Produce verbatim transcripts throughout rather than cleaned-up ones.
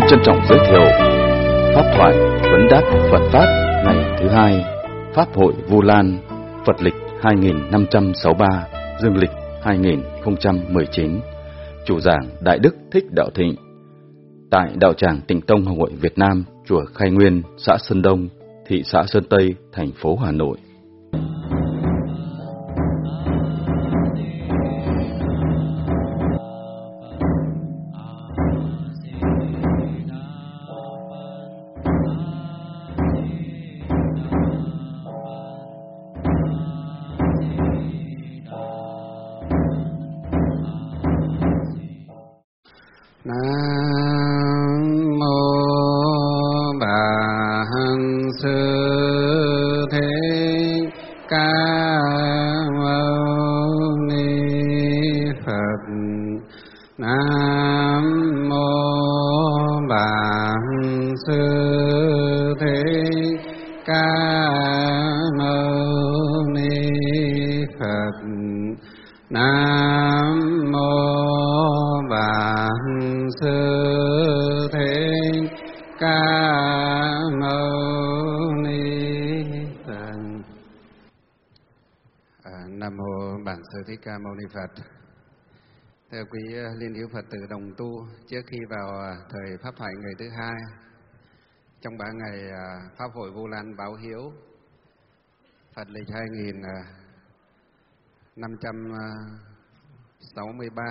trân trọng giới thiệu Pháp thoại vấn đáp Phật Pháp ngày thứ hai, Pháp hội Vu Lan, Phật lịch hai nghìn năm trăm sáu mươi ba, Dương lịch hai nghìn không trăm mười chín. Chủ giảng Đại Đức Thích Đạo Thịnh, tại Đạo tràng Tịnh Tông Học hội Việt Nam, chùa Khai Nguyên, xã Sơn Đông, thị xã Sơn Tây, thành phố Hà Nội. Thưa quý liên hữu Phật tử đồng tu, trước khi vào thời Pháp thoại ngày thứ hai, trong ba ngày Pháp hội Vu Lan báo hiếu, Phật lịch hai nghìn năm trăm sáu mươi ba,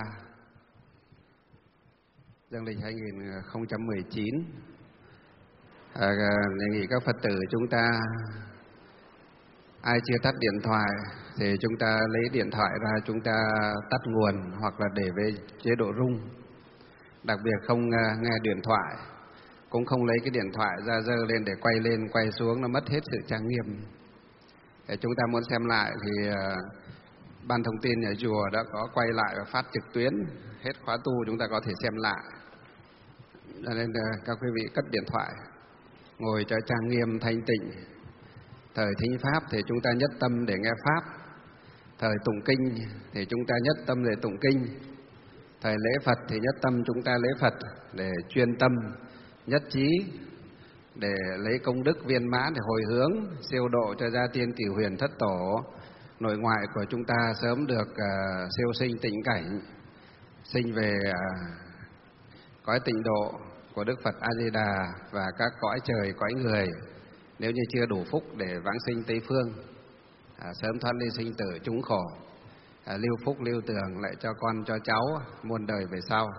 Dương lịch hai nghìn không trăm mười chín, à, đề nghị các Phật tử chúng ta ai chưa tắt điện thoại thì chúng ta lấy điện thoại ra, chúng ta tắt nguồn hoặc là để về chế độ rung. Đặc biệt không nghe điện thoại, cũng không lấy cái điện thoại ra giơ lên để quay lên quay xuống, nó mất hết sự trang nghiêm. Để chúng ta muốn xem lại thì uh, ban thông tin ở chùa đã có quay lại và phát trực tuyến, hết khóa tu chúng ta có thể xem lại. Cho nên uh, các quý vị cất điện thoại, ngồi cho trang nghiêm thanh tịnh. Thời thính Pháp thì chúng ta nhất tâm để nghe Pháp. Thời tụng kinh thì chúng ta nhất tâm để tụng kinh. Thời lễ Phật thì nhất tâm chúng ta lễ Phật để chuyên tâm, nhất trí, để lấy công đức viên mãn để hồi hướng, siêu độ cho gia tiên cửu huyền thất tổ, nội ngoại của chúng ta sớm được uh, siêu sinh tịnh cảnh, sinh về uh, cõi tịnh độ của Đức Phật A Di Đà và các cõi trời, cõi người. Nếu như chưa đủ phúc để vãng sinh Tây Phương, à, sớm thoát ly sinh tử chúng khổ, à, lưu phúc lưu tường lại cho con cho cháu muôn đời về sau.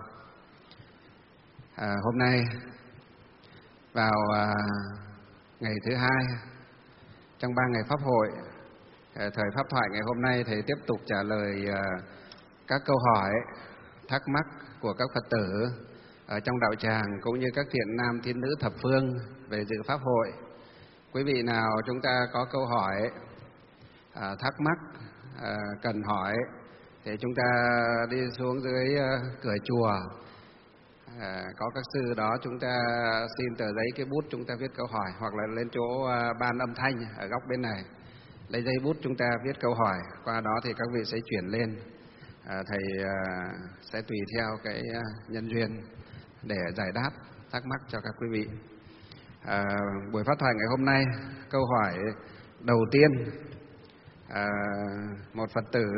À, hôm nay vào à, ngày thứ hai trong ba ngày Pháp hội, à, thời Pháp thoại ngày hôm nay thầy tiếp tục trả lời à, các câu hỏi thắc mắc của các Phật tử ở trong đạo tràng cũng như các thiện nam thiện nữ thập phương về dự Pháp hội. Quý vị nào chúng ta có câu hỏi, à, thắc mắc, à, cần hỏi thì chúng ta đi xuống dưới à, cửa chùa, à, có các sư đó chúng ta xin tờ giấy cái bút chúng ta viết câu hỏi, hoặc là lên chỗ à, ban âm thanh ở góc bên này lấy giấy bút chúng ta viết câu hỏi, qua đó thì các vị sẽ chuyển lên, à, thầy à, sẽ tùy theo cái à, nhân duyên để giải đáp thắc mắc cho các quý vị. À, buổi phát thoại ngày hôm nay, câu hỏi đầu tiên, à, một Phật tử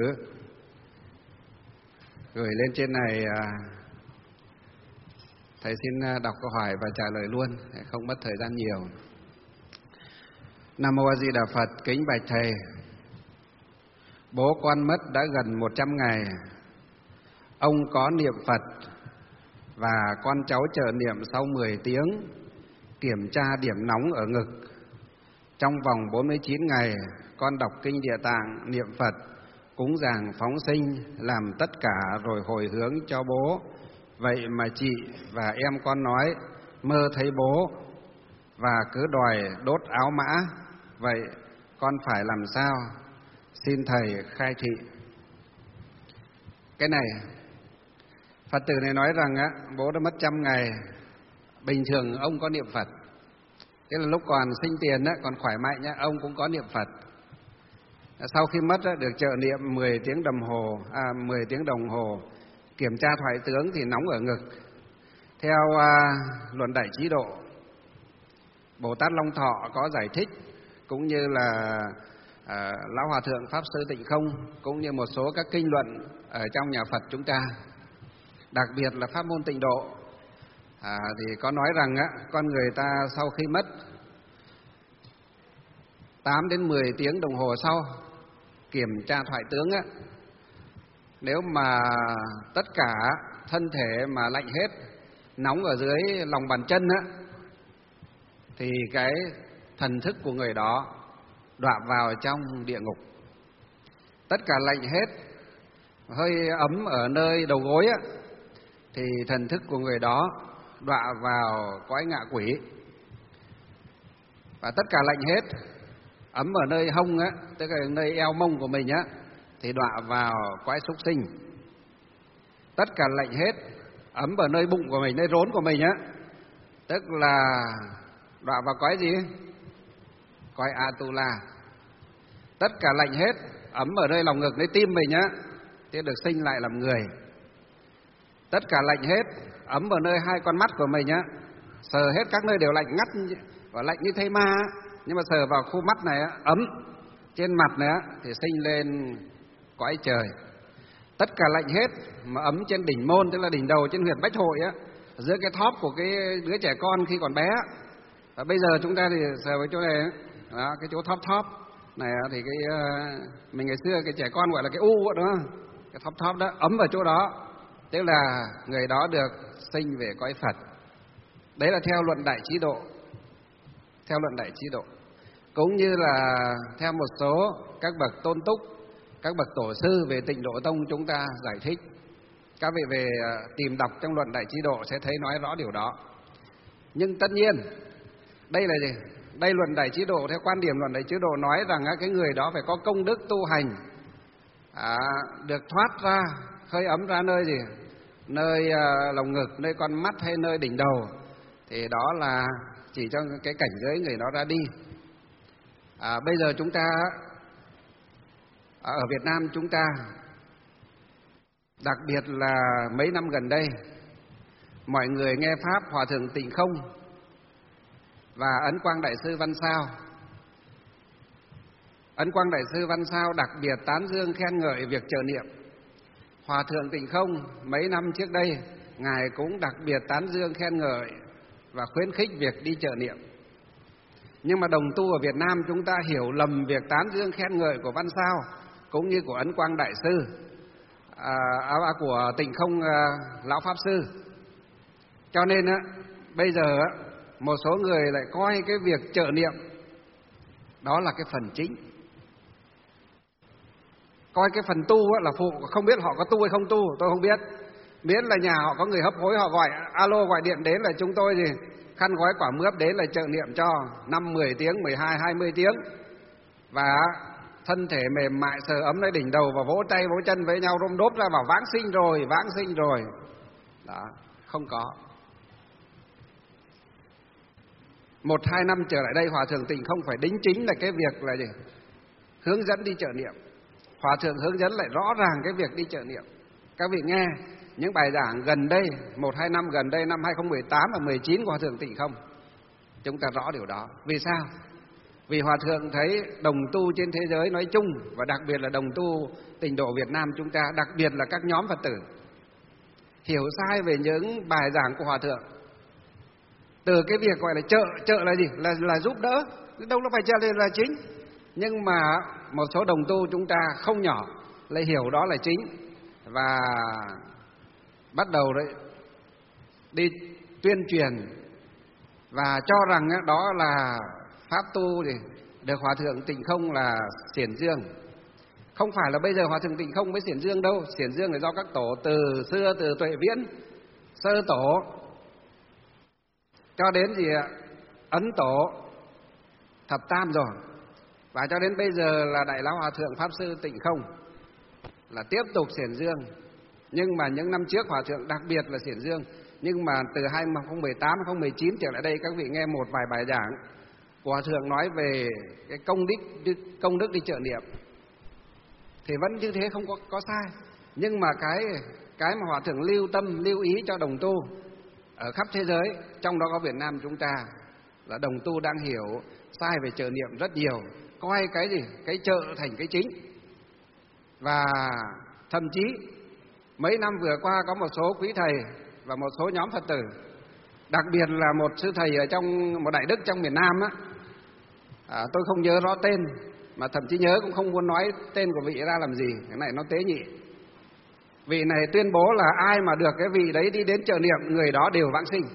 gửi lên trên này, à, thầy xin đọc câu hỏi và trả lời luôn, không mất thời gian nhiều. Nam Mô A Di Đà Phật. Kính bạch thầy, bố con mất đã gần một trăm ngày, ông có niệm Phật và con cháu chờ niệm sau mười tiếng, kiểm tra điểm nóng ở ngực. Trong vòng bốn mươi chín ngày, con đọc kinh Địa Tạng, niệm Phật, cúng dường phóng sinh, làm tất cả rồi hồi hướng cho bố. Vậy mà chị và em con nói mơ thấy bố và cứ đòi đốt áo mã. Vậy con phải làm sao? Xin thầy khai thị. Cái này, Phật tử này nói rằng á, bố đã mất trăm ngày. Bình thường ông có niệm Phật, tức là lúc còn sinh tiền á, còn khỏe mạnh nhá, ông cũng có niệm Phật. Sau khi mất á, được trợ niệm mười tiếng đồng hồ, à, mười tiếng đồng hồ, kiểm tra thoại tướng thì nóng ở ngực. Theo uh, luận Đại Trí Độ, Bồ Tát Long Thọ có giải thích, cũng như là uh, Lão Hòa Thượng Pháp Sư Tịnh Không, cũng như một số các kinh luận ở trong nhà Phật chúng ta, đặc biệt là pháp môn Tịnh Độ, à, thì có nói rằng á, con người ta sau khi mất tám đến mười tiếng đồng hồ sau kiểm tra thoại tướng á, nếu mà tất cả thân thể mà lạnh hết, nóng ở dưới lòng bàn chân á, thì cái thần thức của người đó đọa vào trong địa ngục. Tất cả lạnh hết, hơi ấm ở nơi đầu gối á, thì thần thức của người đó đọa vào cõi ngạ quỷ. Và tất cả lạnh hết, ấm ở nơi hông á, tức là nơi eo mông của mình á, thì đọa vào cõi súc sinh. Tất cả lạnh hết, ấm ở nơi bụng của mình, nơi rốn của mình á, tức là đọa vào cõi gì? Cõi Atula. Tất cả lạnh hết, ấm ở nơi lòng ngực, nơi tim mình á, thì được sinh lại làm người. Tất cả lạnh hết, ấm ở nơi hai con mắt của mình á, sờ hết các nơi đều lạnh ngắt và lạnh như thây ma á, nhưng mà sờ vào khu mắt này á, ấm. Trên mặt này á, thì sinh lên cõi trời. Tất cả lạnh hết, mà ấm trên đỉnh môn, tức là đỉnh đầu trên huyệt bách hội á, giữa cái thóp của cái đứa trẻ con khi còn bé á. Và bây giờ chúng ta thì sờ vào chỗ này á, đó, cái chỗ thóp thóp này á, thì cái uh, mình ngày xưa cái trẻ con gọi là cái u đó, đúng không? Cái thóp thóp đó ấm vào chỗ đó, tức là người đó được sinh về cõi Phật. Đấy là theo luận Đại Trí Độ. Theo luận Đại Trí Độ, cũng như là theo một số các bậc tôn túc, các bậc tổ sư về Tịnh Độ Tông chúng ta giải thích. Các vị về tìm đọc trong luận Đại Trí Độ sẽ thấy nói rõ điều đó. Nhưng tất nhiên đây là gì? Đây luận Đại Trí Độ, theo quan điểm luận Đại Trí Độ nói rằng cái người đó phải có công đức tu hành, à, được thoát ra, khơi ấm ra nơi gì? Nơi uh, lòng ngực, nơi con mắt hay nơi đỉnh đầu, thì đó là chỉ cho cái cảnh giới người đó ra đi. À, bây giờ chúng ta ở Việt Nam chúng ta, đặc biệt là mấy năm gần đây, mọi người nghe pháp Hòa Thượng Tịnh Không và Ấn Quang Đại Sư Văn Sao. Ấn Quang Đại Sư Văn Sao đặc biệt tán dương khen ngợi việc trợ niệm. Hòa Thượng Tịnh Không mấy năm trước đây, Ngài cũng đặc biệt tán dương khen ngợi và khuyến khích việc đi trợ niệm. Nhưng mà đồng tu ở Việt Nam chúng ta hiểu lầm việc tán dương khen ngợi của Văn Sao cũng như của Ấn Quang Đại Sư, à, à, của Tịnh Không à, Lão Pháp Sư. Cho nên á, bây giờ á, một số người lại coi cái việc trợ niệm đó là cái phần chính, coi cái phần tu á là phụ. Không biết họ có tu hay không tu, tôi không biết. Biết là nhà họ có người hấp hối, họ gọi alo gọi điện đến là chúng tôi gì khăn gói quả mướp đến là trợ niệm cho năm, mười tiếng, mười hai, hai mươi tiếng. Và thân thể mềm mại sờ ấm nơi đỉnh đầu và vỗ tay vỗ chân với nhau rôm đốp ra vào vãng sinh rồi, vãng sinh rồi. Đó, không có. Một hai năm trở lại đây, Hòa Thượng Tịnh Không phải đính chính là cái việc là gì? Hướng dẫn đi trợ niệm. Hòa Thượng hướng dẫn lại rõ ràng cái việc đi trợ niệm. Các vị nghe những bài giảng gần đây, một hai năm gần đây, năm hai không một tám và mười chín của Hòa Thượng Tịnh Không, chúng ta rõ điều đó. Vì sao? Vì Hòa Thượng thấy đồng tu trên thế giới nói chung, và đặc biệt là đồng tu Tịnh Độ Việt Nam chúng ta, đặc biệt là các nhóm Phật tử, hiểu sai về những bài giảng của Hòa Thượng. Từ cái việc gọi là trợ, trợ là gì? Là, là giúp đỡ, đâu nó phải trợ là chính. Nhưng mà một số đồng tu chúng ta không nhỏ lại hiểu đó là chính, và bắt đầu đấy đi tuyên truyền và cho rằng đó là pháp tu thì được Hòa Thượng Tịnh Không là xiển dương. Không phải là bây giờ Hòa Thượng Tịnh Không mới xiển dương đâu. Xiển dương là do các tổ từ xưa, từ Tuệ Viễn sơ tổ cho đến gì ạ? Ấn tổ thập tam rồi, và cho đến bây giờ là Đại Lão Hòa Thượng Pháp Sư Tịnh Không là tiếp tục xiển dương. Nhưng mà những năm trước Hòa Thượng đặc biệt là xiển dương. Nhưng mà từ hai không một tám, hai không một chín trở lại đây, các vị nghe một vài bài giảng của Hòa Thượng nói về cái công đức, công đức đi trợ niệm thì vẫn như thế, không có, có sai. Nhưng mà cái cái mà Hòa Thượng lưu tâm, lưu ý cho đồng tu ở khắp thế giới, trong đó có Việt Nam chúng ta, là đồng tu đang hiểu sai về trợ niệm rất nhiều, coi cái gì, cái trợ thành cái chính. Và thậm chí mấy năm vừa qua có một số quý thầy và một số nhóm Phật tử, đặc biệt là một sư thầy ở trong một đại đức trong miền Nam á, à, tôi không nhớ rõ tên, mà thậm chí nhớ cũng không muốn nói tên của vị ra làm gì, cái này nó tế nhị. Vị này tuyên bố là ai mà được cái vị đấy đi đến trợ niệm, người đó đều vãng sinh.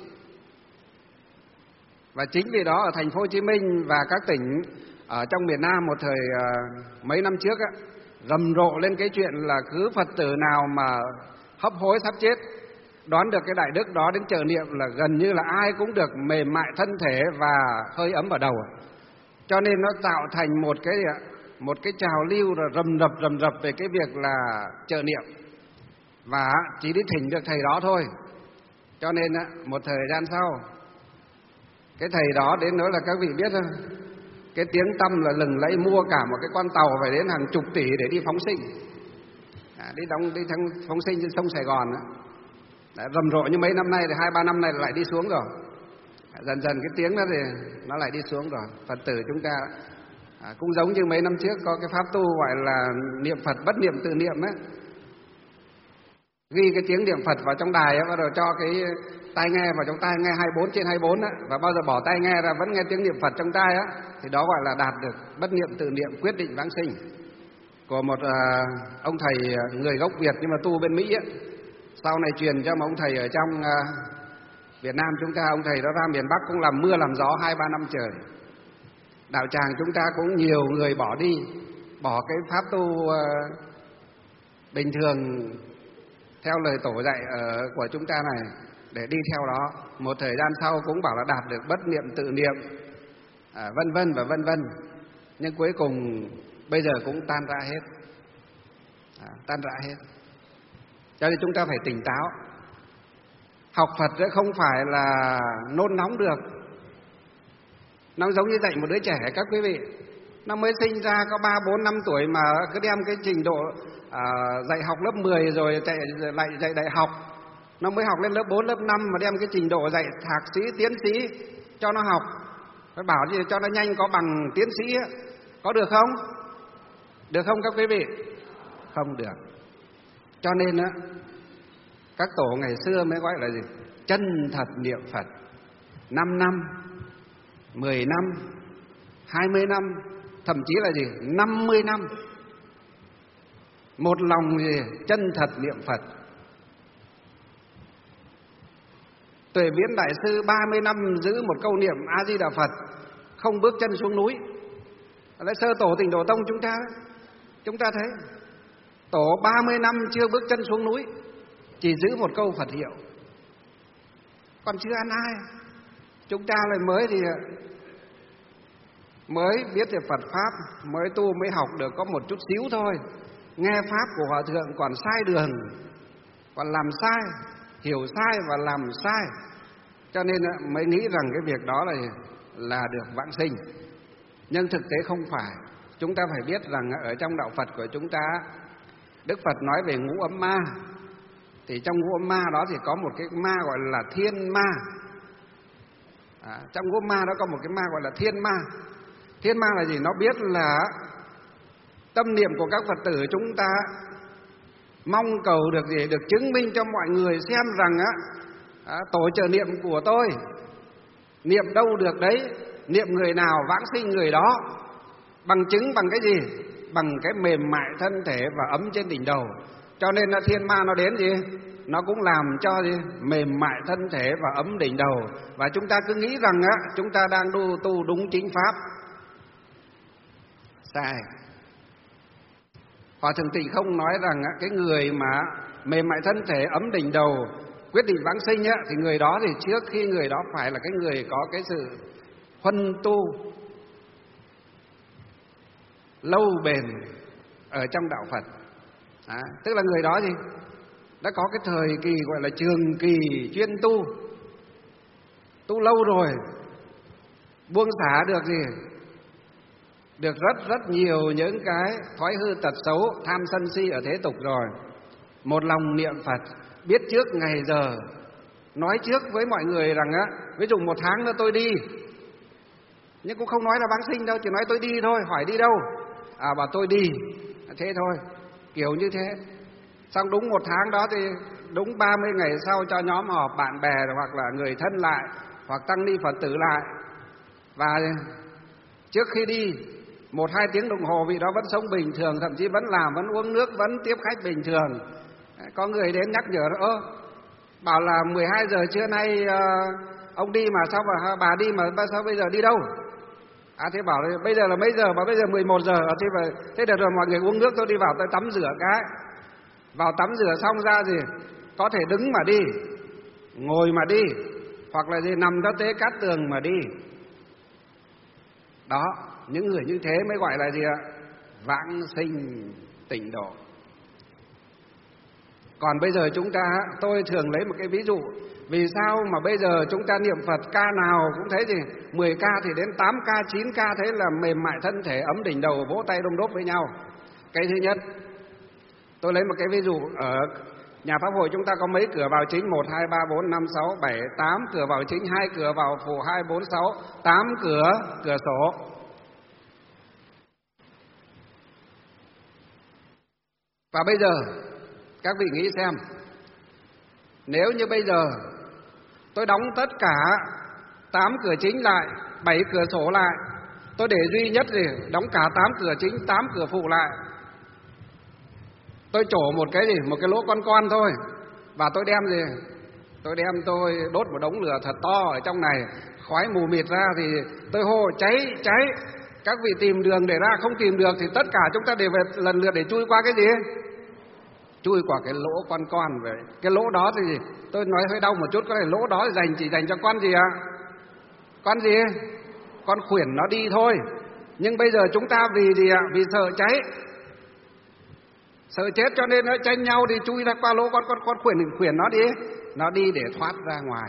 Và chính vì đó ở thành phố Hồ Chí Minh và các tỉnh ở trong miền Nam một thời uh, mấy năm trước á, rầm rộ lên cái chuyện là cứ Phật tử nào mà hấp hối sắp chết, đoán được cái đại đức đó đến trợ niệm là gần như là ai cũng được mềm mại thân thể và hơi ấm vào đầu. Cho nên nó tạo thành một cái một cái trào lưu là rầm rập rầm rập về cái việc là trợ niệm, và chỉ đi thỉnh được thầy đó thôi. Cho nên một thời gian sau, cái thầy đó đến nói là các vị biết không, cái tiếng tăm là lừng lẫy, mua cả một cái con tàu phải đến hàng chục tỷ để đi phóng sinh, à, đi đóng đi thăng phóng sinh trên sông Sài Gòn đó. Đã rầm rộ như mấy năm nay thì hai ba năm nay lại đi xuống rồi. Dần dần cái tiếng đó thì nó lại đi xuống rồi. Phật tử chúng ta à, cũng giống như mấy năm trước có cái pháp tu gọi là niệm Phật bất niệm tự niệm á, ghi cái tiếng niệm Phật vào trong đài á, bắt đầu cho cái tai nghe vào trong tai nghe hai mươi bốn trên hai mươi bốn á, và bao giờ bỏ tai nghe ra vẫn nghe tiếng niệm Phật trong tai á, thì đó gọi là đạt được bất niệm tự niệm quyết định vãng sinh của một à, ông thầy người gốc Việt nhưng mà tu bên Mỹ á. Sau này truyền cho một ông thầy ở trong à, Việt Nam chúng ta, ông thầy đó ra miền Bắc cũng làm mưa làm gió hai ba năm trời. Đạo tràng chúng ta cũng nhiều người bỏ đi, bỏ cái pháp tu uh, bình thường theo lời tổ dạy ở của chúng ta này để đi theo đó. Một thời gian sau cũng bảo là đạt được bất niệm tự niệm, à, vân vân và vân vân. Nhưng cuối cùng bây giờ cũng tan ra hết, à, tan ra hết. Cho nên chúng ta phải tỉnh táo. Học Phật sẽ không phải là nôn nóng được. Nó giống như dạy một đứa trẻ các quý vị. Nó mới sinh ra có ba, bốn, năm tuổi mà cứ đem cái trình độ à, dạy học lớp mười rồi chạy, lại dạy đại học. Nó mới học lên lớp bốn, lớp năm mà đem cái trình độ dạy thạc sĩ, tiến sĩ cho nó học. Phải bảo gì cho nó nhanh có bằng tiến sĩ ấy. Có được không? Được không các quý vị? Không được. Cho nên á, các tổ ngày xưa mới gọi là gì? Chân thật niệm Phật. Năm năm, mười năm, hai mươi năm, thậm chí là gì? Năm mươi năm. Một lòng gì? Chân thật niệm Phật. Tuệ Viễn Đại Sư ba mươi năm giữ một câu niệm A Di Đà Phật, không bước chân xuống núi. Đấy, sơ tổ Tịnh Độ Tông chúng ta, chúng ta thấy tổ ba mươi năm chưa bước chân xuống núi, chỉ giữ một câu Phật hiệu, còn chưa ăn ai. Chúng ta lại mới thì mới biết về Phật Pháp, mới tu mới học được có một chút xíu thôi. Nghe Pháp của Hòa Thượng còn sai đường, còn làm sai, hiểu sai và làm sai. Cho nên mới nghĩ rằng cái việc đó là, là được vãng sinh. Nhưng thực tế không phải. Chúng ta phải biết rằng ở trong đạo Phật của chúng ta, Đức Phật nói về ngũ ấm ma. Thì trong ngũ ấm ma đó thì có một cái ma gọi là thiên ma. à, Trong ngũ ấm ma đó có một cái ma gọi là thiên ma. Thiên ma là gì? Nó biết là tâm niệm của các Phật tử chúng ta mong cầu được gì? Được chứng minh cho mọi người xem rằng á, à, tổ trợ niệm của tôi niệm đâu được đấy, niệm người nào vãng sinh người đó. Bằng chứng bằng cái gì? Bằng cái mềm mại thân thể và ấm trên đỉnh đầu. Cho nên là thiên ma nó đến gì? Nó cũng làm cho gì? Mềm mại thân thể và ấm đỉnh đầu. Và chúng ta cứ nghĩ rằng á, chúng ta đang tu, tu đúng chính pháp. Sai. Hòa Thượng Tịnh Không nói rằng á, cái người mà mềm mại thân thể, ấm đỉnh đầu, quyết định vãng sinh á, thì người đó thì trước khi người đó phải là cái người có cái sự huân tu lâu bền ở trong đạo Phật. À, tức là người đó gì? Đã có cái thời kỳ gọi là trường kỳ chuyên tu, tu lâu rồi, buông xả được gì? Được rất rất nhiều những cái thói hư tật xấu, tham sân si ở thế tục rồi. Một lòng niệm Phật, biết trước ngày giờ nói trước với mọi người rằng á, ví dụ một tháng nữa tôi đi, nhưng cũng không nói là vãng sinh đâu, chỉ nói tôi đi thôi. Hỏi đi đâu? À, bảo tôi đi, thế thôi, kiểu như thế. Xong đúng một tháng đó thì đúng ba mươi ngày sau cho nhóm họp bạn bè hoặc là người thân lại, hoặc tăng ni Phật tử lại. Và trước khi đi một hai tiếng đồng hồ vị đó vẫn sống bình thường, thậm chí vẫn làm, vẫn uống nước, vẫn tiếp khách bình thường. Có người đến nhắc nhở, ơ, bảo là mười hai giờ trưa nay uh, ông đi mà sao mà bà đi mà sao bây giờ đi đâu? À, thế bảo là bây giờ là mấy giờ? Bảo bây giờ mười một giờ. À, thế, mà, thế được rồi, mọi người uống nước, tôi đi vào tôi tắm rửa cái. Vào tắm rửa xong ra gì? Có thể đứng mà đi, ngồi mà đi, hoặc là gì nằm đó tế cát tường mà đi. Đó, những người như thế mới gọi là gì ạ? Vãng sinh tịnh độ. Còn bây giờ chúng ta, tôi thường lấy một cái ví dụ, vì sao mà bây giờ chúng ta niệm Phật ca nào cũng thấy gì, mười ca thì đến tám ca, chín ca, thế là mềm mại thân thể, ấm đỉnh đầu, vỗ tay đôm đốp với nhau. Cái thứ nhất, tôi lấy một cái ví dụ, ở nhà Pháp hội chúng ta có mấy cửa vào chính? Một, hai, ba, bốn, năm, sáu, bảy, tám cửa vào chính, hai cửa vào phụ, hai, bốn, sáu, tám cửa, cửa sổ. Và bây giờ các vị nghĩ xem, nếu như bây giờ tôi đóng tất cả tám cửa chính lại, bảy cửa sổ lại, tôi để duy nhất gì đóng cả tám cửa chính, tám cửa phụ lại, tôi trổ một cái gì, một cái lỗ con con thôi, và tôi đem gì, tôi đem tôi đốt một đống lửa thật to ở trong này, khói mù mịt ra thì tôi hô cháy cháy. Các vị tìm đường để ra, không tìm được thì tất cả chúng ta đều về lần lượt để chui qua cái gì? Chui qua cái lỗ con con vậy. Cái lỗ đó thì gì? Tôi nói hơi đau một chút, có thể lỗ đó dành chỉ dành cho con gì ạ? À? Con gì? Con khuyển nó đi thôi. Nhưng bây giờ chúng ta vì gì ạ? À? Vì sợ cháy, sợ chết cho nên nó tranh nhau thì chui ra qua lỗ con con con khuyển khuyển nó đi, nó đi để thoát ra ngoài.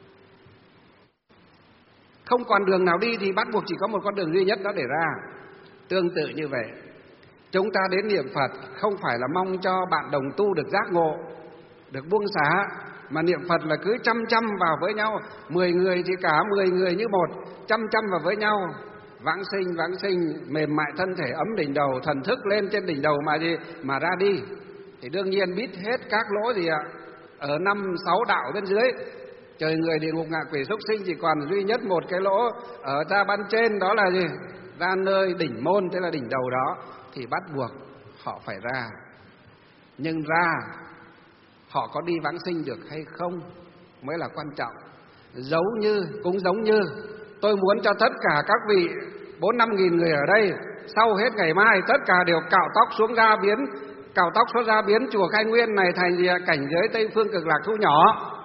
Không còn đường nào đi thì bắt buộc chỉ có một con đường duy nhất đó để ra. Tương tự như vậy, chúng ta đến niệm Phật không phải là mong cho bạn đồng tu được giác ngộ, được buông xả, mà niệm Phật là cứ chăm chăm vào với nhau, mười người thì cả mười người như một, chăm chăm vào với nhau, vãng sinh vãng sinh, mềm mại thân thể, ấm đỉnh đầu, thần thức lên trên đỉnh đầu mà gì mà ra đi. Thì đương nhiên biết hết các lỗ gì ạ? Ở năm sáu đạo bên dưới, trời người địa ngục ngạ quỷ súc sinh, chỉ còn duy nhất một cái lỗ ở ra ban trên, đó là gì? Ra nơi đỉnh môn, tức là đỉnh đầu đó, thì bắt buộc họ phải ra. Nhưng ra họ có đi vãng sinh được hay không mới là quan trọng. Giống như, cũng giống như tôi muốn cho tất cả các vị bốn năm nghìn người ở đây sau hết ngày mai tất cả đều cạo tóc xuống ra biến, cạo tóc xuống ra biến chùa Khai Nguyên này thành gì? Cảnh giới Tây Phương Cực Lạc thu nhỏ.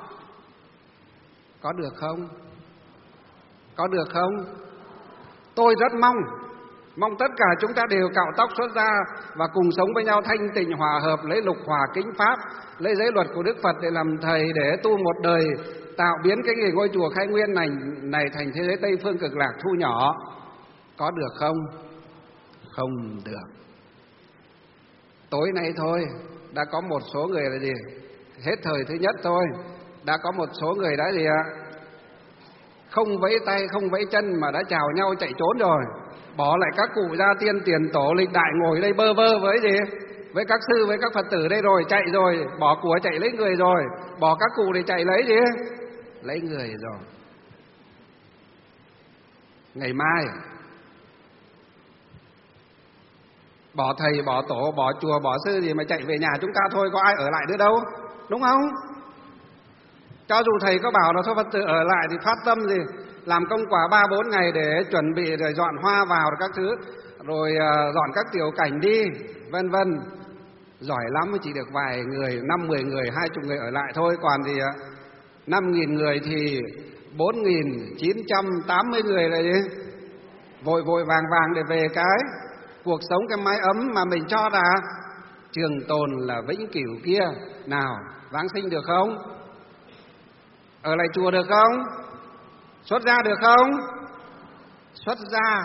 Có được không? Có được không? Tôi rất mong, mong tất cả chúng ta đều cạo tóc xuất ra và cùng sống với nhau thanh tịnh hòa hợp, lấy lục hòa kính pháp, lấy giới luật của Đức Phật để làm thầy, để tu một đời tạo biến cái gì ngôi chùa Khai Nguyên này này thành thế giới Tây Phương Cực Lạc thu nhỏ. Có được không? Không được. Tối nay thôi đã có một số người là gì? Hết thời thứ nhất thôi, đã có một số người đã gì ạ? Không vẫy tay, không vẫy chân mà đã chào nhau chạy trốn rồi. Bỏ lại các cụ gia tiên tiền tổ lịch đại ngồi đây bơ vơ với gì? Với các sư, với các Phật tử đây rồi, chạy rồi, bỏ của chạy lấy người rồi, bỏ các cụ để chạy lấy gì? Lấy người rồi. Ngày mai bỏ thầy, bỏ tổ, bỏ chùa, bỏ sư gì mà chạy về nhà chúng ta thôi, có ai ở lại nữa đâu, đúng không? Cho dù thầy có bảo là thôi Phật tử ở lại thì phát tâm gì, làm công quả ba bốn ngày để chuẩn bị rồi dọn hoa vào rồi các thứ, rồi uh, dọn các tiểu cảnh đi, vân vân. Giỏi lắm mới chỉ được vài người, năm mười người, hai chục người ở lại thôi, còn thì uh, năm nghìn người thì bốn nghìn chín trăm tám mươi người là gì? Vội vội vàng vàng để về cái cuộc sống, cái mái ấm mà mình cho là trường tồn là vĩnh cửu kia. Nào, vãng sinh được không? Ở lại chùa được không? Xuất gia được không? Xuất gia.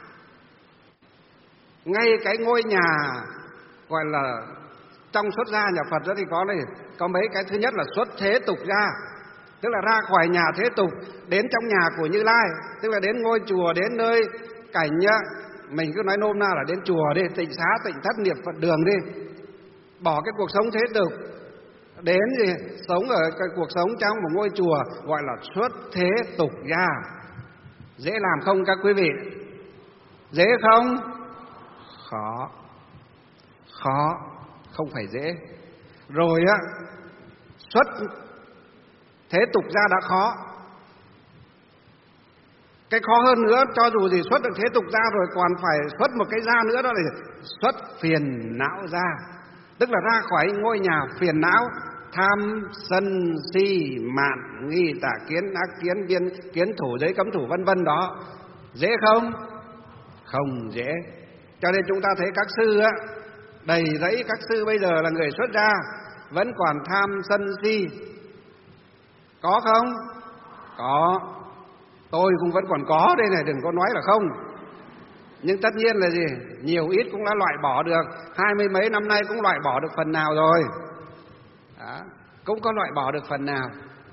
Ngay cái ngôi nhà gọi là trong xuất gia nhà Phật đó thì có này, có mấy cái. Thứ nhất là xuất thế tục gia. tức là ra khỏi nhà thế tục đến trong nhà của Như Lai, tức là đến ngôi chùa, đến nơi cảnh nhá, mình cứ nói nôm na là đến chùa đi, tịnh xá, tịnh thất, niệm Phật đường đi, bỏ cái cuộc sống thế tục, đến gì sống ở cái cuộc sống trong một ngôi chùa, gọi là xuất thế tục gia. Dễ làm không các quý vị? Dễ không? Khó. Khó, không phải dễ. Rồi á, xuất thế tục gia đã khó, cái khó hơn nữa, cho dù gì xuất được thế tục gia rồi còn phải xuất một cái gia nữa, đó là xuất phiền não gia, tức là ra khỏi ngôi nhà phiền não, tham sân si mạn nghi tà kiến ác kiến biên kiến thủ giới cấm thủ vân vân đó. Dễ không? Không dễ. Cho nên chúng ta thấy các sư á, đầy rẫy các sư bây giờ là người xuất gia vẫn còn tham sân si, có không? Có. Tôi cũng vẫn còn có đây này, đừng có nói là không. Nhưng tất nhiên là gì? Nhiều ít cũng đã loại bỏ được, hai mươi mấy năm nay cũng loại bỏ được phần nào rồi. Đó, cũng có loại bỏ được phần nào.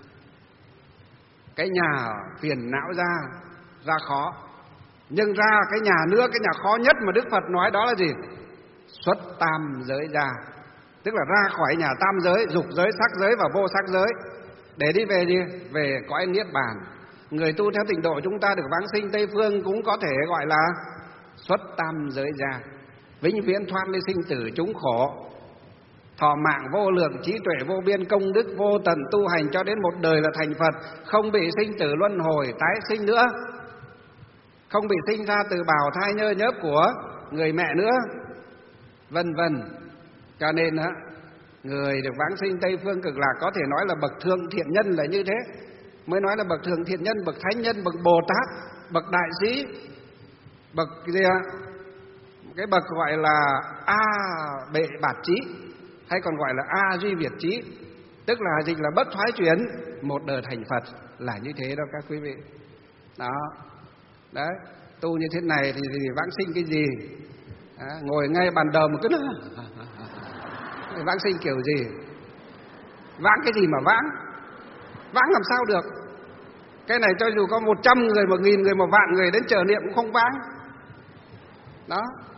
Cái nhà phiền não ra, ra khó. Nhưng ra cái nhà nữa, cái nhà khó nhất mà Đức Phật nói đó là gì? Xuất tam giới ra, tức là ra khỏi nhà tam giới, dục giới, sắc giới và vô sắc giới, để đi về gì? Về cõi niết bàn. Người tu theo tịnh độ chúng ta được vãng sinh Tây Phương cũng có thể gọi là xuất tam giới ra, vĩnh viễn thoát ly sinh tử chúng khổ, thọ mạng vô lượng, trí tuệ vô biên, công đức vô tận, tu hành cho đến một đời là thành Phật, không bị sinh tử luân hồi tái sinh nữa, không bị sinh ra từ bào thai nhơ nhớp của người mẹ nữa, vân vân. Cho nên á, người được vãng sinh Tây Phương Cực Lạc có thể nói là bậc thượng thiện nhân là như thế, mới nói là bậc thượng thiện nhân, bậc thánh nhân, bậc Bồ Tát, bậc đại sĩ, bậc gì ạ? Cái bậc gọi là A Bệ Bạt Trí, hay còn gọi là A Duy Việt Trí, tức là dịch là bất thoái chuyển, một đời thành Phật, là như thế đó các quý vị. Đó, đấy, tu như thế này thì, thì vãng sinh cái gì? Đó, ngồi ngay bàn đầu một cái vãng sinh kiểu gì? Vãng cái gì mà vãng? Vãng làm sao được? Cái này cho dù có một trăm người, một nghìn người, một vạn người đến chờ niệm cũng không vãng. Đó.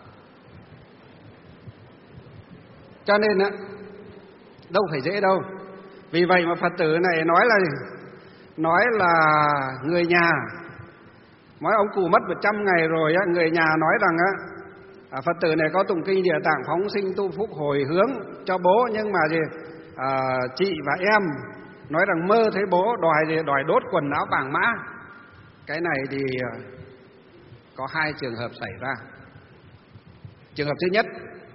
Cho nên á, đâu phải dễ đâu. Vì vậy mà Phật tử này nói là nói là người nhà, nói ông cụ mất một trăm ngày rồi á, người nhà nói rằng á, à, Phật tử này có tụng kinh Địa Tạng phóng sinh tu phúc hồi hướng cho bố, nhưng mà gì à, chị và em nói rằng mơ thấy bố đòi gì đòi đốt quần áo vàng mã. Cái này thì có hai trường hợp xảy ra. Trường hợp thứ nhất,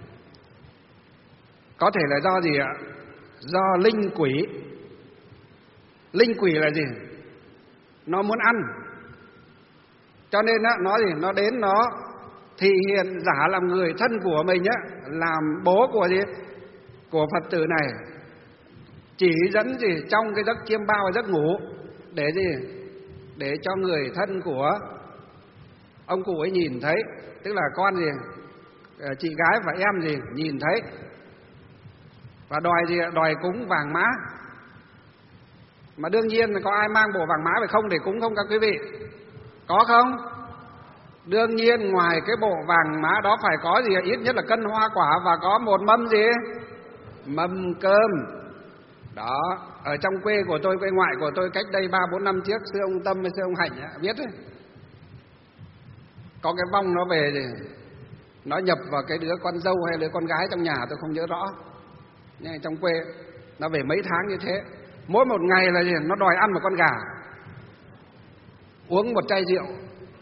có thể là do gì ạ? Do linh quỷ. Linh quỷ là gì? Nó muốn ăn, cho nên á, nó gì? Nó đến nó thì hiện giả làm người thân của mình á, làm bố của gì? Của Phật tử này, chỉ dẫn gì trong cái giấc chiêm bao, giấc ngủ, để gì? Để cho người thân của ông cụ ấy nhìn thấy, tức là con gì? Chị gái và em gì? Nhìn thấy, và đòi gì? Đòi cúng vàng mã. Mà đương nhiên có ai mang bộ vàng mã phải không để cúng không các quý vị? Có không? Đương nhiên ngoài cái bộ vàng mã đó phải có gì? Ít nhất là cân hoa quả và có một mâm gì? Mâm cơm. Đó, ở trong quê của tôi, quê ngoại của tôi cách đây ba bốn năm trước, sư ông Tâm với sư ông Hạnh á, biết đấy. Có cái vong nó về thì nó nhập vào cái đứa con dâu hay đứa con gái trong nhà tôi không nhớ rõ. Nhưng trong quê nó về mấy tháng như thế, mỗi một ngày là gì? Nó đòi ăn một con gà, uống một chai rượu.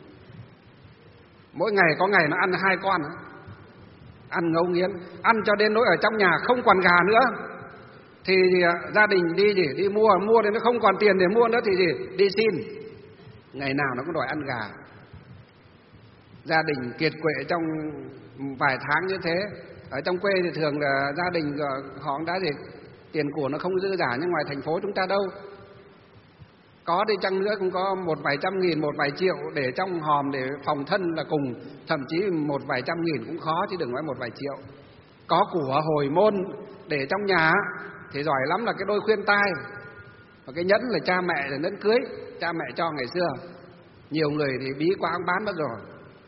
Mỗi ngày có ngày nó ăn hai con, ăn ngấu nghiến, ăn cho đến nỗi ở trong nhà không còn gà nữa. Thì gia đình đi gì? Đi mua, mua thì nó không còn tiền để mua nữa thì gì? Đi xin. Ngày nào nó cũng đòi ăn gà. Gia đình kiệt quệ trong vài tháng như thế. Ở trong quê thì thường là gia đình họ đã gì? Tiền của nó không dư giả như ngoài thành phố chúng ta đâu. Có đi chăng nữa cũng có một vài trăm nghìn, một vài triệu để trong hòm để phòng thân là cùng, thậm chí một vài trăm nghìn cũng khó chứ đừng nói một vài triệu. Có của hồi môn để trong nhà thì giỏi lắm là cái đôi khuyên tai, Và cái nhẫn là cha mẹ là nhẫn cưới, cha mẹ cho ngày xưa. Nhiều người thì bí quá không bán mất rồi.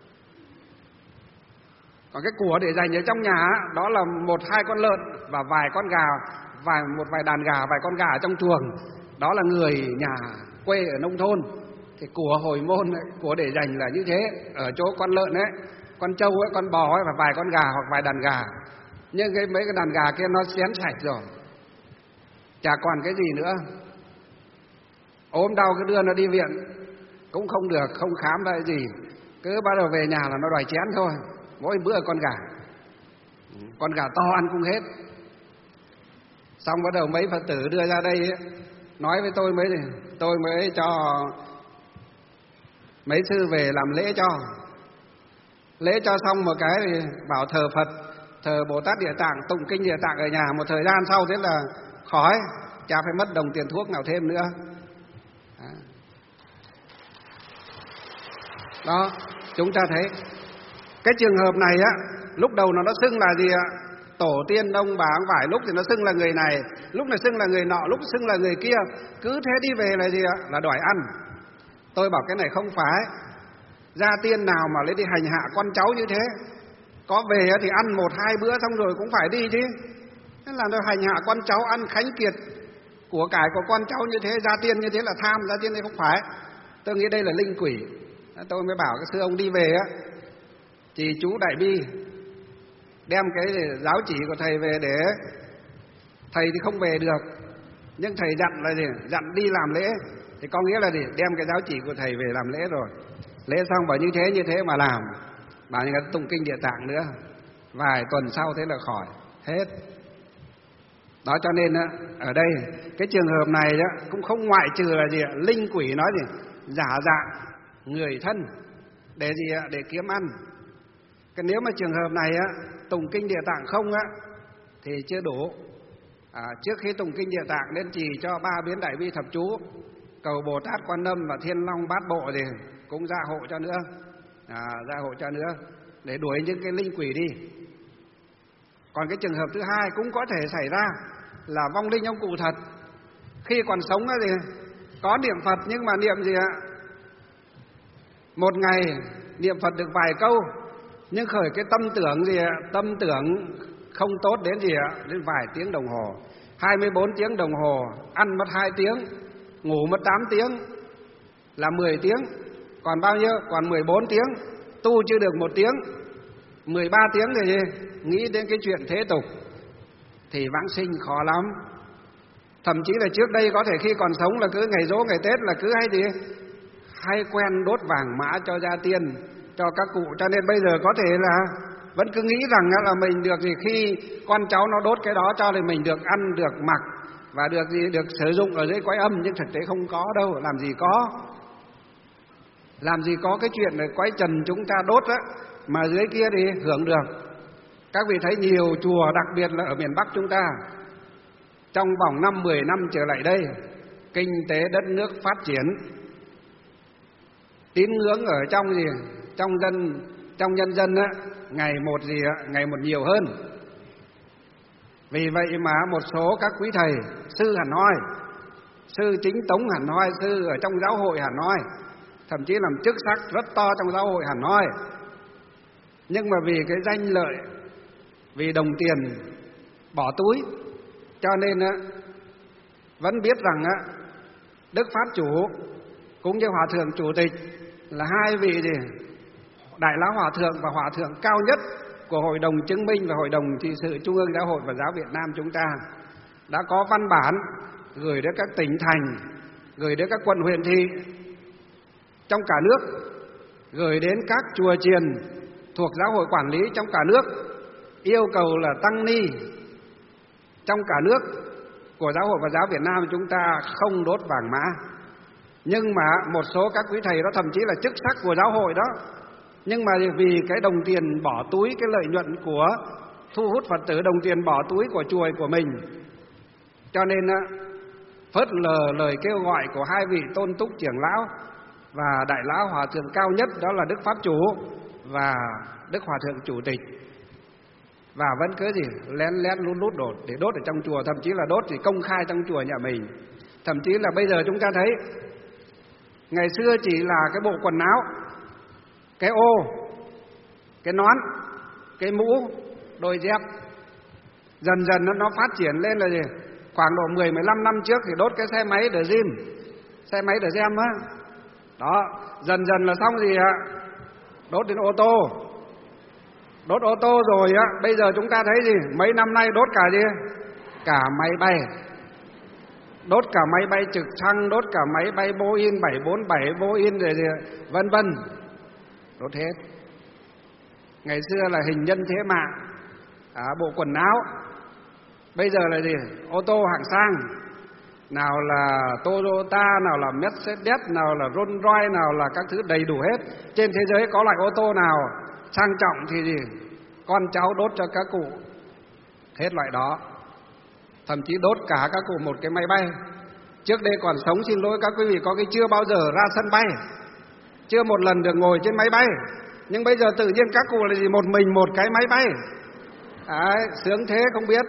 Còn cái của để dành ở trong nhà đó là một hai con lợn và vài con gà, vài một vài đàn gà, vài con gà ở trong chuồng. Đó là người nhà quê ở nông thôn. Thì của hồi môn ấy, của để dành là như thế. Ở chỗ con lợn ấy, con trâu ấy, con bò ấy và vài con gà hoặc vài đàn gà. Nhưng cái mấy cái đàn gà kia nó xén sạch rồi, chả còn cái gì nữa. Ốm đau cứ đưa nó đi viện cũng không được, không khám ra gì, cứ bắt đầu về nhà là nó đòi chén thôi. Mỗi bữa con gà, con gà to ăn không hết. Xong bắt đầu mấy Phật tử đưa ra đây ấy, nói với tôi mới tôi mới cho mấy sư về làm lễ cho. Lễ cho xong một cái thì bảo thờ Phật, thờ Bồ Tát Địa Tạng, tụng kinh Địa Tạng ở nhà. Một thời gian sau thế là khỏi, chả phải mất đồng tiền thuốc nào thêm nữa. Đó, chúng ta thấy cái trường hợp này á, lúc đầu nó nó xưng là gì ạ? Tổ tiên ông bà ông phải, lúc thì nó xưng là người này, lúc này xưng là người nọ, lúc xưng là người kia. Cứ thế đi về là gì ạ? Là đòi ăn. Tôi bảo cái này không phải. Gia tiên nào mà lấy đi hành hạ con cháu như thế? Có về thì ăn một hai bữa xong rồi cũng phải đi chứ. Thế là nó hành hạ con cháu, ăn khánh kiệt của cải của con cháu như thế. Gia tiên như thế là tham, gia tiên này không phải. Tôi nghĩ đây là linh quỷ. Tôi mới bảo cái sư ông đi về á, thì chú Đại Bi đem cái giáo chỉ của thầy về để thầy thì không về được, nhưng thầy dặn là gì? Dặn đi làm lễ. Thì có nghĩa là gì? Đem cái giáo chỉ của thầy về làm lễ rồi. Lễ xong bảo như thế như thế mà làm, bảo như cái tụng kinh Địa Tạng nữa. Vài tuần sau thế là khỏi hết. Đó cho nên á, ở đây cái trường hợp này đó cũng không ngoại trừ là gì? Linh quỷ nói gì? Giả dạng người thân để gì ạ? Để kiếm ăn. Cái nếu mà trường hợp này á, tụng kinh Địa Tạng không á thì chưa đủ. À, trước khi tụng kinh Địa Tạng nên trì cho ba biến Đại Bi thập chú, cầu Bồ Tát Quan Âm và Thiên Long Bát Bộ thì cũng gia hộ cho nữa, à, gia hộ cho nữa để đuổi những cái linh quỷ đi. Còn cái trường hợp thứ hai cũng có thể xảy ra là vong linh ông cụ thật. Khi còn sống á thì có niệm Phật, nhưng mà niệm gì ạ? Một ngày niệm Phật được vài câu, nhưng khởi cái tâm tưởng gì ạ? Tâm tưởng không tốt đến gì ạ? Đến vài tiếng đồng hồ, hai mươi bốn tiếng đồng hồ, ăn mất hai tiếng, ngủ mất tám tiếng, là mười tiếng. Còn bao nhiêu? Còn mười bốn tiếng. Tu chưa được một tiếng, mười ba tiếng thì gì? Nghĩ đến cái chuyện thế tục thì vãng sinh khó lắm. Thậm chí là trước đây có thể khi còn sống là cứ ngày giỗ ngày Tết là cứ hay gì? Hay quen đốt vàng mã cho gia tiên, cho các cụ. Cho nên bây giờ có thể là vẫn cứ nghĩ rằng là mình được gì, khi con cháu nó đốt cái đó cho thì mình được ăn, được mặc và được gì, được sử dụng ở dưới cõi âm. Nhưng thực tế không có đâu, làm gì có. Làm gì có cái chuyện là cõi trần chúng ta đốt á mà dưới kia thì hưởng được. Các vị thấy nhiều chùa, đặc biệt là ở miền Bắc chúng ta, trong vòng năm mười năm trở lại đây, kinh tế đất nước phát triển, tín ngưỡng ở trong gì, trong dân, trong nhân dân á, ngày một gì á, ngày một nhiều hơn. Vì vậy mà một số các quý thầy, sư hẳn hoi, sư chính tống hẳn hoi, sư ở trong giáo hội hẳn hoi, thậm chí làm chức sắc rất to trong giáo hội hẳn hoi, nhưng mà vì cái danh lợi, vì đồng tiền bỏ túi, cho nên á, vẫn biết rằng á, Đức Pháp Chủ cũng như Hòa Thượng Chủ tịch là hai vị gì, Đại Lão Hòa Thượng và Hòa Thượng cao nhất của Hội đồng Chứng minh và Hội đồng Trị sự Trung ương Giáo hội Phật giáo Việt Nam chúng ta đã có văn bản gửi đến các tỉnh thành, gửi đến các quận huyện thị trong cả nước, gửi đến các chùa chiền thuộc giáo hội quản lý trong cả nước, yêu cầu là tăng ni trong cả nước của Giáo hội Phật giáo Việt Nam chúng ta không đốt vàng mã. Nhưng mà một số các quý thầy đó thậm chí là chức sắc của giáo hội đó, nhưng mà vì cái đồng tiền bỏ túi, cái lợi nhuận của thu hút Phật tử, đồng tiền bỏ túi của chùa của mình, cho nên phớt lờ lời kêu gọi của hai vị tôn túc trưởng lão và Đại Lão Hòa Thượng cao nhất, đó là Đức Pháp Chủ và Đức Hòa Thượng Chủ tịch, và vẫn cứ gì lén lén lút lút đốt để đốt ở trong chùa, thậm chí là đốt thì công khai trong chùa nhà mình. Thậm chí là bây giờ chúng ta thấy, ngày xưa chỉ là cái bộ quần áo, cái ô, cái nón, cái mũ, đôi dép. Dần dần nó, nó phát triển lên là gì? Khoảng độ mười mười lăm năm trước thì đốt cái xe máy The Gym, xe máy The Gem á. Đó, dần dần là xong gì ạ? Đốt đến ô tô. Đốt ô tô rồi á, bây giờ chúng ta thấy gì? Mấy năm nay đốt cả gì? Cả máy bay. Đốt cả máy bay trực thăng, đốt cả máy bay Boeing bảy bốn bảy, Boeing rồi gì, vân vân. Đốt hết. Ngày xưa là hình nhân thế mạng, à, bộ quần áo. Bây giờ là gì? Ô tô hạng sang. Nào là Toyota, nào là Mercedes, nào là Rolls Royce, nào là các thứ đầy đủ hết. Trên thế giới có loại ô tô nào sang trọng thì gì? Con cháu đốt cho các cụ hết loại đó. Thậm chí đốt cả các cụ một cái máy bay. Trước đây còn sống, xin lỗi các quý vị, có cái chưa bao giờ ra sân bay, chưa một lần được ngồi trên máy bay. Nhưng bây giờ tự nhiên các cụ là gì? Một mình một cái máy bay. Đấy, sướng thế không biết.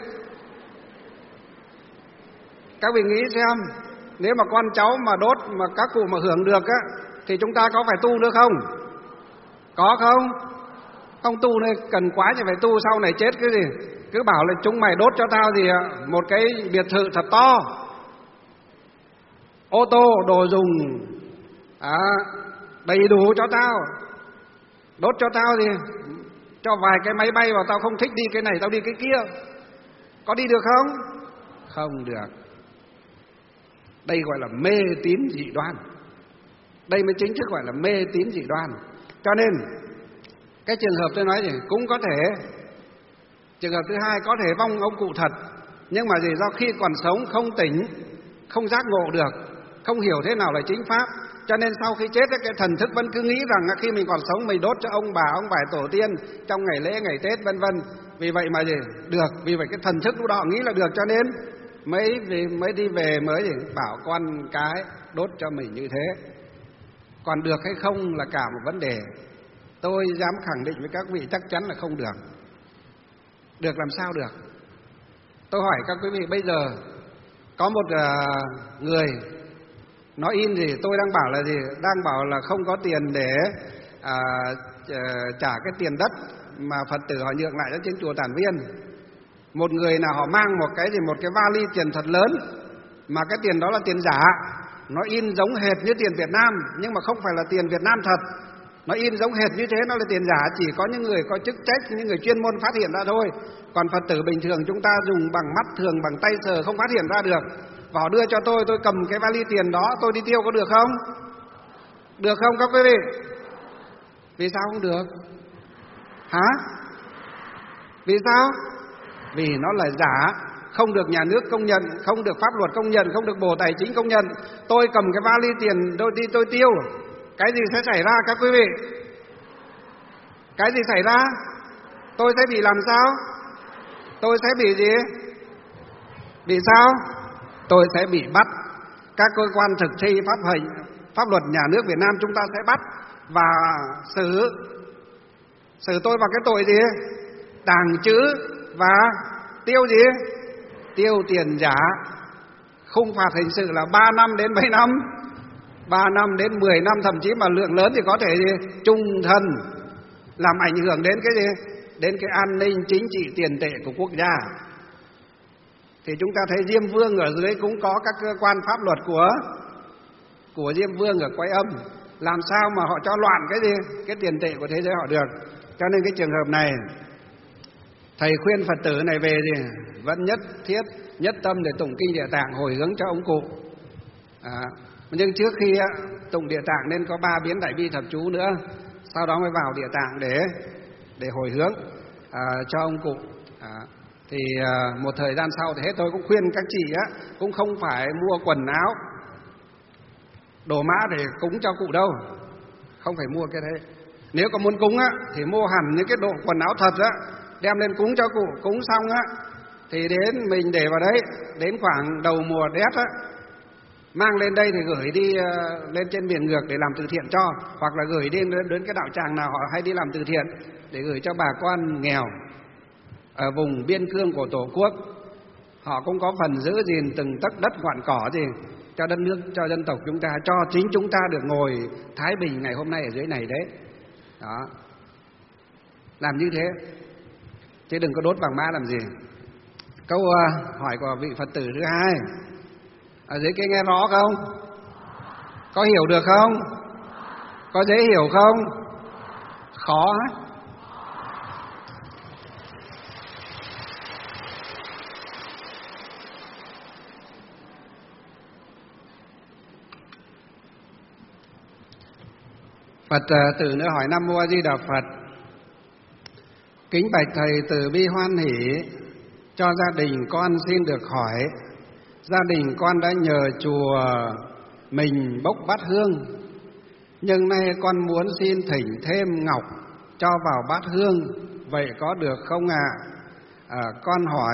Các vị nghĩ xem, nếu mà con cháu mà đốt mà các cụ mà hưởng được á, thì chúng ta có phải tu nữa không? Có không? Không tu nữa, cần quá thì phải tu, sau này chết cái gì? Cứ bảo là chúng mày đốt cho tao gì ạ? Một cái biệt thự thật to, ô tô, đồ dùng à, đầy đủ cho tao. Đốt cho tao gì? Cho vài cái máy bay vào, tao không thích đi cái này, tao đi cái kia. Có đi được không? Không được. Đây gọi là mê tín dị đoan. Đây mới chính thức gọi là mê tín dị đoan. Cho nên cái trường hợp tôi nói gì cũng có thể. Trường hợp thứ hai có thể vong ông cụ thật, nhưng mà gì, do khi còn sống không tỉnh, không giác ngộ được, không hiểu thế nào là chính pháp, cho nên sau khi chết cái thần thức vẫn cứ nghĩ rằng khi mình còn sống mình đốt cho ông bà, ông bà tổ tiên trong ngày lễ, ngày Tết vân vân. Vì vậy mà gì được, vì vậy cái thần thức lúc đó nghĩ là được, cho nên mấy mới đi về mới gì bảo con cái đốt cho mình như thế. Còn được hay không là cả một vấn đề. Tôi dám khẳng định với các vị chắc chắn là không được. Được làm sao được? Tôi hỏi các quý vị, bây giờ có một uh, người nói in gì, tôi đang bảo là gì, đang bảo là không có tiền để uh, trả cái tiền đất mà Phật tử họ nhượng lại cho trên chùa Tản Viên. Một người nào họ mang một cái gì, một cái vali tiền thật lớn, mà cái tiền đó là tiền giả, nó in giống hệt như tiền Việt Nam, nhưng mà không phải là tiền Việt Nam thật. Nó in giống hệt như thế, nó là tiền giả, chỉ có những người có chức trách, những người chuyên môn phát hiện ra thôi. Còn Phật tử bình thường chúng ta dùng bằng mắt thường, bằng tay sờ không phát hiện ra được. Và họ đưa cho tôi, tôi cầm cái vali tiền đó, tôi đi tiêu có được không? Được không các quý vị? Vì sao không được? Hả? Vì sao? Vì nó là giả, không được nhà nước công nhận, không được pháp luật công nhận, không được Bộ Tài chính công nhận. Tôi cầm cái vali tiền tôi đi tôi tiêu, cái gì sẽ xảy ra các quý vị? Cái gì xảy ra? Tôi sẽ bị làm sao? Tôi sẽ bị gì? Bị sao? Tôi sẽ bị bắt. Các cơ quan thực thi pháp hành, pháp luật nhà nước Việt Nam chúng ta sẽ bắt và xử xử tôi vào cái tội gì? Tàng trữ và tiêu gì? Tiêu tiền giả. Khung phạt hình sự là ba năm đến mấy năm? ba năm đến mười năm, thậm chí mà lượng lớn thì có thể gì? Chung thân, làm ảnh hưởng đến cái gì? Đến cái an ninh chính trị tiền tệ của quốc gia. Thì chúng ta thấy Diêm Vương ở dưới cũng có các cơ quan pháp luật của của Diêm Vương ở Quái Âm. Làm sao mà họ cho loạn cái gì? Cái tiền tệ của thế giới họ được. Cho nên cái trường hợp này, thầy khuyên Phật tử này về gì? Vẫn nhất thiết, nhất tâm để tụng kinh Địa Tạng hồi hướng cho ông cụ. À, nhưng trước khi á, tụng Địa Tạng nên có ba biến Đại Bi Thập Chú nữa, sau đó mới vào Địa Tạng để để hồi hướng à, cho ông cụ. À, thì à, một thời gian sau thì hết tôi cũng khuyên các chị á cũng không phải mua quần áo, đồ mã để cúng cho cụ đâu, không phải mua cái thế. Nếu có muốn cúng á thì mua hẳn những cái đồ quần áo thật á, đem lên cúng cho cụ. Cúng xong á thì đến mình để vào đấy, đến khoảng đầu mùa rét á, mang lên đây thì gửi đi uh, lên trên miền ngược để làm từ thiện cho, hoặc là gửi đi đến, đến cái đạo tràng nào họ hay đi làm từ thiện để gửi cho bà con nghèo ở vùng biên cương của Tổ quốc. Họ cũng có phần giữ gìn từng tấc đất ngọn cỏ gì, cho đất nước, cho dân tộc chúng ta, cho chính chúng ta được ngồi thái bình ngày hôm nay ở dưới này đấy. Đó, làm như thế, chứ đừng có đốt vàng mã làm gì. Câu uh, hỏi của vị Phật tử thứ hai, ở dưới kia nghe rõ không? Có hiểu được không? Có dễ hiểu không? Khó hả? Phật tử nữa hỏi: Nam Mô A Di Đà Phật. Kính bạch thầy từ bi hoan hỷ cho gia đình con xin được hỏi. Gia đình con đã nhờ chùa mình bốc bát hương, nhưng nay con muốn xin thỉnh thêm ngọc cho vào bát hương, vậy có được không ạ? À? À, con hỏi,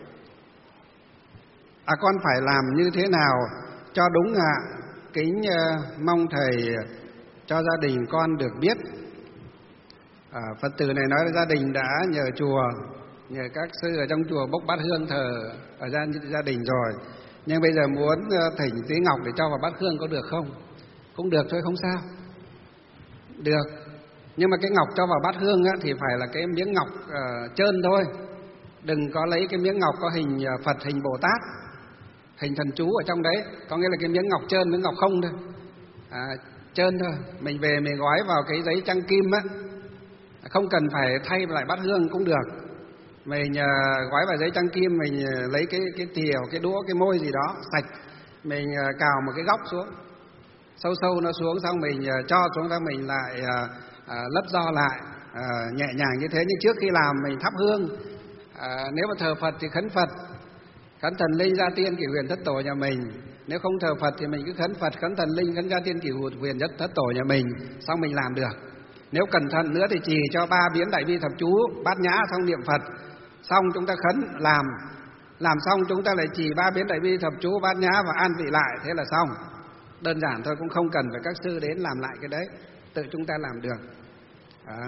à con phải làm như thế nào cho đúng ạ? À? Kính uh, mong thầy cho gia đình con được biết. À, Phật tử này nói là gia đình đã nhờ chùa, nhờ các sư ở trong chùa bốc bát hương thờ ở gia, gia đình rồi, nhưng bây giờ muốn thỉnh tí ngọc để cho vào bát hương có được không? Cũng được thôi, không sao. Được, nhưng mà cái ngọc cho vào bát hương á, thì phải là cái miếng ngọc uh, trơn thôi. Đừng có lấy cái miếng ngọc có hình Phật, hình Bồ Tát, hình thần chú ở trong đấy. Có nghĩa là cái miếng ngọc trơn, miếng ngọc không thôi, à, trơn thôi. Mình về mình gói vào cái giấy trăng kim á, không cần phải thay lại bát hương cũng được. Mình uh, gói vào giấy trăng kim, mình uh, lấy cái cái thìa, cái đũa, cái môi gì đó sạch, mình uh, cào một cái góc xuống, sâu sâu nó xuống, xong mình uh, cho xuống, xong mình lại uh, uh, lấp do lại, uh, nhẹ nhàng như thế. Nhưng trước khi làm mình thắp hương. Uh, nếu mà thờ Phật thì khấn Phật, khấn thần linh gia tiên cửu huyền thất tổ nhà mình. Nếu không thờ Phật thì mình cứ khấn Phật, khấn thần linh, khấn gia tiên cửu huyền nhất thất tổ nhà mình, xong mình làm được. Nếu cẩn thận nữa thì chỉ cho ba biến đại bi thập chú, bát nhã, xong niệm Phật, xong chúng ta khấn làm, làm xong chúng ta lại chỉ ba biến đại bi thập chú, bát nhã và an vị lại, thế là xong. Đơn giản thôi, cũng không cần phải các sư đến làm lại cái đấy, tự chúng ta làm được. À.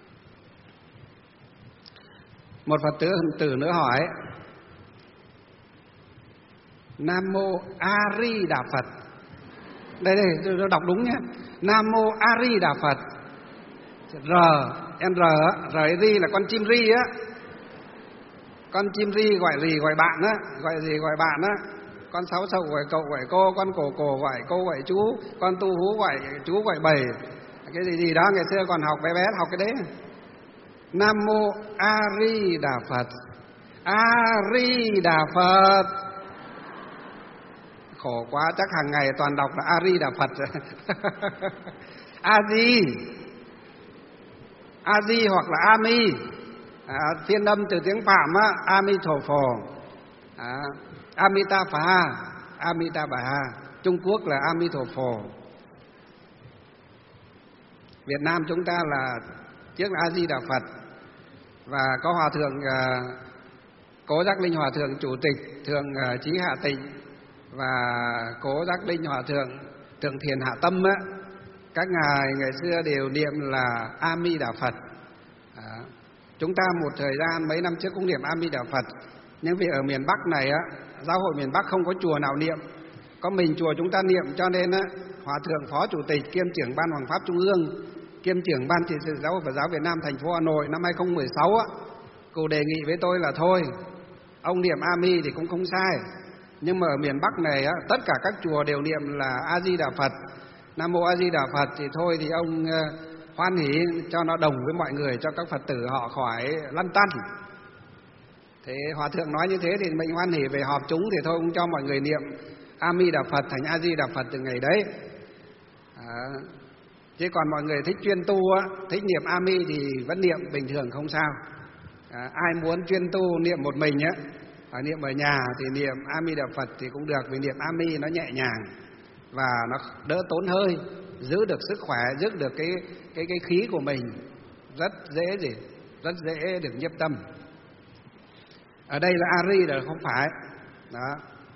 Một Phật tử tử nữa hỏi: Nam Mô A Di Đà Phật. Đây đây, tôi đọc đúng nhé. Nam Mô A Di Đà Phật. R, N R, R ri là con chim ri á. Con chim ri gọi gì gọi bạn á, gọi gì gọi bạn á. Con sáu sậu gọi cậu gọi cô, con cổ cổ gọi cô gọi chú, con tu hú gọi chú gọi bầy. Cái gì gì đó ngày xưa còn học bé bé học cái đấy. Nam Mô A Di Đà Phật. A Di Đà Phật. Khổ quá, chắc hàng ngày toàn đọc là A Di Đà Phật. A Di, A Di hoặc là A Mi, à, phiên âm từ tiếng Phạm á, A Mi Thổ Phổ, à, Amitabha, Amitabha. Trung Quốc là A Mi Thổ Phổ. Việt Nam chúng ta là tiếc là A Di Đà Phật. Và có hòa thượng uh, Cố Giác Linh hòa thượng chủ tịch thường uh, Chí Hạ Tịnh và Cố Giác Linh hòa thượng Thượng Thiền Hạ Tâm á, các ngài ngày xưa đều niệm là A Mi Đà Phật. À, chúng ta một thời gian mấy năm trước cũng niệm A Mi Đà Phật, nhưng vì ở miền Bắc này á, giáo hội miền Bắc không có chùa nào niệm, có mình chùa chúng ta niệm, cho nên á, hòa thượng phó chủ tịch kiêm trưởng ban Hoàng pháp Trung ương, kiêm trưởng ban trị sự giáo hội Phật giáo Việt Nam thành phố Hà Nội năm hai không một sáu á, cụ đề nghị với tôi là thôi, ông niệm A Mi thì cũng không sai, nhưng mà ở miền Bắc này á, tất cả các chùa đều niệm là A Di Đà Phật, Nam Mô A Di Đà Phật, thì thôi thì ông uh, hoan hỉ cho nó đồng với mọi người, cho các Phật tử họ khỏi lăn tăn. Thế hòa thượng nói như thế thì mình hoan hỉ về họp chúng, thì thôi cũng cho mọi người niệm A Mi Đà Phật thành A Di Đà Phật từ ngày đấy. À, chứ còn mọi người thích chuyên tu á, thích niệm A Mi thì vẫn niệm bình thường không sao. À, ai muốn chuyên tu niệm một mình á, ở niệm ở nhà thì niệm A Mi Đà Phật thì cũng được, vì niệm A Mi nó nhẹ nhàng và nó đỡ tốn hơi, giữ được sức khỏe, giữ được cái cái cái khí của mình, rất dễ gì, rất dễ được nhiếp tâm. Ở đây là A Ri là không phải. Đó.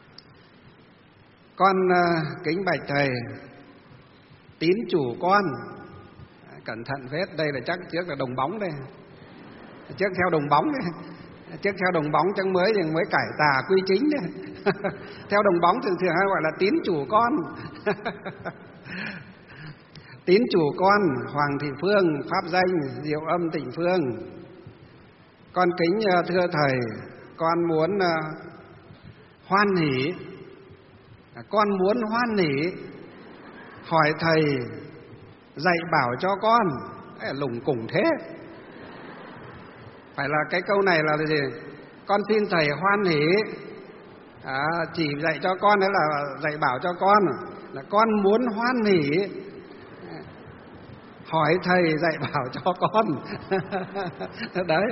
Con uh, kính bạch thầy, tín chủ con, cẩn thận phết, đây là chắc trước là đồng bóng đây, trước theo đồng bóng đây, trước theo đồng bóng chẳng mới thì mới cải tà quy chính đấy. Theo đồng bóng thường thường hay gọi là tín chủ con. Tín chủ con Hoàng Thị Phương, pháp danh Diệu Âm Tịnh Phương. Con kính thưa thầy, con muốn hoan hỉ, con muốn hoan hỉ hỏi thầy dạy bảo cho con. Đấy, lủng củng thế. Phải là cái câu này là gì? Con xin thầy hoan hỉ à, chỉ dạy cho con, đấy là dạy bảo cho con, là con muốn hoan hỉ hỏi thầy dạy bảo cho con. Đấy.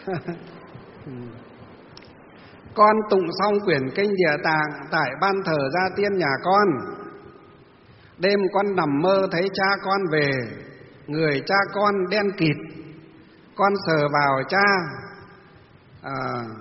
Con tụng xong quyển kinh Địa Tạng tại ban thờ gia tiên nhà con. Đêm con nằm mơ thấy cha con về, người cha con đen kịt. Con sờ vào cha à,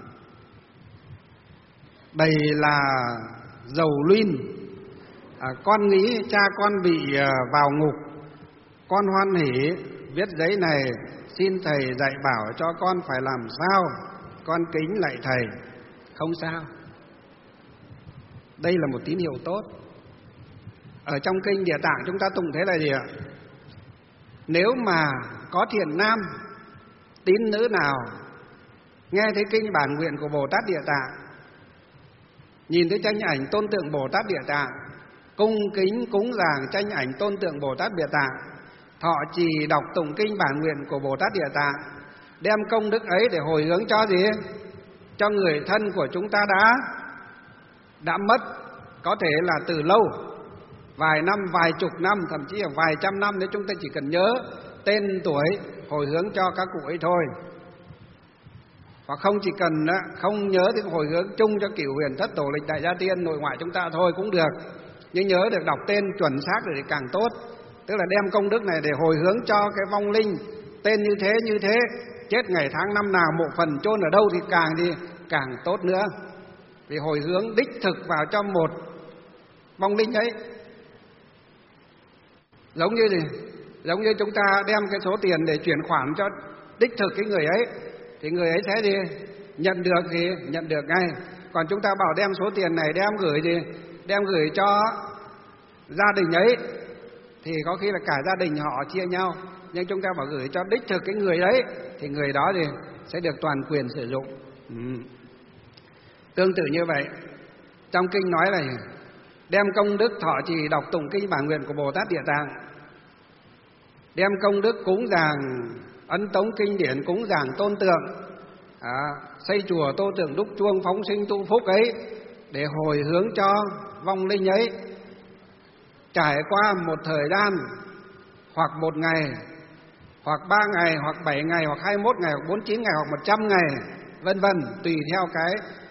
đầy là dầu luyên. à, Con nghĩ cha con bị à, vào ngục. Con hoan hỉ viết giấy này, xin thầy dạy bảo cho con phải làm sao. Con kính lạy thầy. Không sao. Đây là một tín hiệu tốt. Ở trong kinh Địa Tạng chúng ta tụng thế là gì ạ? Nếu mà có thiện nam tín nữ nào nghe thấy kinh bản nguyện của Bồ Tát Địa Tạng, nhìn thấy tranh ảnh tôn tượng Bồ Tát Địa Tạng, cung kính cúng dường tranh ảnh tôn tượng Bồ Tát Địa Tạng, thọ trì đọc tụng kinh bản nguyện của Bồ Tát Địa Tạng, đem công đức ấy để hồi hướng cho gì? Cho người thân của chúng ta đã đã mất, có thể là từ lâu, vài năm, vài chục năm, thậm chí là vài trăm năm. Nếu chúng ta chỉ cần nhớ tên tuổi, hồi hướng cho các cụ ấy thôi. Hoặc không chỉ cần không nhớ thì hồi hướng chung cho cửu huyền thất tổ lịch đại gia tiên nội ngoại chúng ta thôi cũng được, nhưng nhớ được đọc tên chuẩn xác thì càng tốt. Tức là đem công đức này để hồi hướng cho cái vong linh tên như thế như thế, chết ngày tháng năm nào, mộ phần chôn ở đâu thì càng đi càng tốt nữa. Vì hồi hướng đích thực vào cho một vong linh ấy. Giống như gì? Giống như chúng ta đem cái số tiền để chuyển khoản cho đích thực cái người ấy, thì người ấy sẽ gì? Nhận được thì nhận được ngay. Còn chúng ta bảo đem số tiền này đem gửi gì? Đem gửi cho gia đình ấy, thì có khi là cả gia đình họ chia nhau. Nhưng chúng ta bảo gửi cho đích thực cái người đấy, thì người đó thì sẽ được toàn quyền sử dụng. ừ. Tương tự như vậy, trong kinh nói là đem công đức thọ trì đọc tụng kinh bản nguyện của Bồ Tát Địa Tạng, đem công đức cúng dường ấn tống kinh điển, cúng dường tôn tượng, à, xây chùa tô tượng đúc chuông phóng sinh tu phúc ấy, để hồi hướng cho vong linh ấy. Trải qua một thời gian, hoặc một ngày, hoặc ba ngày, hoặc bảy ngày, hoặc hai mươi mốt ngày, hoặc bốn mươi chín ngày, hoặc một trăm ngày, vân vân, tùy theo cái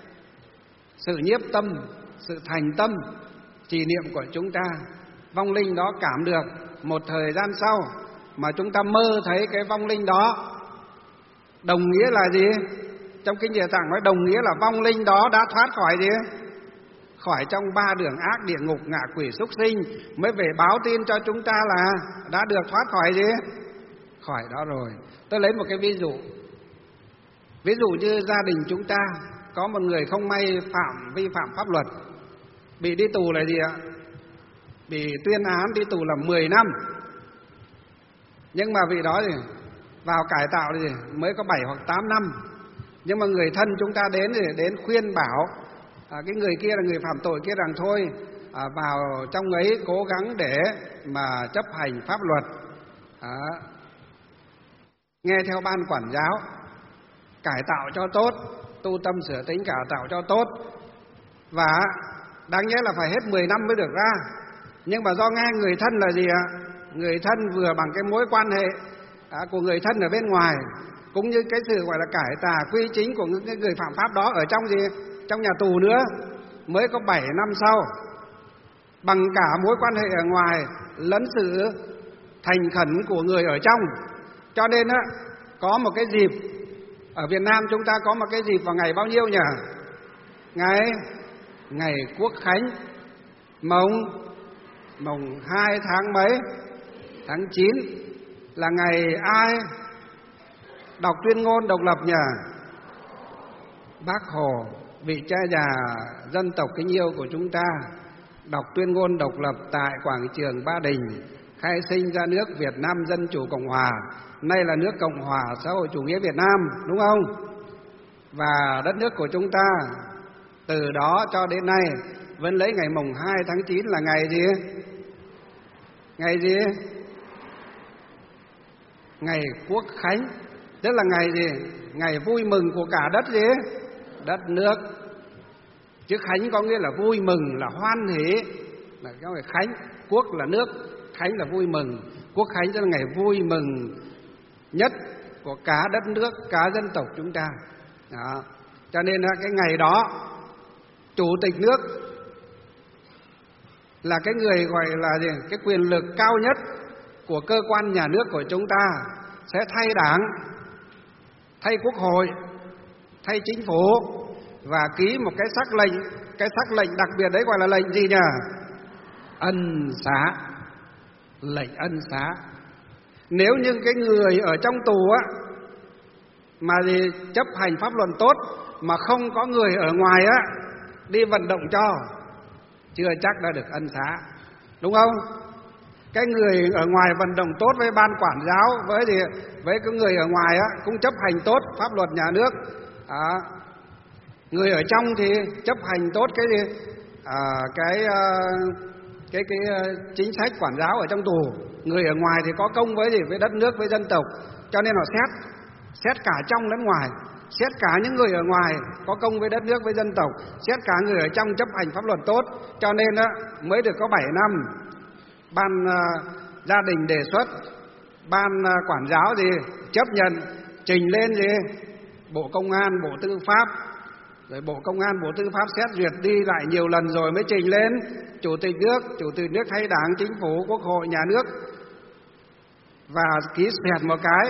sự nhiếp tâm, sự thành tâm trì niệm của chúng ta. Vong linh đó cảm được. Một thời gian sau mà chúng ta mơ thấy cái vong linh đó, đồng nghĩa là gì? Trong kinh Địa Tạng nói đồng nghĩa là vong linh đó đã thoát khỏi gì? Khỏi trong ba đường ác, địa ngục, ngạ quỷ, súc sinh, mới về báo tin cho chúng ta là đã được thoát khỏi gì? Khỏi đó rồi. Tôi lấy một cái ví dụ. Ví dụ như gia đình chúng ta có một người không may phạm vi phạm pháp luật, bị đi tù là gì ạ? Bị tuyên án đi tù là mười năm. Nhưng mà vị đó thì vào cải tạo thì mới có bảy hoặc tám năm. Nhưng mà người thân chúng ta đến thì đến khuyên bảo à, cái người kia là người phạm tội kia rằng thôi à, vào trong ấy cố gắng để mà chấp hành pháp luật, à, nghe theo ban quản giáo, cải tạo cho tốt, tu tâm sửa tính cải tạo cho tốt. Và đáng nhẽ là phải hết mười năm mới được ra. Nhưng mà do nghe người thân là gì ạ? Người thân vừa bằng cái mối quan hệ à, của người thân ở bên ngoài, cũng như cái sự gọi là cải tà quy chính của những người phạm pháp đó ở trong gì? Trong nhà tù nữa, mới có bảy năm sau, bằng cả mối quan hệ ở ngoài lẫn sự thành khẩn của người ở trong. Cho nên á, có một cái dịp ở Việt Nam chúng ta có một cái dịp vào ngày bao nhiêu nhỉ? Ngày ngày Quốc khánh mồng mồng hai tháng mấy? Tháng chín là ngày ai đọc tuyên ngôn độc lập nhỉ? Bác Hồ. vị cha già dân tộc kính yêu của chúng ta đọc tuyên ngôn độc lập tại quảng trường Ba Đình, khai sinh ra nước Việt Nam Dân Chủ Cộng Hòa, nay là nước Cộng Hòa Xã hội Chủ nghĩa Việt Nam, đúng không? Và đất nước của chúng ta từ đó cho đến nay vẫn lấy ngày mùng hai tháng chín là ngày gì? Ngày gì? Ngày Quốc Khánh, tức là ngày gì? Ngày vui mừng của cả đất gì? Đất nước. Chứ Khánh có nghĩa là vui mừng, là hoan hỷ, là cái ngày Khánh. Quốc là nước, Khánh là vui mừng. Quốc Khánh tức là ngày vui mừng nhất của cả đất nước, cả dân tộc chúng ta. Đó. Cho nên là cái ngày đó, chủ tịch nước là cái người gọi là gì? Cái quyền lực cao nhất của cơ quan nhà nước của chúng ta sẽ thay đảng, thay quốc hội, thay chính phủ và ký một cái sắc lệnh. Cái sắc lệnh đặc biệt đấy gọi là lệnh gì nhỉ? Ân xá. Lệnh ân xá. Nếu như cái người ở trong tù á mà gì chấp hành pháp luật tốt mà không có người ở ngoài á đi vận động cho, chưa chắc đã được ân xá, đúng không? Cái người ở ngoài vận động tốt với ban quản giáo, với gì với cái người ở ngoài á cũng chấp hành tốt pháp luật nhà nước. À, người ở trong thì chấp hành tốt cái gì? À, cái cái cái chính sách quản giáo ở trong tù. Người ở ngoài thì có công với gì? Với đất nước, với dân tộc. Cho nên họ xét xét cả trong lẫn ngoài, xét cả những người ở ngoài có công với đất nước, với dân tộc, xét cả người ở trong chấp hành pháp luật tốt. Cho nên á mới được có bảy năm. Ban uh, gia đình đề xuất, ban uh, quản giáo gì chấp nhận, trình lên gì Bộ Công an, Bộ Tư pháp, rồi Bộ Công an, Bộ Tư pháp xét duyệt đi lại nhiều lần rồi mới trình lên chủ tịch nước. Chủ tịch nước thay đảng, chính phủ, quốc hội, nhà nước và ký xẹt một cái.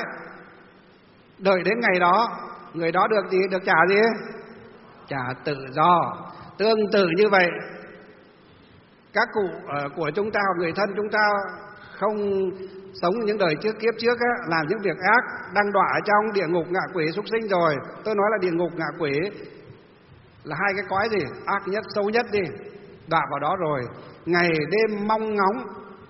Đợi đến ngày đó, người đó được gì? Được trả gì? Trả tự do. Tương tự như vậy, các cụ uh, của chúng ta, người thân chúng ta không sống những đời trước kiếp trước á, làm những việc ác, đang đọa ở trong địa ngục ngạ quỷ súc sinh rồi. Tôi nói là địa ngục ngạ quỷ là hai cái cõi gì? Ác nhất, sâu nhất đi. Đọa vào đó rồi, ngày đêm mong ngóng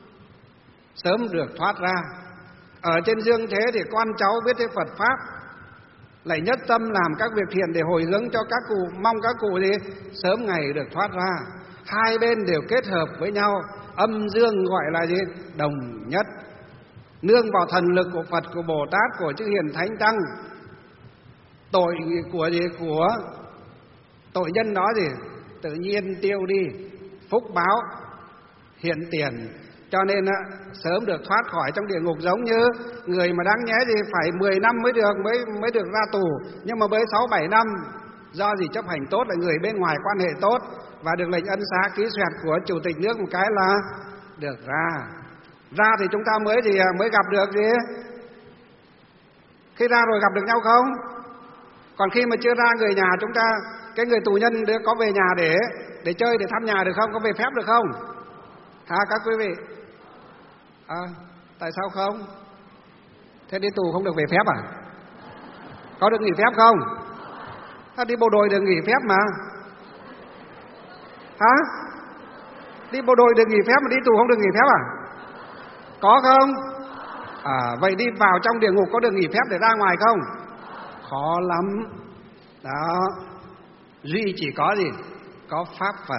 sớm được thoát ra. Ở trên dương thế thì con cháu biết tới Phật Pháp, lại nhất tâm làm các việc thiện để hồi hướng cho các cụ, mong các cụ gì? Sớm ngày được thoát ra. Hai bên đều kết hợp với nhau, âm dương gọi là gì? Đồng nhất. Nương vào thần lực của Phật, của Bồ Tát, của chư Hiền Thánh Tăng. Tội của gì? Của tội nhân đó gì? Tự nhiên tiêu đi, phúc báo hiện tiền. Cho nên á, sớm được thoát khỏi trong địa ngục. Giống như người mà đáng nhẽ gì phải mười năm mới được mới mới được ra tù, nhưng mà mới sáu bảy năm do gì chấp hành tốt, là người bên ngoài quan hệ tốt và được lệnh ân xá ký xẹt của chủ tịch nước một cái là được ra. Ra thì chúng ta mới gì mới gặp được gì? Khi ra rồi gặp được nhau không? Còn khi mà chưa ra, người nhà chúng ta, cái người tù nhân có về nhà để để chơi, để thăm nhà được không? Có về phép được không? Hả các quý vị? À, tại sao không? Thế đi tù không được về phép à? Có được nghỉ phép không? À, đi bộ đội được nghỉ phép mà. Hả? Đi bộ đội được nghỉ phép mà đi tù không được nghỉ phép à? Có không? À, vậy đi vào trong địa ngục có được nghỉ phép để ra ngoài không? Khó lắm. Đó. Duy chỉ có gì? Có Pháp Phật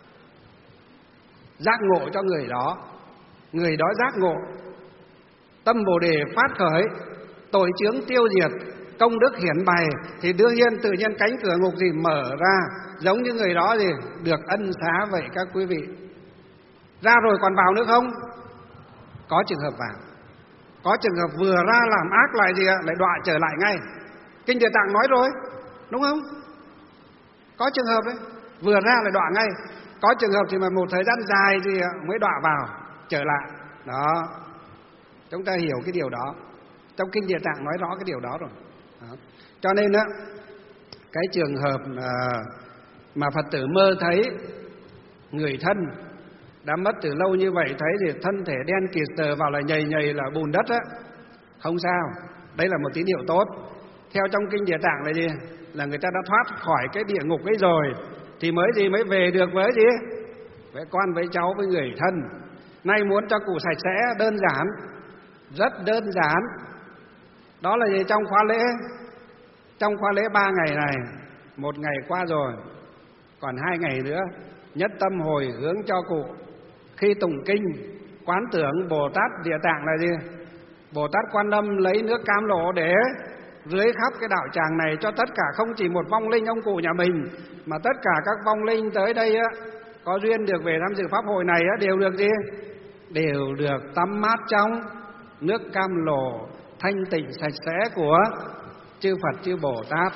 giác ngộ cho người đó. Người đó giác ngộ, tâm Bồ Đề phát khởi, tội chướng tiêu diệt, công đức hiển bày, thì đương nhiên tự nhiên cánh cửa ngục gì mở ra. Giống như người đó gì được ân xá vậy các quý vị. Ra rồi còn vào nữa không? Có trường hợp vào. Có trường hợp vừa ra làm ác lại gì lại đọa trở lại ngay. Kinh Địa Tạng nói rồi, đúng không? Có trường hợp đấy, vừa ra lại đọa ngay. Có trường hợp thì mà một thời gian dài thì mới đọa vào, trở lại. Đó, chúng ta hiểu cái điều đó. Trong Kinh Địa Tạng nói rõ cái điều đó rồi. Đó. Cho nên á, cái trường hợp mà Phật tử mơ thấy người thân đã mất từ lâu như vậy, thấy thì thân thể đen kịt sờ vào là nhầy nhầy là bùn đất á, không sao. Đấy là một tín hiệu tốt. Theo trong Kinh Địa Tạng là gì? là người ta đã thoát khỏi cái địa ngục ấy rồi, thì mới gì mới về được với gì? Với con, với cháu, với người thân. Nay muốn cho cụ sạch sẽ đơn giản, rất đơn giản. Đó là gì? Trong khóa lễ, trong khóa lễ ba ngày này, một ngày qua rồi, còn hai ngày nữa, nhất tâm hồi hướng cho cụ. Khi tụng kinh, quán tưởng Bồ Tát Địa Tạng là gì? Bồ Tát Quan Âm lấy nước cam lộ để rưới khắp cái đạo tràng này cho tất cả, không chỉ một vong linh ông cụ nhà mình, mà tất cả các vong linh tới đây á, có duyên được về tham dự pháp hội này á, đều được gì? Đều được tắm mát trong nước cam lộ thanh tịnh sạch sẽ của chư Phật chư Bồ Tát.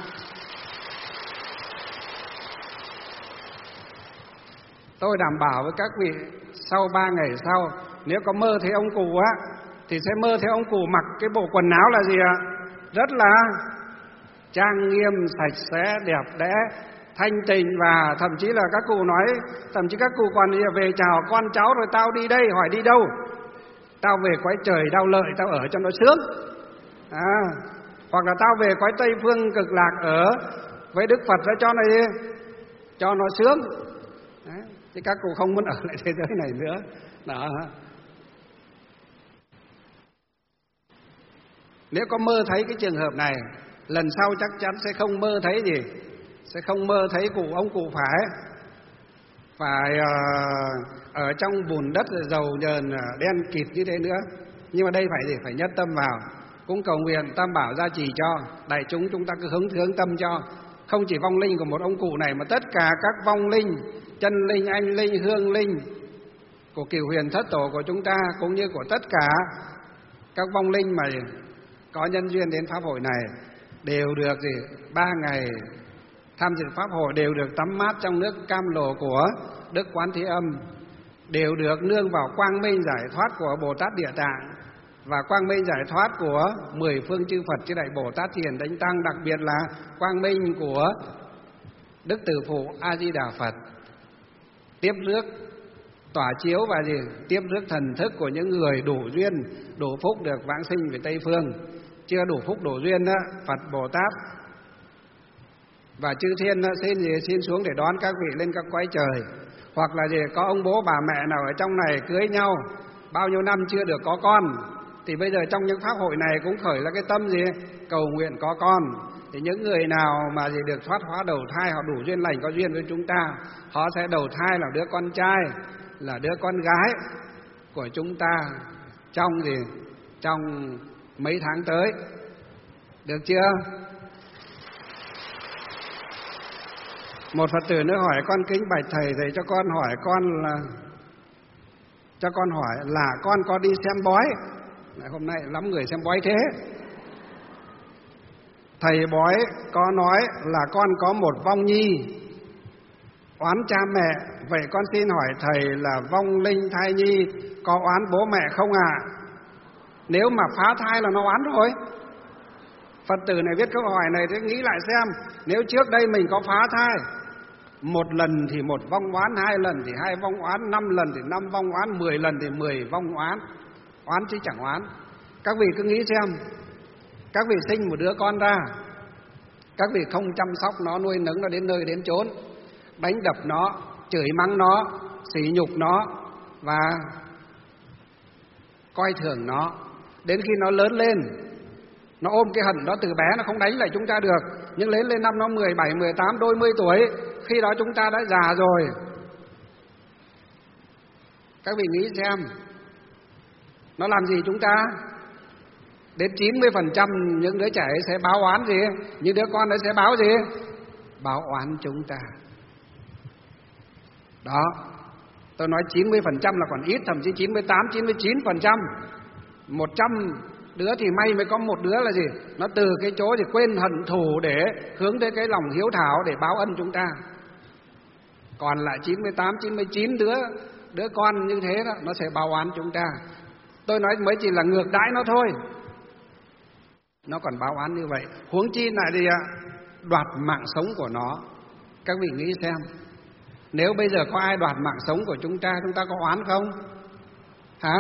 Tôi đảm bảo với các vị, sau ba ngày sau, nếu có mơ thấy ông cụ á, thì sẽ mơ thấy ông cụ mặc cái bộ quần áo là gì ạ? Rất là trang nghiêm, sạch sẽ, đẹp đẽ, thanh tịnh. Và thậm chí là các cụ nói, thậm chí các cụ còn về chào con cháu rồi tao đi đây, hỏi đi đâu? Tao về cõi trời đau lợi, tao ở cho nó sướng. À, hoặc là tao về cõi Tây Phương cực lạc ở với Đức Phật ra cho nó đi, cho nó sướng. Đấy, chứ các cụ không muốn ở lại thế giới này nữa. Đó. Nếu có mơ thấy cái trường hợp này, lần sau chắc chắn sẽ không mơ thấy gì, sẽ không mơ thấy cụ ông cụ phải phải uh, ở trong bùn đất dầu nhờn đen kịt như thế nữa. Nhưng mà đây phải gì? Phải nhất tâm vào, cũng cầu nguyện Tam Bảo gia trì cho đại chúng. Chúng ta cứ hướng hướng tâm cho, không chỉ vong linh của một ông cụ này, mà tất cả các vong linh, chân linh, anh linh, hương linh của cửu huyền thất tổ của chúng ta, cũng như của tất cả các vong linh mà có nhân duyên đến pháp hội này, đều được gì? Ba ngày tham dự pháp hội đều được tắm mát trong nước cam lộ của Đức Quán Thế Âm, đều được nương vào quang minh giải thoát của Bồ Tát Địa Tạng và quang minh giải thoát của mười phương chư Phật chư Đại Bồ Tát Thiền Thánh Tăng, đặc biệt là quang minh của Đức Từ Phụ A Di Đà Phật, tiếp rước tỏa chiếu và gì? Tiếp rước thần thức của những người đủ duyên, đủ phúc được vãng sinh về Tây Phương. Chưa đủ phúc đủ duyên đó, Phật Bồ Tát và chư thiên đó, xin gì? Xin xuống để đón các vị lên các cõi trời. Hoặc là gì? Có ông bố bà mẹ nào ở trong này cưới nhau bao nhiêu năm chưa được có con, thì bây giờ trong những pháp hội này cũng khởi là cái tâm gì? Cầu nguyện có con. Thì những người nào mà gì được thoát hóa đầu thai, họ đủ duyên lành, có duyên với chúng ta, họ sẽ đầu thai là đứa con trai, là đứa con gái của chúng ta trong gì? Trong mấy tháng tới. Được chưa? Một Phật tử nữa hỏi con kính bạch thầy, thầy cho con hỏi con là cho con hỏi là con có đi xem bói. Hôm nay lắm người xem bói thế. Thầy bói có nói là con có một vong nhi oán cha mẹ, vậy con xin hỏi thầy là vong linh thai nhi có oán bố mẹ không ạ? À? Nếu mà phá thai là nó oán rồi. Phật tử này viết câu hỏi này thì nghĩ lại xem, nếu trước đây mình có phá thai, một lần thì một vong oán, hai lần thì hai vong oán, năm lần thì năm vong oán, mười lần thì mười vong oán. Oán chứ chẳng oán. Các vị cứ nghĩ xem, các vị sinh một đứa con ra, các vị không chăm sóc nó, nuôi nấng nó đến nơi đến chốn, đánh đập nó, chửi mắng nó, sỉ nhục nó và coi thường nó. Đến khi nó lớn lên, nó ôm cái hận đó, từ bé nó không đánh lại chúng ta được, nhưng lớn lên năm nó mười bảy, mười tám, đôi mươi tuổi, khi đó chúng ta đã già rồi. Các vị nghĩ xem, nó làm gì chúng ta? Đến chín mươi phần trăm những đứa trẻ sẽ báo oán gì? Những đứa con ấy sẽ báo gì? Báo oán chúng ta. Đó, tôi nói chín mươi phần trăm là còn ít, thậm chí chín mươi tám, chín mươi chín phần trăm. một trăm đứa thì may mới có một đứa là gì? Nó từ cái chỗ thì quên hận thù để hướng tới cái lòng hiếu thảo để báo ân chúng ta. Còn lại chín mươi tám, chín mươi chín đứa đứa con như thế đó, nó sẽ báo oán chúng ta. Tôi nói mới chỉ là ngược đãi nó thôi, nó còn báo oán như vậy, huống chi lại gì ạ? Đoạt mạng sống của nó. Các vị nghĩ xem, nếu bây giờ có ai đoạt mạng sống của chúng ta, chúng ta có oán không? Hả?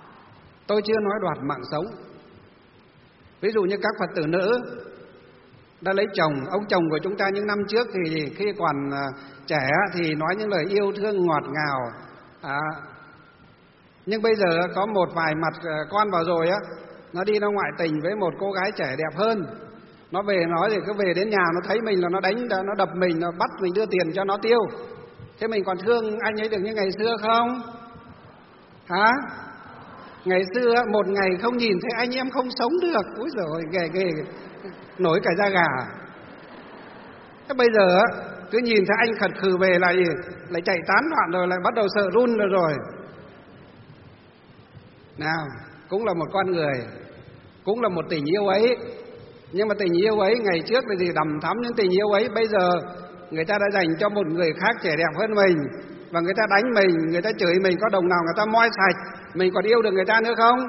Tôi chưa nói đoạt mạng sống. Ví dụ như các Phật tử nữ, đã lấy chồng. Ông chồng của chúng ta những năm trước thì khi còn trẻ thì nói những lời yêu thương ngọt ngào, à, nhưng bây giờ có một vài mặt con vào rồi á, nó đi nó ngoại tình với một cô gái trẻ đẹp hơn, nó về nói thì cứ về đến nhà nó thấy mình là nó đánh, nó đập mình, nó bắt mình đưa tiền cho nó tiêu. Thế mình còn thương anh ấy được như ngày xưa không? Hả? Ngày xưa một ngày không nhìn thấy anh em không sống được. Úi giời ơi, ghê ghê, nổi cả da gà. Thế bây giờ cứ nhìn thấy anh khật khừ về là gì? Lại chạy tán loạn rồi, lại bắt đầu sợ run rồi rồi. Nào, cũng là một con người, cũng là một tình yêu ấy. Nhưng mà tình yêu ấy ngày trước là gì? Đằm thắm những tình yêu ấy. Bây giờ người ta đã dành cho một người khác trẻ đẹp hơn mình, và người ta đánh mình, người ta chửi mình, có đồng nào người ta moi sạch, mình còn yêu được người ta nữa không?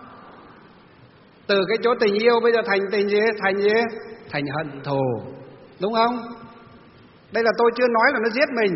Từ cái chỗ tình yêu bây giờ thành tình gì? Thành gì? Thành hận thù, đúng không? Đây là tôi chưa nói là nó giết mình,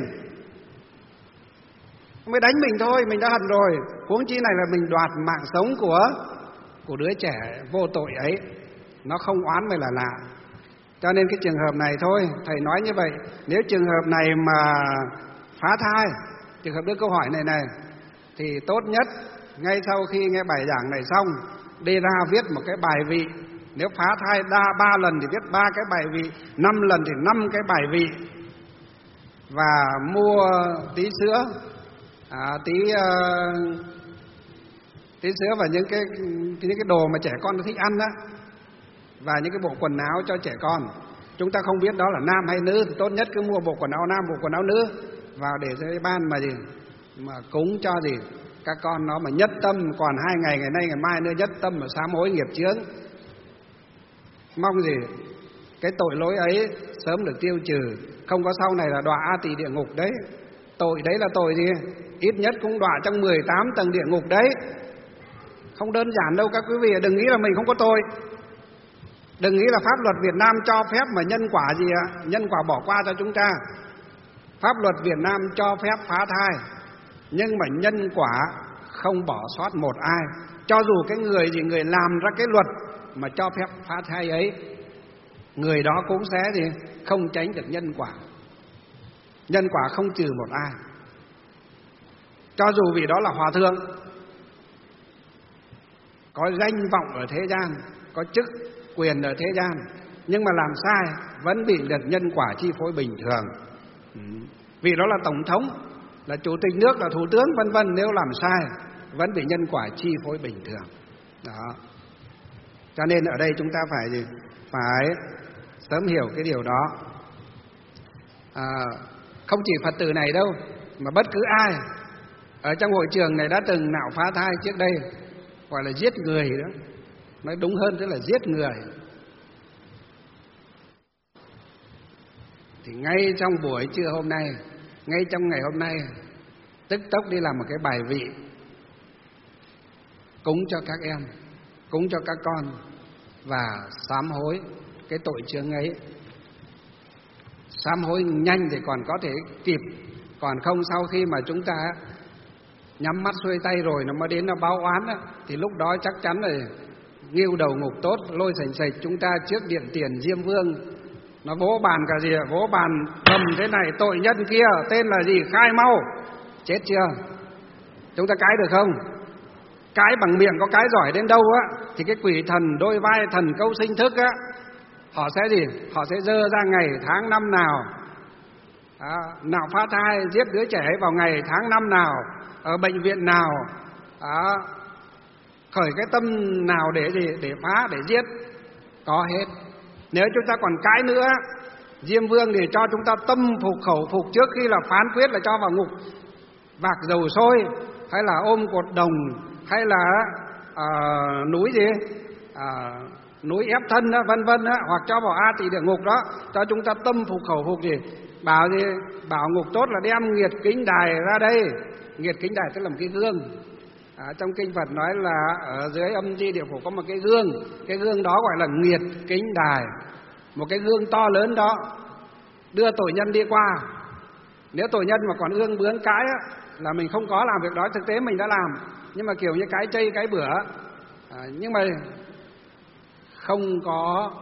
mới đánh mình thôi, mình đã hận rồi. Huống chi này là mình đoạt mạng sống của của đứa trẻ vô tội ấy. Nó không oán mới là lạ. Cho nên cái trường hợp này thôi, thầy nói như vậy. Nếu trường hợp này mà phá thai, trường hợp đưa câu hỏi này này, thì tốt nhất ngay sau khi nghe bài giảng này xong, đi ra viết một cái bài vị. Nếu phá thai đa ba lần thì viết ba cái bài vị, năm lần thì năm cái bài vị. Và mua tí sữa, à, tí uh, tí sữa và những cái những cái đồ mà trẻ con nó thích ăn đó, và những cái bộ quần áo cho trẻ con. Chúng ta không biết đó là nam hay nữ, tốt nhất cứ mua bộ quần áo nam, bộ quần áo nữ vào để cho cái ban mà gì mà cúng cho gì các con nó mà nhất tâm. Còn hai ngày, ngày nay ngày mai nữa, nhất tâm mà sám hối nghiệp chướng. Mong gì cái tội lỗi ấy sớm được tiêu trừ, không có sau này là đọa A Tỳ địa ngục đấy. Tội đấy là tội gì? Ít nhất cũng đọa trong mười tám tầng địa ngục đấy. Không đơn giản đâu các quý vị. Đừng nghĩ là mình không có tội. Đừng nghĩ là pháp luật Việt Nam cho phép mà nhân quả gì ạ? Nhân quả bỏ qua cho chúng ta. Pháp luật Việt Nam cho phép phá thai, nhưng mà nhân quả không bỏ sót một ai. Cho dù cái người gì, người làm ra cái luật mà cho phép phá thai ấy, người đó cũng sẽ gì không tránh được nhân quả. Nhân quả không trừ một ai. Cho dù vì đó là hòa thượng, có danh vọng ở thế gian, có chức quyền ở thế gian, nhưng mà làm sai vẫn bị được nhân quả chi phối bình thường. Vì đó là tổng thống, là chủ tịch nước, là thủ tướng vân vân, nếu làm sai vẫn bị nhân quả chi phối bình thường. Đó. Cho nên ở đây chúng ta phải gì? Phải sớm hiểu cái điều đó. À, không chỉ Phật tử này đâu, mà bất cứ ai ở trong hội trường này đã từng nạo phá thai trước đây, gọi là giết người đó, nói đúng hơn tức là giết người, thì ngay trong buổi trưa hôm nay, ngay trong ngày hôm nay, tức tốc đi làm một cái bài vị cúng cho các em, cúng cho các con, và sám hối cái tội chướng ấy. Sám hối nhanh thì còn có thể kịp, còn không sau khi mà chúng ta nhắm mắt xuôi tay rồi nó mới đến nó báo oán đó, thì lúc đó chắc chắn là nghiêu đầu ngục tốt, lôi sành sạch chúng ta trước điện tiền Diêm Vương. Nó vỗ bàn cả gì, vỗ bàn bầm thế này, tội nhân kia tên là gì, khai mau. Chết chưa? Chúng ta cãi được không? Cãi bằng miệng có cái giỏi đến đâu á, thì cái quỷ thần đôi vai thần câu sinh thức á, họ sẽ gì? Họ sẽ dơ ra ngày tháng năm nào, à, nào phá thai giết đứa trẻ vào ngày tháng năm nào, ở bệnh viện nào, à, khởi cái tâm nào để gì, để phá, để giết, có hết. Nếu chúng ta còn cãi nữa, Diêm Vương thì cho chúng ta tâm phục khẩu phục trước khi là phán quyết là cho vào ngục, vạc dầu sôi, hay là ôm cột đồng, hay là à, núi gì, à, núi ép thân đó, vân vân đó, hoặc cho vào A Tỳ địa ngục đó, cho chúng ta tâm phục khẩu phục gì, bảo gì, bảo ngục tốt là đem nghiệt kính đài ra đây. Nghiệt kính đài tức là một cái gương. À, trong kinh Phật nói là ở dưới âm ti địa phủ có một cái gương, cái gương đó gọi là nghiệt kính đài, một cái gương to lớn đó, đưa tội nhân đi qua. Nếu tội nhân mà còn ương bướng cãi á, là mình không có làm việc đó, thực tế mình đã làm, nhưng mà kiểu như cái chây cái bữa, à, nhưng mà không có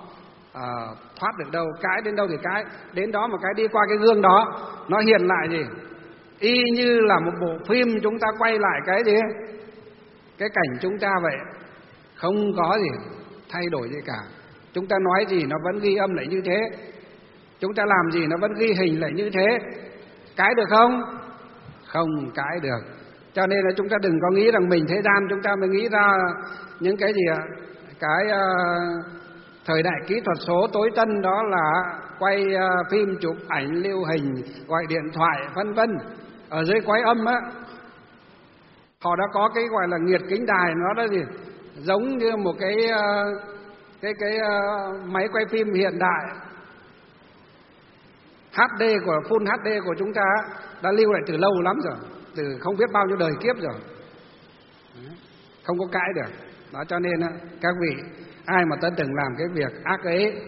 à, thoát được đâu, cái đến đâu thì cái đến đó, mà cái đi qua cái gương đó nó hiện lại gì, y như là một bộ phim chúng ta quay lại cái gì, cái cảnh chúng ta vậy, không có gì thay đổi gì cả. Chúng ta nói gì nó vẫn ghi âm lại như thế, chúng ta làm gì nó vẫn ghi hình lại như thế. Cái được không? Không cái được. Cho nên là chúng ta đừng có nghĩ rằng mình thế gian chúng ta mới nghĩ ra những cái gì ạ, cái uh, thời đại kỹ thuật số tối tân, đó là quay uh, phim, chụp ảnh, lưu hình, gọi điện thoại vân vân. Ở dưới quái âm á, họ đã có cái gọi là nghiệt kính đài, nó đó gì, giống như một cái uh, cái cái uh, máy quay phim hiện đại hát đê của Full hát đê của chúng ta đã lưu lại từ lâu lắm rồi, từ không biết bao nhiêu đời kiếp rồi, không có cãi được. Đó, cho nên các vị ai mà đã từng làm cái việc ác ấy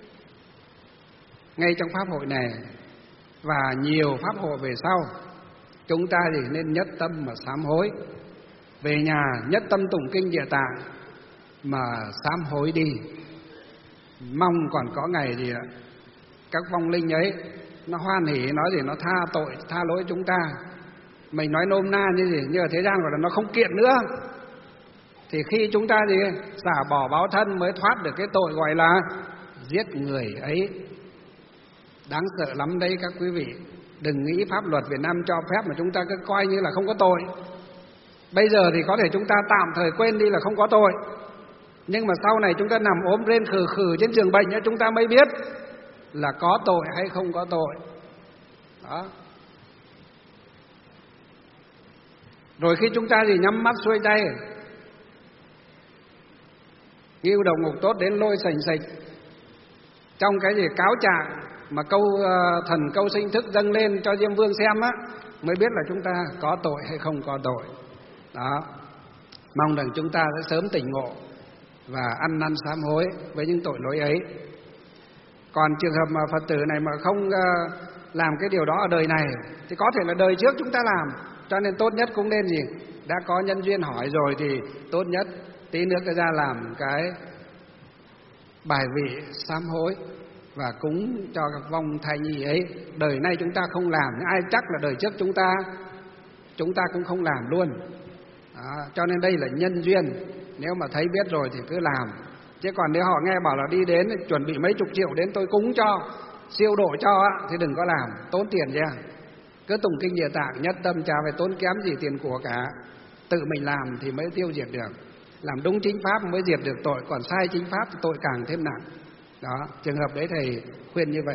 ngay trong pháp hội này và nhiều pháp hội về sau, chúng ta thì nên nhất tâm mà sám hối, về nhà nhất tâm tụng kinh Địa Tạng mà sám hối đi. Mong còn có ngày gì ạ, các vong linh ấy nó hoan hỉ, nói gì nó tha tội tha lỗi chúng ta. Mình nói nôm na như gì, như ở thế gian gọi là nó không kiện nữa, thì khi chúng ta gì xả bỏ báo thân mới thoát được cái tội gọi là giết người ấy. Đáng sợ lắm đấy các quý vị. Đừng nghĩ pháp luật Việt Nam cho phép mà chúng ta cứ coi như là không có tội. Bây giờ thì có thể chúng ta tạm thời quên đi là không có tội, nhưng mà sau này chúng ta nằm ốm rên khử khử trên giường bệnh ấy, chúng ta mới biết là có tội hay không có tội. Đó. Rồi khi chúng ta thì nhắm mắt xuôi tay, nghiêu đầu ngục tốt đến lôi sành sạch, trong cái gì cáo trạng mà câu uh, thần câu sinh thức dâng lên cho Diêm Vương xem á, mới biết là chúng ta có tội hay không có tội. Đó. Mong rằng chúng ta sẽ sớm tỉnh ngộ và ăn năn sám hối với những tội lỗi ấy. Còn trường hợp mà Phật tử này mà không uh, làm cái điều đó ở đời này thì có thể là đời trước chúng ta làm, cho nên tốt nhất cũng nên gì, đã có nhân duyên hỏi rồi thì tốt nhất tí nữa cái ra làm cái bài vị sám hối và cúng cho các vong thai nhi ấy. Đời nay chúng ta không làm, ai chắc là đời trước chúng ta chúng ta cũng không làm luôn. Đó, cho nên đây là nhân duyên, nếu mà thấy biết rồi thì cứ làm. Chứ còn nếu họ nghe bảo là đi đến chuẩn bị mấy chục triệu đến tôi cúng cho, siêu độ cho thì đừng có làm, tốn tiền ra. Cứ tụng kinh Địa Tạng nhất tâm, chả phải tốn kém gì tiền của cả. Tự mình làm thì mới tiêu diệt được, làm đúng chính pháp mới diệt được tội, còn sai chính pháp thì tội càng thêm nặng. Đó, trường hợp đấy thầy khuyên như vậy.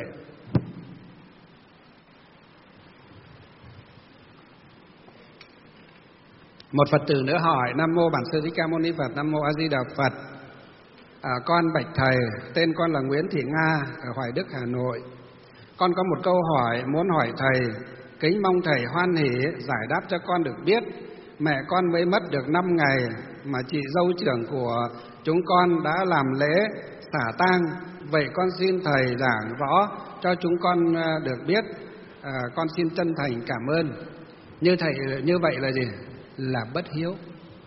Một Phật tử nữa hỏi: Nam mô Bản Sư Thích Ca Mâu Ni Phật. Nam mô A Di Đà Phật. À, con bạch thầy, tên con là Nguyễn Thị Nga ở Hoài Đức, Hà Nội. Con có một câu hỏi muốn hỏi thầy, kính mong thầy hoan hỉ giải đáp cho con được biết. Mẹ con mới mất được năm ngày mà chị dâu trưởng của chúng con đã làm lễ xả tang. Vậy con xin thầy giảng rõ cho chúng con được biết. À, con xin chân thành cảm ơn. Như thầy như vậy là gì? Là bất hiếu,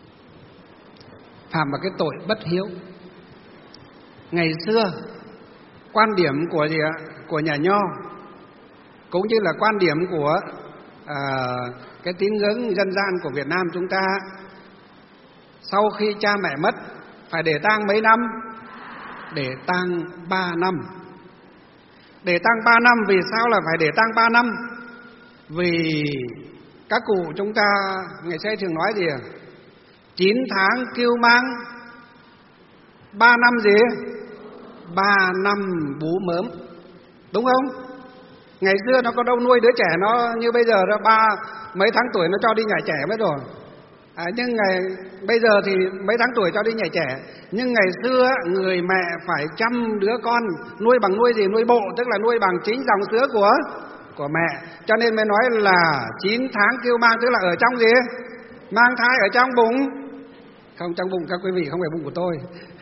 phạm vào cái tội bất hiếu. Ngày xưa quan điểm của gì ạ? Của nhà Nho cũng như là quan điểm của à, cái tín ngưỡng dân gian của Việt Nam chúng ta, sau khi cha mẹ mất phải để tang mấy năm? Để tang ba năm. Để tang ba năm vì sao là phải để tang ba năm? Vì các cụ chúng ta ngày xưa thường nói gì à? Chín tháng cưu mang, ba năm gì? Ba năm bú mớm, đúng không? Ngày xưa nó có đâu nuôi đứa trẻ nó như bây giờ, đó ba mấy tháng tuổi nó cho đi nhảy trẻ mất rồi. À, nhưng ngày bây giờ thì mấy tháng tuổi cho đi nhảy trẻ, nhưng ngày xưa người mẹ phải chăm đứa con, nuôi bằng nuôi gì? Nuôi bộ, tức là nuôi bằng chính dòng sữa của của mẹ. Cho nên mới nói là chín tháng kêu mang, tức là ở trong gì? Mang thai ở trong bụng. Không, trong bụng các quý vị không phải bụng của tôi.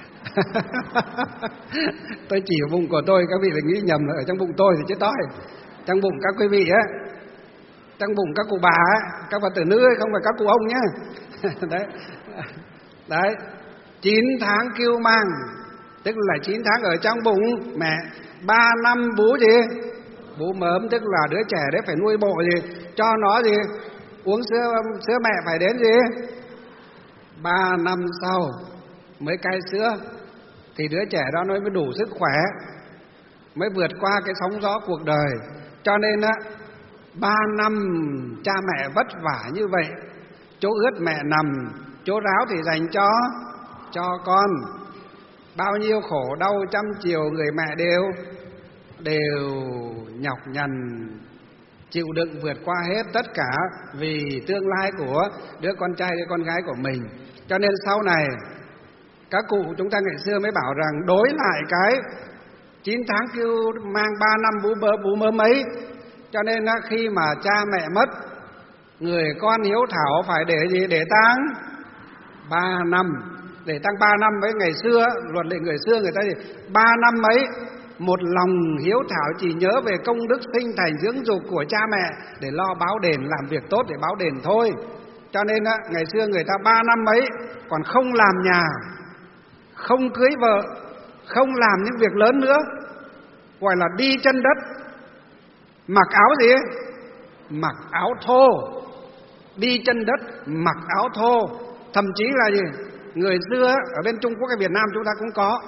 Tôi chỉ ở bụng của tôi, các vị lại nghĩ nhầm là ở trong bụng tôi thì chết tôi. Trong bụng các quý vị á, trong bụng các cụ bà á, các Phật tử nữ ấy, không phải các cụ ông nhé. Đấy. Đấy. Chín tháng kêu mang tức là chín tháng ở trong bụng mẹ, ba năm bú gì? Bú mớm, tức là đứa trẻ đấy phải nuôi bộ gì? Cho nó gì? Uống sữa sữa mẹ phải đến gì? Ba năm sau mới cai sữa, thì đứa trẻ đó nó mới đủ sức khỏe, mới vượt qua cái sóng gió cuộc đời. Cho nên á, ba năm cha mẹ vất vả như vậy, chỗ ướt mẹ nằm, chỗ ráo thì dành cho cho con. Bao nhiêu khổ đau trăm chiều người mẹ đều đều nhọc nhằn chịu đựng vượt qua hết tất cả vì tương lai của đứa con trai đứa con gái của mình. Cho nên sau này các cụ chúng ta ngày xưa mới bảo rằng đối lại cái chín tháng kêu mang ba năm bú bơ bú mớm ấy. Cho nên khi mà cha mẹ mất, người con hiếu thảo phải để gì? Để tang ba năm. Để tăng ba năm. Với ngày xưa, luật lệ người xưa người ta gì? Ba năm ấy, một lòng hiếu thảo chỉ nhớ về công đức sinh thành dưỡng dục của cha mẹ để lo báo đền, làm việc tốt để báo đền thôi. Cho nên á, ngày xưa người ta ba năm ấy còn không làm nhà, không cưới vợ, không làm những việc lớn nữa, gọi là đi chân đất, mặc áo gì? Mặc áo thô. Đi chân đất, mặc áo thô. Thậm chí là gì? Người xưa ở bên Trung Quốc hay Việt Nam chúng ta cũng có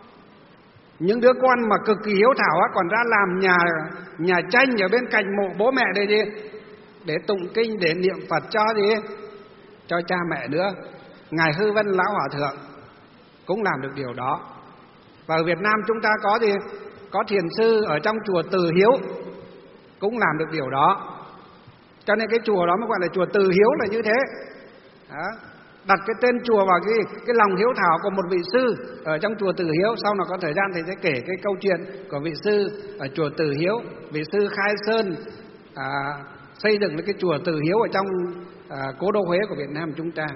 những đứa con mà cực kỳ hiếu thảo á, còn ra làm nhà nhà tranh ở bên cạnh mộ bố mẹ để gì? Để tụng kinh, để niệm Phật cho gì? Cho cha mẹ nữa. Ngài Hư Vân Lão Hòa Thượng cũng làm được điều đó. Và ở Việt Nam chúng ta có gì? Có thiền sư ở trong chùa Từ Hiếu cũng làm được điều đó. Cho nên cái chùa đó mới gọi là chùa Từ Hiếu là như thế. Đó. Đặt cái tên chùa vào cái, cái lòng hiếu thảo của một vị sư ở trong chùa Từ Hiếu. Sau này có thời gian thì sẽ kể cái câu chuyện của vị sư ở chùa Từ Hiếu. Vị sư Khai Sơn à, xây dựng cái chùa Từ Hiếu ở trong à, cố đô Huế của Việt Nam chúng ta.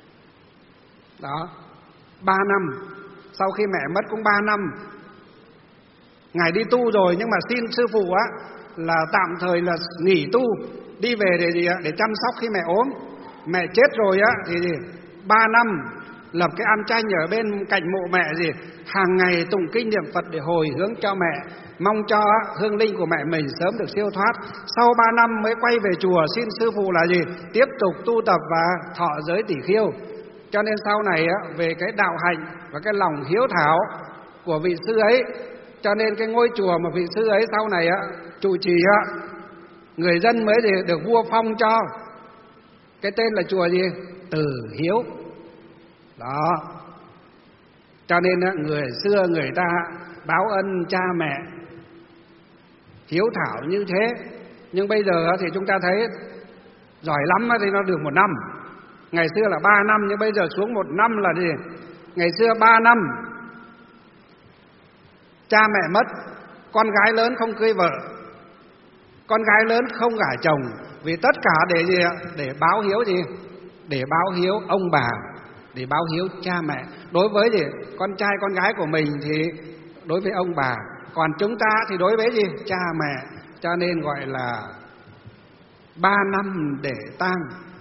Đó, ba năm. Sau khi mẹ mất cũng ba năm. Ngài đi tu rồi nhưng mà xin sư phụ á là tạm thời là nghỉ tu, đi về để gì ạ? Để chăm sóc khi mẹ ốm. Mẹ chết rồi á thì gì? Ba năm lập cái am tranh ở bên cạnh mộ mẹ gì? Hàng ngày tụng kinh niệm Phật để hồi hướng cho mẹ, mong cho hương linh của mẹ mình sớm được siêu thoát. Sau ba năm mới quay về chùa xin sư phụ là gì? Tiếp tục tu tập và thọ giới tỷ khiêu. Cho nên sau này á, về cái đạo hạnh và cái lòng hiếu thảo của vị sư ấy, cho nên cái ngôi chùa mà vị sư ấy sau này á trụ trì á, người dân mới gì được vua phong cho cái tên là chùa gì? Từ Hiếu. Đó. Cho nên á, người xưa người ta báo ân cha mẹ hiếu thảo như thế. Nhưng bây giờ thì chúng ta thấy giỏi lắm thì nó được một năm. Ngày xưa là ba năm nhưng bây giờ xuống một năm là gì? Ngày xưa ba năm cha mẹ mất, con gái lớn không cưới vợ, con gái lớn không gả chồng, vì tất cả để gì ạ? Để báo hiếu gì? Để báo hiếu ông bà, để báo hiếu cha mẹ. Đối với gì? Con trai con gái của mình thì đối với ông bà, còn chúng ta thì đối với gì? Cha mẹ. Cho nên gọi là ba năm để tang.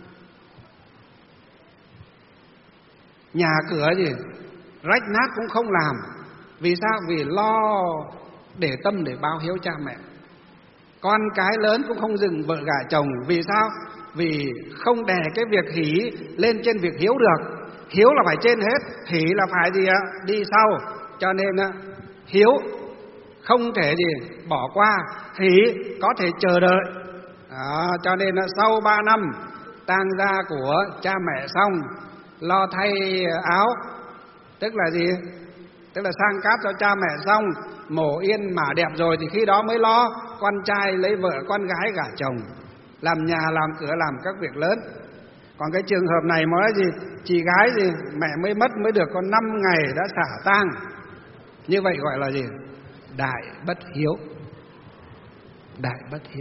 Nhà cửa gì? Rách nát cũng không làm. Vì sao? Vì lo để tâm để báo hiếu cha mẹ. Con cái lớn cũng không dừng vợ gả chồng. Vì sao? Vì không đè cái việc hỷ lên trên việc hiếu được. Hiếu là phải trên hết, hỷ là phải gì ạ? Đi sau. Cho nên hiếu không thể gì bỏ qua, hỷ có thể chờ đợi. Đó, cho nên sau ba năm tang gia của cha mẹ xong, lo thay áo, tức là gì? Tức là sang cát cho cha mẹ xong, mổ yên mả đẹp rồi thì khi đó mới lo con trai lấy vợ, con gái gả chồng, làm nhà, làm cửa, làm các việc lớn. Còn cái trường hợp này mới gì? Chị gái gì? Mẹ mới mất mới được có năm ngày đã xả tang. Như vậy gọi là gì? Đại bất hiếu. Đại bất hiếu.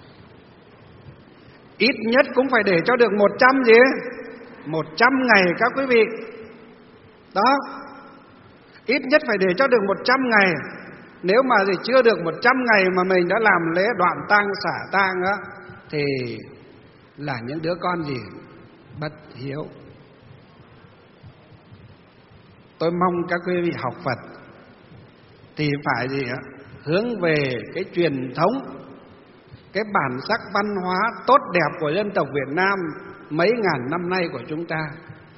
Ít nhất cũng phải để cho được một trăm gì? Một trăm ngày các quý vị. Đó. Ít nhất phải để cho được một trăm ngày. Nếu mà gì chưa được một trăm ngày mà mình đã làm lễ đoạn tang xả tang á, thì là những đứa con gì? Bất hiếu. tôi mong các quý vị học Phật thì phải gì ạ? Hướng về cái truyền thống, cái bản sắc văn hóa tốt đẹp của dân tộc Việt Nam mấy ngàn năm nay của chúng ta.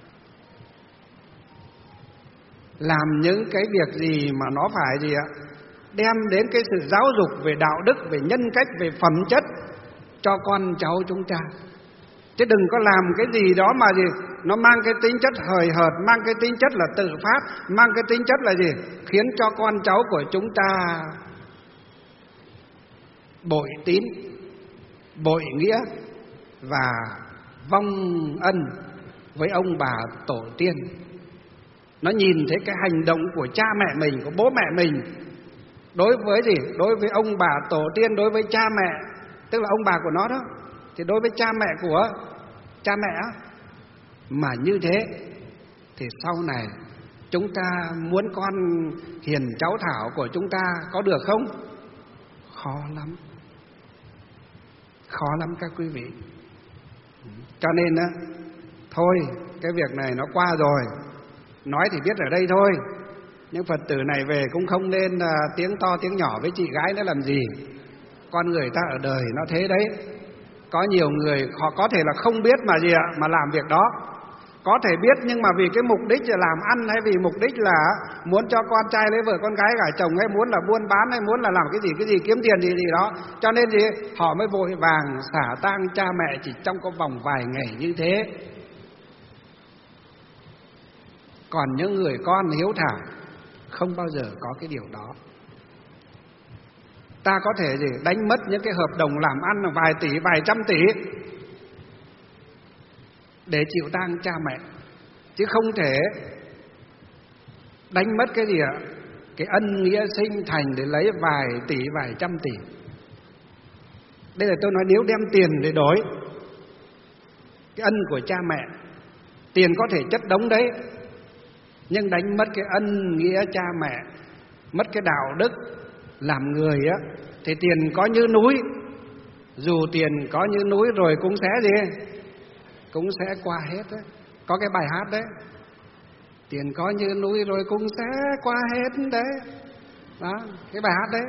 Làm những cái việc gì mà nó phải gì ạ? Đem đến cái sự giáo dục về đạo đức, về nhân cách, về phẩm chất cho con cháu chúng ta. Chứ đừng có làm cái gì đó mà gì nó mang cái tính chất hời hợt, mang cái tính chất là tự phát, mang cái tính chất là gì khiến cho con cháu của chúng ta bội tín, bội nghĩa và vong ân với ông bà tổ tiên. Nó nhìn thấy cái hành động của cha mẹ mình, của bố mẹ mình đối với gì? Đối với ông bà tổ tiên, đối với cha mẹ, tức là ông bà của nó đó, thì đối với cha mẹ của cha mẹ mà như thế thì sau này chúng ta muốn con hiền cháu thảo của chúng ta có được không? Khó lắm, khó lắm các quý vị. Cho nên á, thôi cái việc này nó qua rồi, nói thì biết ở đây thôi, nhưng Phật tử này về cũng không nên uh, tiếng to tiếng nhỏ với chị gái nữa làm gì. Con người ta ở đời nó thế đấy. Có nhiều người họ có thể là không biết mà gì ạ, mà làm việc đó. Có thể biết nhưng mà vì cái mục đích là làm ăn, hay vì mục đích là muốn cho con trai lấy vợ, con gái gả chồng, hay muốn là buôn bán, hay muốn là làm cái gì cái gì kiếm tiền gì gì đó, cho nên gì họ mới vội vàng xả tang cha mẹ chỉ trong có vòng vài ngày như thế. Còn những người con hiếu thảo không bao giờ có cái điều đó. Ta có thể gì đánh mất những cái hợp đồng làm ăn vài tỷ, vài trăm tỷ để chịu tang cha mẹ, chứ không thể đánh mất cái gì ạ? Cái ân nghĩa sinh thành để lấy vài tỷ, vài trăm tỷ. Đây là tôi nói nếu đem tiền để đổi cái ân của cha mẹ, tiền có thể chất đống đấy, nhưng đánh mất cái ân nghĩa cha mẹ, mất cái đạo đức làm người á, thì tiền có như núi, dù tiền có như núi rồi cũng sẽ gì? Cũng sẽ qua hết đấy. Có cái bài hát đấy, tiền có như núi rồi cũng sẽ qua hết đấy. Đó, cái bài hát đấy.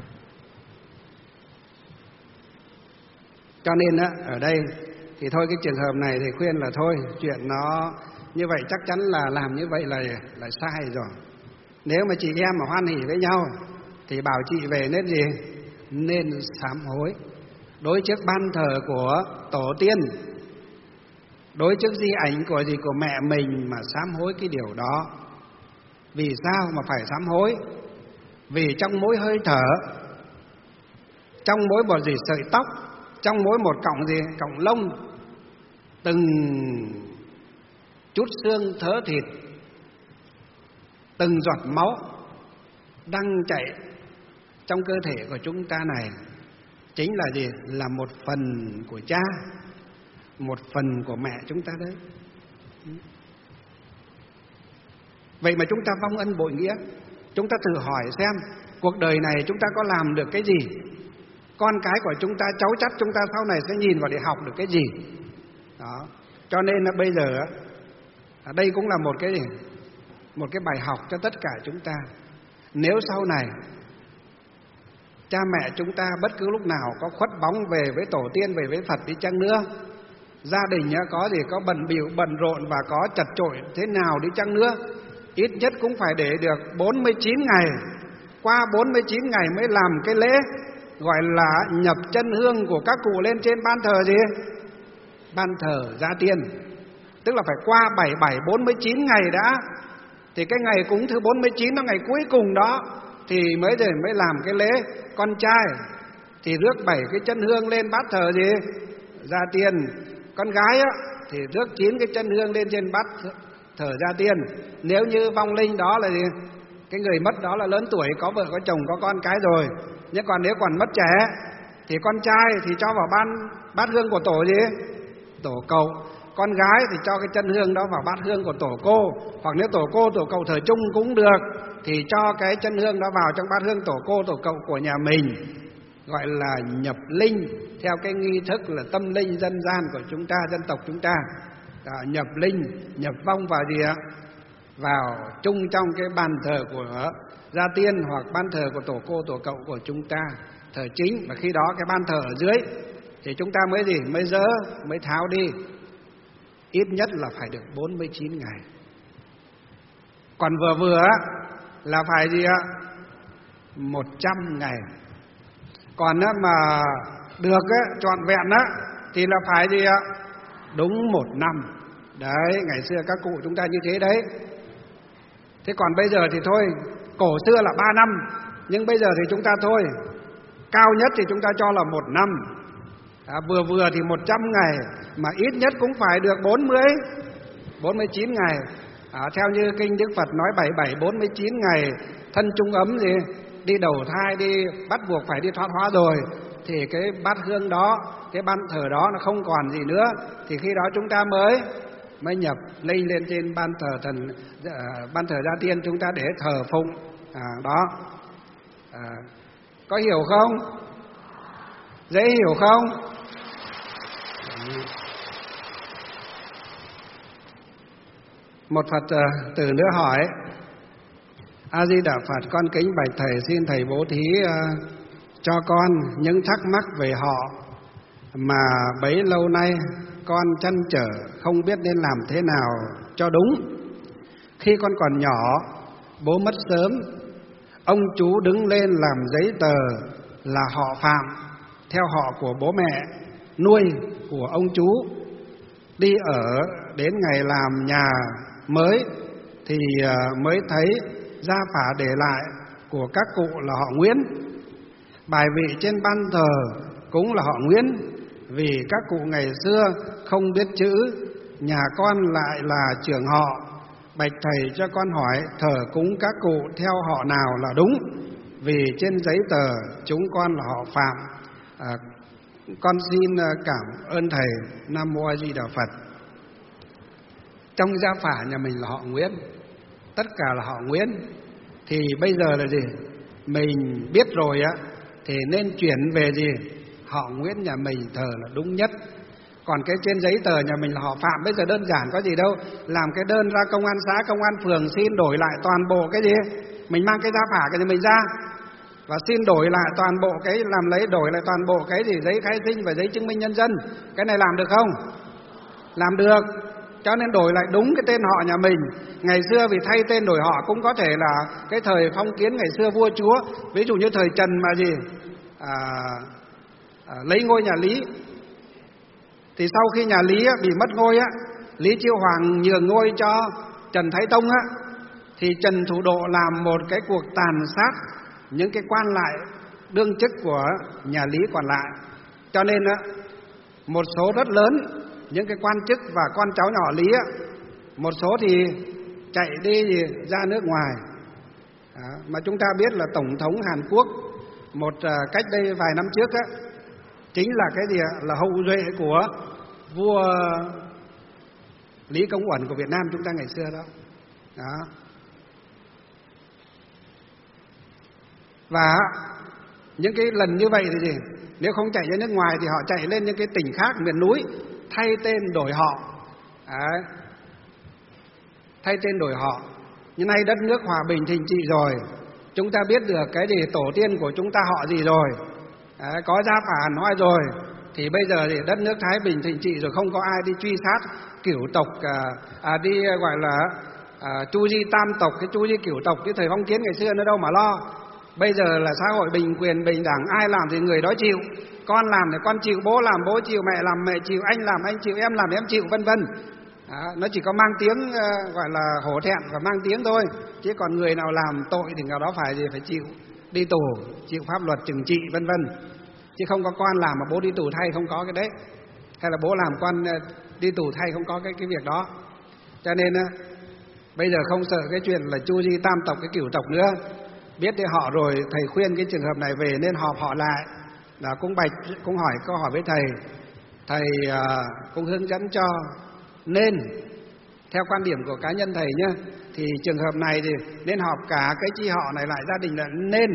Cho nên á, ở đây thì thôi cái trường hợp này thì khuyên là thôi, chuyện nó như vậy chắc chắn là làm như vậy là là sai rồi. Nếu mà chị em mà hoan hỉ với nhau thì bảo chị về nên gì? Nên sám hối đối trước ban thờ của tổ tiên, đối trước di ảnh của gì của mẹ mình mà sám hối cái điều đó. Vì sao mà phải sám hối? Vì trong mỗi hơi thở, trong mỗi một gì sợi tóc, trong mỗi một cọng gì cọng lông, từng chút xương thớ thịt, từng giọt máu đang chảy trong cơ thể của chúng ta này chính là gì? Là một phần của cha, một phần của mẹ chúng ta đấy. Vậy mà chúng ta vong ân bội nghĩa. Chúng ta thử hỏi xem cuộc đời này chúng ta có làm được cái gì? Con cái của chúng ta, cháu chắt chúng ta sau này sẽ nhìn vào để học được cái gì? Đó. Cho nên là bây giờ ở đây cũng là một cái gì? Một cái bài học cho tất cả chúng ta. Nếu sau này cha mẹ chúng ta bất cứ lúc nào có khuất bóng về với tổ tiên, về với Phật đi chăng nữa, gia đình có gì có bận bịu bận rộn và có chật chội thế nào đi chăng nữa, ít nhất cũng phải để được bốn mươi chín ngày. Qua bốn mươi chín ngày mới làm cái lễ gọi là nhập chân hương của các cụ lên trên ban thờ gì? Ban thờ gia tiên. Tức là phải qua bảy bảy bốn mươi chín ngày đã. Thì cái ngày cúng thứ bốn mươi chín là ngày cuối cùng đó thì mới để mới làm cái lễ. Con trai thì rước bảy cái chân hương lên bát thờ gì? Gia tiên. Con gái á thì rước chín cái chân hương lên trên bát thờ gia tiên. Nếu như vong linh đó là gì? Cái người mất đó là lớn tuổi, có vợ có chồng có con cái rồi. Nhưng còn nếu còn mất trẻ thì con trai thì cho vào ban bát hương của tổ gì? Tổ cậu. Con gái thì cho cái chân hương đó vào bát hương của tổ cô. Hoặc nếu tổ cô tổ cậu thờ chung cũng được thì cho cái chân hương đó vào trong bát hương tổ cô tổ cậu của nhà mình, gọi là nhập linh theo cái nghi thức là tâm linh dân gian của chúng ta, dân tộc chúng ta. Đó, nhập linh, nhập vong vào gì ạ? vào chung trong cái bàn thờ của gia tiên hoặc ban thờ của tổ cô tổ cậu của chúng ta thờ chính, và khi đó cái ban thờ ở dưới thì chúng ta mới gì mới dỡ mới tháo đi, ít nhất là phải được bốn mươi chín ngày. Còn vừa vừa là phải gì ạ? một trăm ngày. Còn mà được trọn vẹn á thì là phải gì ạ? Đúng một năm. Đấy, ngày xưa các cụ chúng ta như thế đấy. Thế còn bây giờ thì thôi, cổ xưa là ba năm, nhưng bây giờ thì chúng ta thôi, cao nhất thì chúng ta cho là một năm. À, vừa vừa thì một trăm ngày, mà ít nhất cũng phải được bốn mươi, bốn mươi chín ngày. À, theo như kinh Đức Phật nói bảy bảy bốn mươi chín ngày thân chung ấm gì, đi đầu thai, đi bắt buộc phải đi thoát hóa rồi, thì cái bát hương đó, cái ban thờ đó nó không còn gì nữa, thì khi đó chúng ta mới mới nhập lên lên trên ban thờ thần uh, ban thờ gia tiên chúng ta để thờ phụng. À, đó à, có hiểu không? Dễ hiểu không? Một Phật uh, tử nữa hỏi: A Di Đà Phật, con kính bạch thầy, xin thầy bố thí uh, cho con những thắc mắc về họ mà bấy lâu nay con trăn trở không biết nên làm thế nào cho đúng. Khi con còn nhỏ, bố mất sớm, ông chú đứng lên làm giấy tờ là họ Phạm, theo họ của bố mẹ nuôi của ông chú. Đi ở đến ngày làm nhà mới thì mới thấy gia phả để lại của các cụ là họ Nguyễn. Bài vị trên ban thờ cũng là họ Nguyễn, vì các cụ ngày xưa không biết chữ, nhà con lại là trưởng họ. Bạch thầy cho con hỏi thờ cúng các cụ theo họ nào là đúng, vì trên giấy tờ chúng con là họ Phạm. À, con xin cảm ơn thầy. Nam Mô A Di Đà Phật. Trong gia phả nhà mình là họ Nguyễn, tất cả là họ Nguyễn, thì bây giờ là gì? Mình biết rồi á, thì nên chuyển về gì? Họ Nguyễn nhà mình thờ là đúng nhất. Còn cái trên giấy tờ nhà mình là họ Phạm, bây giờ đơn giản có gì đâu, làm cái đơn ra công an xã, công an phường xin đổi lại toàn bộ cái gì, mình mang cái gia phả cái gì mình ra và xin đổi lại toàn bộ cái, làm lấy đổi lại toàn bộ cái gì, giấy khai sinh và giấy chứng minh nhân dân. Cái này làm được không? Làm được. Cho nên đổi lại đúng cái tên họ nhà mình. Ngày xưa vì thay tên đổi họ cũng có thể là cái thời phong kiến ngày xưa vua chúa, ví dụ như thời Trần mà gì à, à, lấy ngôi nhà Lý, thì sau khi nhà Lý á, bị mất ngôi á, Lý Chiêu Hoàng nhường ngôi cho Trần Thái Tông á, thì Trần Thủ Độ làm một cái cuộc tàn sát những cái quan lại đương chức của nhà Lý còn lại. Cho nên á, một số rất lớn những cái quan chức và con cháu nhỏ Lý á, một số thì chạy đi ra nước ngoài. Đó, mà chúng ta biết là Tổng thống Hàn Quốc một cách đây vài năm trước á, chính là cái gì ạ? Là hậu duệ của vua Lý Công Uẩn của Việt Nam chúng ta ngày xưa đó. Đó. Và những cái lần như vậy thì gì? Nếu không chạy ra nước ngoài thì họ chạy lên những cái tỉnh khác miền núi, thay tên đổi họ. Đấy. Thay tên đổi họ. Nhưng nay đất nước hòa bình thịnh trị rồi, chúng ta biết được cái gì tổ tiên của chúng ta họ gì rồi. Đấy, có gia phả nói rồi, thì bây giờ thì đất nước thái bình thịnh trị rồi, không có ai đi truy sát cửu tộc, à, à, đi gọi là à, chu di tam tộc, cái chu di cửu tộc cái thời phong kiến ngày xưa nữa đâu mà lo. Bây giờ là xã hội bình quyền bình đẳng, ai làm thì người đó chịu. Con làm thì con chịu, bố làm bố chịu, mẹ làm mẹ chịu, anh làm anh chịu, em làm em chịu, vân vân. Nó chỉ có mang tiếng uh, gọi là hổ thẹn và mang tiếng thôi, chứ còn người nào làm tội thì người đó phải gì phải chịu đi tù, chịu pháp luật trừng trị, vân vân. Chứ không có con làm mà bố đi tù thay, không có cái đấy. Hay là bố làm con uh, đi tù thay, không có cái cái việc đó. Cho nên uh, bây giờ không sợ cái chuyện là chu di tam tộc, cái cửu tộc nữa. Biết đi họ rồi, thầy khuyên cái trường hợp này về nên họp họ lại. Là cũng bạch, cũng hỏi câu hỏi với thầy. Thầy uh, cũng hướng dẫn cho nên theo quan điểm của cá nhân thầy nhá, thì trường hợp này thì nên họp cả cái chi họ này lại, gia đình là nên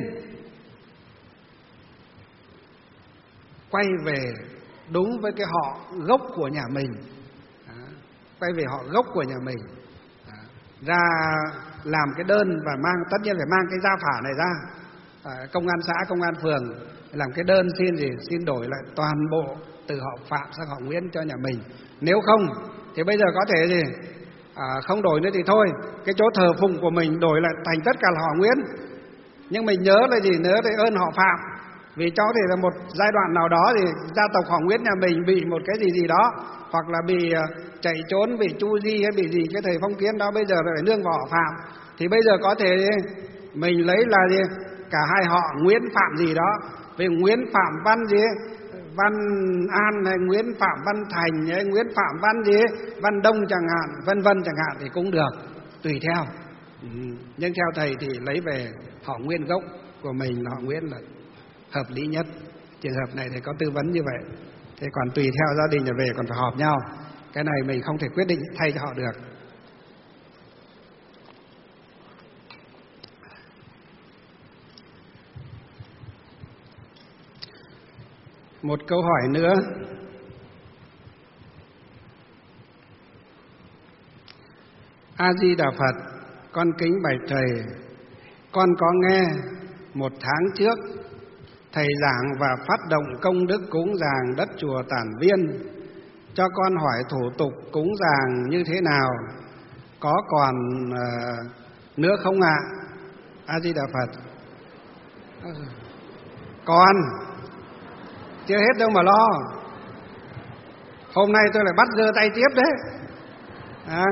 quay về đúng với cái họ gốc của nhà mình. Đó. Quay về họ gốc của nhà mình. Đó. ra làm cái đơn và mang, tất nhiên phải mang cái gia phả này ra, à, công an xã, công an phường làm cái đơn xin gì, xin đổi lại toàn bộ từ họ Phạm sang họ Nguyễn cho nhà mình. Nếu không thì bây giờ có thể gì à, không đổi nữa thì thôi, cái chỗ thờ phụng của mình đổi lại thành tất cả là họ Nguyễn, nhưng mình nhớ là gì, nhớ để ơn họ Phạm, vì cho thì là một giai đoạn nào đó thì gia tộc họ Nguyễn nhà mình bị một cái gì gì đó, hoặc là bị chạy trốn, bị chu di hay bị gì cái thầy phong kiến đó, bây giờ phải nương vào họ Phạm, thì bây giờ có thể mình lấy là gì cả hai họ Nguyễn Phạm gì đó, vì Nguyễn Phạm Văn gì Văn An hay Nguyễn Phạm Văn Thành hay Nguyễn Phạm Văn gì Văn Đông chẳng hạn, vân vân chẳng hạn thì cũng được, tùy theo. Ừ. Nhưng theo thầy thì lấy về họ Nguyên gốc của mình là họ Nguyễn là hợp lý nhất. Trường hợp này thầy có tư vấn như vậy. Thế còn tùy theo gia đình là về còn phải họp nhau, cái này mình không thể quyết định thay cho họ được. Một câu hỏi nữa. A Di Đà Phật, con kính bạch thầy, con có nghe một tháng trước thầy giảng và phát động công đức cúng dường đất chùa Tản Viên, cho con hỏi thủ tục cúng dường như thế nào, có còn uh, nữa không ạ? A Di Đà Phật. Còn chưa hết đâu mà lo. Hôm nay tôi lại bắt giơ tay tiếp đấy. À,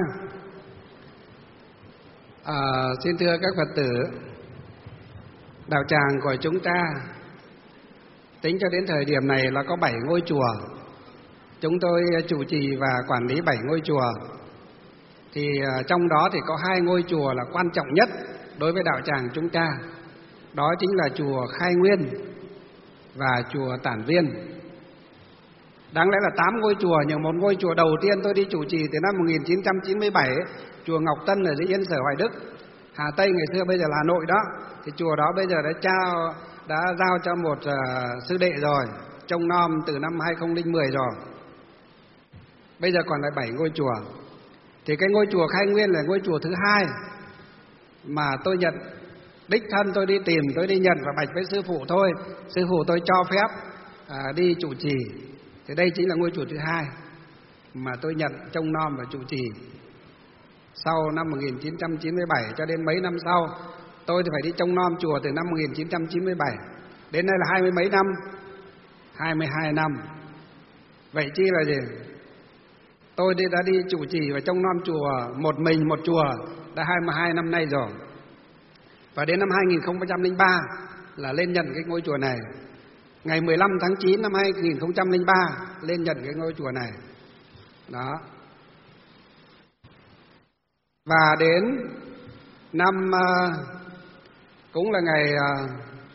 à, xin thưa các Phật tử, đạo tràng của chúng ta tính cho đến thời điểm này là có bảy ngôi chùa. Chúng tôi chủ trì và quản lý bảy ngôi chùa. Thì trong đó thì có hai ngôi chùa là quan trọng nhất đối với đạo tràng chúng ta. Đó chính là chùa Khai Nguyên và chùa Tản Viên. Đáng lẽ là tám ngôi chùa, nhưng một ngôi chùa đầu tiên tôi đi chủ trì từ năm một nghìn chín trăm chín mươi bảy, chùa Ngọc Tân ở dưới Yên Sở Hoài Đức, Hà Tây ngày xưa bây giờ là Hà Nội đó. Thì chùa đó bây giờ đã trao đã giao cho một uh, sư đệ rồi, trông nom từ năm hai không không không rồi. Bây giờ còn lại bảy ngôi chùa. Thì cái ngôi chùa Khai Nguyên là ngôi chùa thứ hai mà tôi nhận đích thân, tôi đi tìm, tôi đi nhận và bạch với sư phụ thôi. Sư phụ tôi cho phép à, đi chủ trì. Thì đây chính là ngôi chùa thứ hai mà tôi nhận trông nom và chủ trì. Sau năm một nghìn chín trăm chín mươi bảy cho đến mấy năm sau, tôi thì phải đi trông nom chùa từ năm một nghìn chín trăm chín mươi bảy đến nay là hai mươi mấy năm, hai mươi hai năm. Vậy chi là gì? Tôi đã đi chủ trì và trông nom chùa một mình một chùa đã hai mươi hai năm nay rồi. Và đến năm hai nghìn không trăm lẻ ba là lên nhận cái ngôi chùa này. Ngày mười lăm tháng chín năm hai nghìn không trăm lẻ ba lên nhận cái ngôi chùa này. Đó. Và đến năm uh, cũng là ngày uh,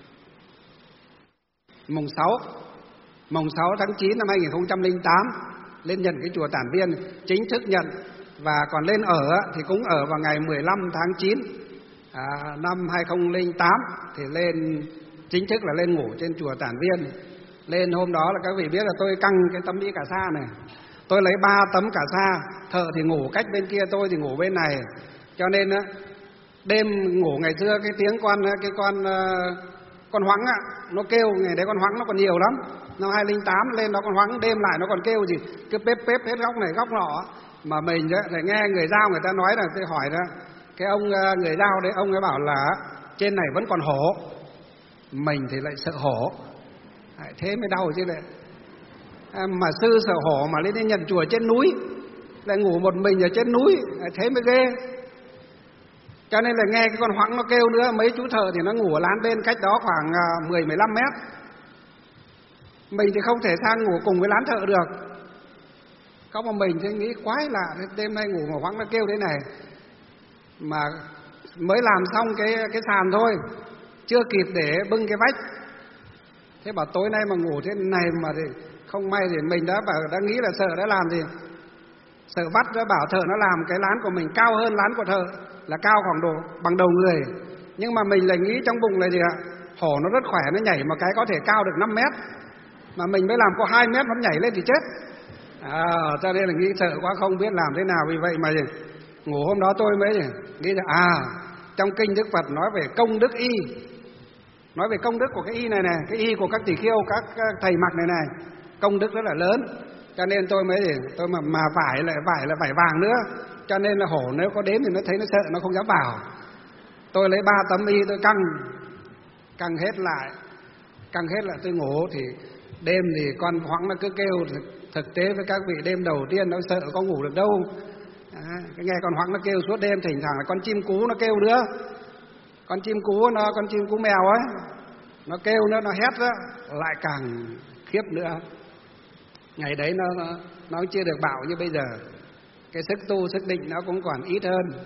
mùng sáu mùng sáu tháng chín năm hai nghìn không trăm lẻ tám lên nhận cái chùa Tản Viên, chính thức nhận. Và còn lên ở thì cũng ở vào ngày mười lăm tháng chín à, năm hai nghìn không trăm lẻ tám thì lên chính thức là lên ngủ trên chùa Tản Viên. Lên hôm đó là các vị biết là tôi căng cái tấm y cà sa này, tôi lấy ba tấm cà sa, thợ thì ngủ cách bên kia, tôi thì ngủ bên này. Cho nên á, đêm ngủ ngày xưa cái tiếng con cái con con hoắng á, nó kêu, ngày đấy con hoắng nó còn nhiều lắm. Năm hai nghìn không trăm lẻ tám lên nó còn hoắng, đêm lại nó còn kêu gì cứ bếp bếp hết góc này góc nọ. Mà mình thì nghe người Dao người ta nói là, tôi hỏi ra cái ông người Dao đấy, ông ấy bảo là trên này vẫn còn hổ. Mình thì lại sợ hổ, thế mới đau chứ lại. Mà sư sợ hổ mà lên đây nhận chùa trên núi, lại ngủ một mình ở trên núi, thế mới ghê. Cho nên là nghe cái con hoắng nó kêu nữa, mấy chú thợ thì nó ngủ ở lán bên cách đó khoảng mười mười lăm mét. Mình thì không thể sang ngủ cùng với lán thợ được. Không, mà mình thì nghĩ quái lạ, đêm nay ngủ mà hoắng nó kêu thế này. Mà mới làm xong cái cái sàn thôi, chưa kịp để bưng cái vách. Thế bảo tối nay mà ngủ thế này mà thì không may thì mình đã bảo, đã nghĩ là sợ đã làm gì, sợ bắt đã bảo thợ nó làm cái lán của mình cao hơn lán của thợ, là cao khoảng độ bằng đầu người. Nhưng mà mình lại nghĩ trong bụng là gì ạ? Hổ nó rất khỏe, nó nhảy một cái có thể cao được năm mét, mà mình mới làm có hai mét nó nhảy lên thì chết. À, cho nên là nghĩ sợ quá không biết làm thế nào. Vì vậy mà Ngủ hôm đó tôi mới nghĩ là à, trong kinh Đức Phật nói về công đức y, nói về công đức của cái y này này, cái y của các tỷ kheo, các, các thầy mặc này này, công đức rất là lớn. Cho nên tôi mới để tôi mà mà vải lại vải là vải vàng nữa, cho nên là hổ nếu có đến thì nó thấy nó sợ, nó không dám vào. Tôi lấy ba tấm y tôi căng căng hết lại, căng hết lại tôi ngủ. Thì đêm thì con hoãng nó cứ kêu, thực tế với các vị đêm đầu tiên nó sợ có ngủ được đâu. À, cái nghe con hoãng nó kêu suốt đêm, thỉnh thoảng là con chim cú nó kêu nữa, con chim cú nó con chim cú mèo ấy, nó kêu nữa, nó hét đó, lại càng khiếp nữa. Ngày đấy nó nó, nó chưa được bảo như bây giờ, cái sức tu sức định nó cũng còn ít hơn.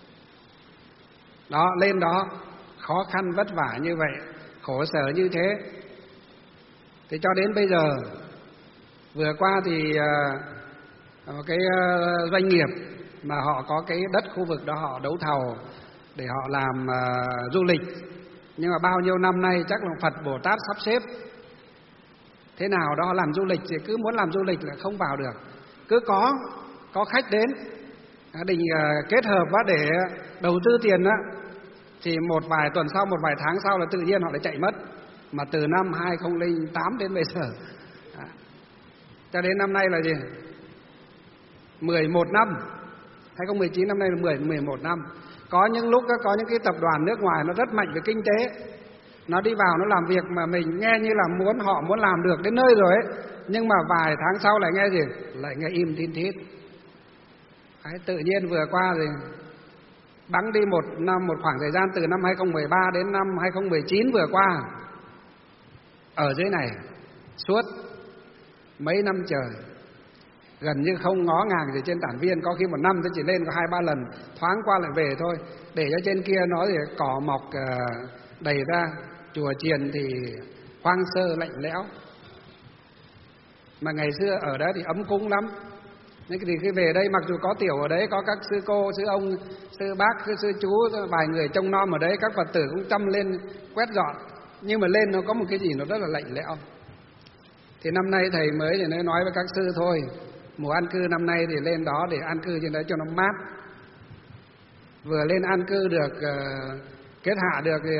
Đó, lên đó khó khăn vất vả như vậy, khổ sở như thế. Thì cho đến bây giờ, vừa qua thì uh, cái uh, doanh nghiệp mà họ có cái đất khu vực đó họ đấu thầu để họ làm uh, du lịch, nhưng mà bao nhiêu năm nay chắc là Phật Bồ Tát sắp xếp thế nào đó làm du lịch thì cứ muốn làm du lịch là không vào được. Cứ có có khách đến định uh, kết hợp đó để đầu tư tiền đó, thì một vài tuần sau, một vài tháng sau là tự nhiên họ lại chạy mất. Mà từ năm hai không không tám đến bây giờ à, cho đến năm nay là gì? mười một năm, hai không một chín, năm nay là mười, mười một năm. Có những lúc có những cái tập đoàn nước ngoài nó rất mạnh về kinh tế, nó đi vào nó làm việc mà mình nghe như là muốn họ muốn làm được đến nơi rồi ấy, nhưng mà vài tháng sau lại nghe gì? Lại nghe im tin thít. Đấy, tự nhiên vừa qua thì bắn đi một năm, một khoảng thời gian từ năm hai không một ba đến năm hai không một chín vừa qua, ở dưới này suốt mấy năm trời, gần như không ngó ngàng gì trên Tản Viên. Có khi một năm tôi chỉ lên có hai ba lần, thoáng qua lại về thôi, để cho trên kia nó thì cỏ mọc đầy ra, chùa chiền thì hoang sơ lạnh lẽo. Mà ngày xưa ở đó thì ấm cúng lắm. Nên thì khi về đây, mặc dù có tiểu ở đấy, có các sư cô, sư ông, sư bác, sư, sư chú, vài người trông nom ở đấy, các Phật tử cũng chăm lên quét dọn, nhưng mà lên nó có một cái gì nó rất là lạnh lẽo. Thì năm nay thầy mới thì nói với các sư thôi, mùa an cư năm nay thì lên đó để an cư trên đấy cho nó mát. Vừa lên an cư được, uh, kết hạ được thì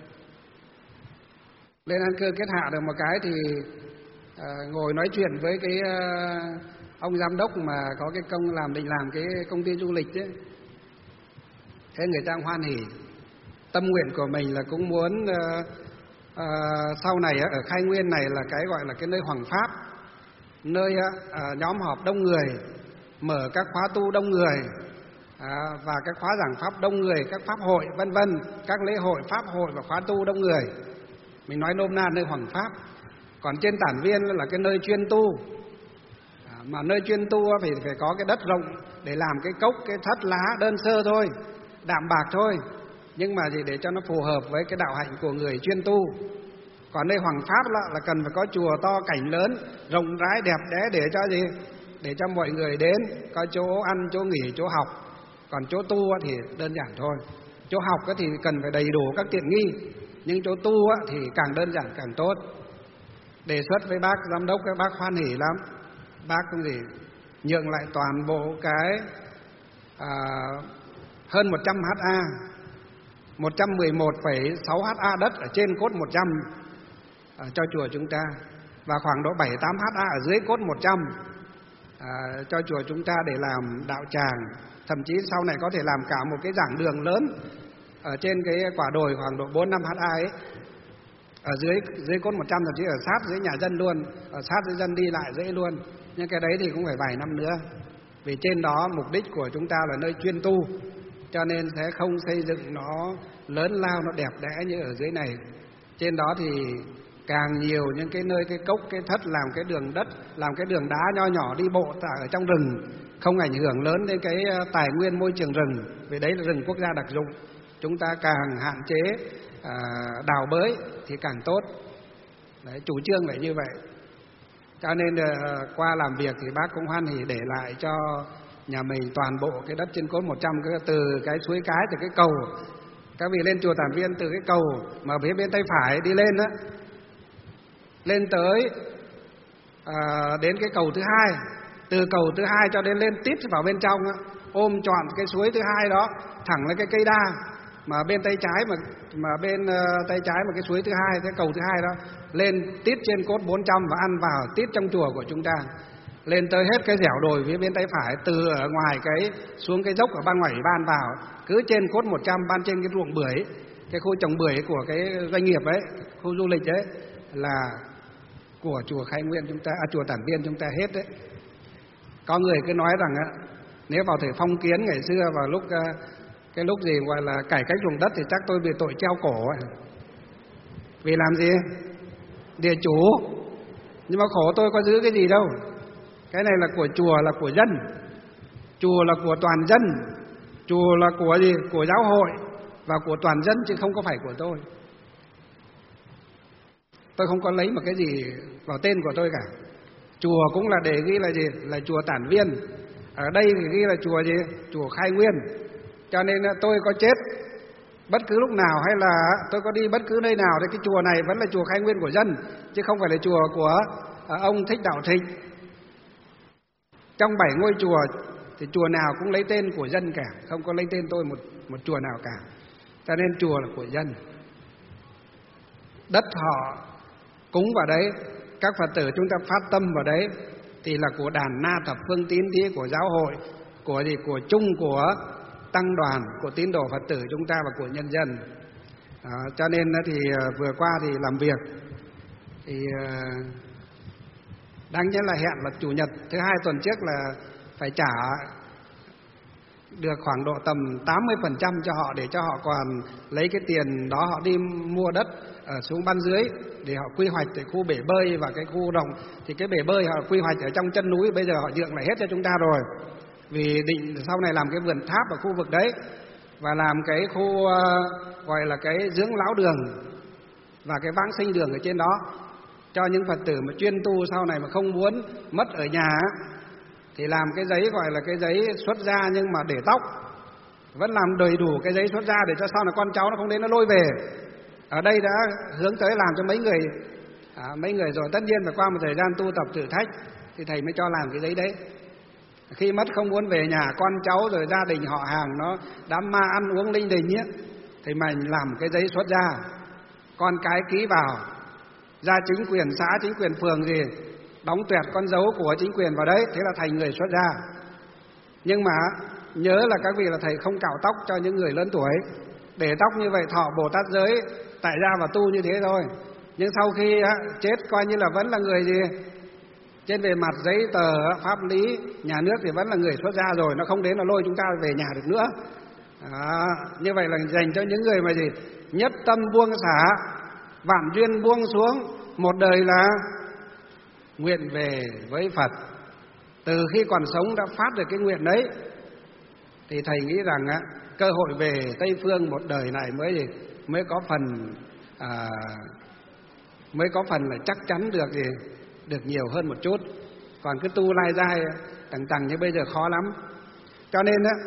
lên an cư kết hạ được một cái thì uh, ngồi nói chuyện với cái uh, ông giám đốc mà có cái công làm định làm cái công ty du lịch ấy. Thế người ta hoan hỉ. Tâm nguyện của mình là cũng muốn uh, uh, sau này uh, ở Khai Nguyên này là cái gọi là cái nơi hoằng pháp, nơi uh, nhóm họp đông người, mở các khóa tu đông người, uh, và các khóa giảng pháp đông người, các pháp hội vân vân, các lễ hội pháp hội và khóa tu đông người. Mình nói nôm na nơi hoằng pháp. Còn trên Tản Viên là cái nơi chuyên tu. Mà nơi chuyên tu thì phải có cái đất rộng để làm cái cốc, cái thất lá đơn sơ thôi, đạm bạc thôi, nhưng mà gì để cho nó phù hợp với cái đạo hạnh của người chuyên tu. Còn nơi hoằng pháp là, là cần phải có chùa to, cảnh lớn, rộng rãi, đẹp đẽ để cho gì? Để cho mọi người đến, có chỗ ăn, chỗ nghỉ, chỗ học. Còn chỗ tu thì đơn giản thôi. Chỗ học thì cần phải đầy đủ các tiện nghi, nhưng chỗ tu thì càng đơn giản càng tốt. Đề xuất với bác giám đốc, các bác hoan hỉ lắm. Bác không gì nhượng lại toàn bộ cái à, hơn một trăm ha, một trăm mười một phẩy sáu ha đất ở trên cốt một trăm à, cho chùa chúng ta, và khoảng độ bảy tám ha ở dưới cốt một trăm à, cho chùa chúng ta để làm đạo tràng. Thậm chí sau này có thể làm cả một cái giảng đường lớn ở trên cái quả đồi khoảng độ bốn năm ha ấy, ở dưới dưới cốt một trăm, thậm chí ở sát dưới nhà dân luôn, ở sát dưới dân đi lại dễ luôn. Nhưng cái đấy thì cũng phải vài năm nữa, vì trên đó mục đích của chúng ta là nơi chuyên tu, cho nên sẽ không xây dựng nó lớn lao, nó đẹp đẽ như ở dưới này. Trên đó thì càng nhiều những cái nơi, cái cốc, cái thất, làm cái đường đất, làm cái đường đá nho nhỏ đi bộ ở trong rừng, không ảnh hưởng lớn đến cái tài nguyên môi trường rừng, vì đấy là rừng quốc gia đặc dụng. Chúng ta càng hạn chế à, đào bới thì càng tốt. Đấy, chủ trương phải như vậy. Cho nên uh, qua làm việc thì bác cũng hoan hỉ để lại cho nhà mình toàn bộ cái đất trên cốt một trăm, từ cái suối cái, từ cái cầu. Các vị lên chùa Tản Viên, từ cái cầu mà phía bên tay phải đi lên đó, lên tới uh, đến cái cầu thứ hai, từ cầu thứ hai cho đến lên tít vào bên trong đó, ôm trọn cái suối thứ hai đó thẳng lên cái cây đa, mà bên tay trái mà mà bên uh, tay trái mà cái suối thứ hai, cái cầu thứ hai đó lên tít trên cốt bốn trăm và ăn vào tít trong chùa của chúng ta, lên tới hết cái dẻo đồi phía bên tay phải, từ ở ngoài cái xuống cái dốc ở ban ngoài ủy ban vào, cứ trên cốt một trăm ban trên cái ruộng bưởi, cái khu trồng bưởi của cái doanh nghiệp ấy, khu du lịch ấy là của chùa Khai Nguyên chúng ta, à, chùa Tản Viên chúng ta hết đấy. Có người cứ nói rằng á, nếu vào thời phong kiến ngày xưa vào lúc cái lúc gì gọi là cải cách ruộng đất thì chắc tôi bị tội treo cổ ấy. Vì làm gì? Địa chủ. Nhưng mà khổ tôi có giữ cái gì đâu. Cái này là của chùa, là của dân. Chùa là của toàn dân. Chùa là của gì? Của giáo hội và của toàn dân chứ không có phải của tôi. Tôi không có lấy một cái gì vào tên của tôi cả. Chùa cũng là để ghi là gì? Là chùa Tản Viên. Ở đây thì ghi là chùa gì? Chùa Khai Nguyên. Cho nên tôi có chết bất cứ lúc nào hay là tôi có đi bất cứ nơi nào thì cái chùa này vẫn là chùa Khai Nguyên của dân, chứ không phải là chùa của ông Thích Đạo Thịnh. Trong bảy ngôi chùa thì chùa nào cũng lấy tên của dân cả, không có lấy tên tôi một một chùa nào cả. Cho nên chùa là của dân. Đất họ cúng vào đấy, các Phật tử chúng ta phát tâm vào đấy thì là của đàn na thập phương tín thí, của giáo hội, của gì, của chung của tăng đoàn, của tín đồ Phật tử chúng ta và của nhân dân. Đó, cho nên thì vừa qua thì làm việc thì đáng nhớ là hẹn là chủ nhật thứ hai tuần trước là phải trả được khoảng độ tầm tám mươi phần trăm cho họ, để cho họ còn lấy cái tiền đó họ đi mua đất ở xuống ban dưới để họ quy hoạch tại khu bể bơi và cái khu rộng. Thì cái bể bơi họ quy hoạch ở trong chân núi, bây giờ họ nhượng lại hết cho chúng ta rồi, vì định sau này làm cái vườn tháp ở khu vực đấy và làm cái khu uh, gọi là cái dưỡng lão đường và cái vãng sinh đường ở trên đó, cho những Phật tử mà chuyên tu sau này mà không muốn mất ở nhà thì làm cái giấy gọi là cái giấy xuất gia, nhưng mà để tóc vẫn làm đầy đủ cái giấy xuất gia để cho sau này con cháu nó không đến nó lôi về. Ở đây đã hướng tới làm cho mấy người à, mấy người rồi. Tất nhiên phải qua một thời gian tu tập thử thách thì thầy mới cho làm cái giấy đấy. Khi mất không muốn về nhà, con cháu rồi gia đình họ hàng nó đám ma ăn uống linh đình nhé, thì mình làm cái giấy xuất gia, con cái ký vào, ra chính quyền xã, chính quyền phường gì đóng tuyệt con dấu của chính quyền vào đấy, thế là thành người xuất gia. Nhưng mà nhớ là các vị là thầy không cạo tóc cho những người lớn tuổi, để tóc như vậy thọ Bồ Tát giới tại gia và tu như thế thôi. Nhưng sau khi á, chết coi như là vẫn là người gì, trên về mặt giấy tờ pháp lý nhà nước thì vẫn là người xuất gia rồi, nó không đến nó lôi chúng ta về nhà được nữa. Đó, như vậy là dành cho những người mà gì nhất tâm buông xả, vạn duyên buông xuống, một đời là nguyện về với Phật. Từ khi còn sống đã phát được cái nguyện đấy thì thầy nghĩ rằng á, cơ hội về Tây Phương một đời này mới gì mới có phần à, mới có phần là chắc chắn được gì được nhiều hơn một chút. Còn cứ tu lai dai tầng tầng như bây giờ khó lắm. Cho nên á,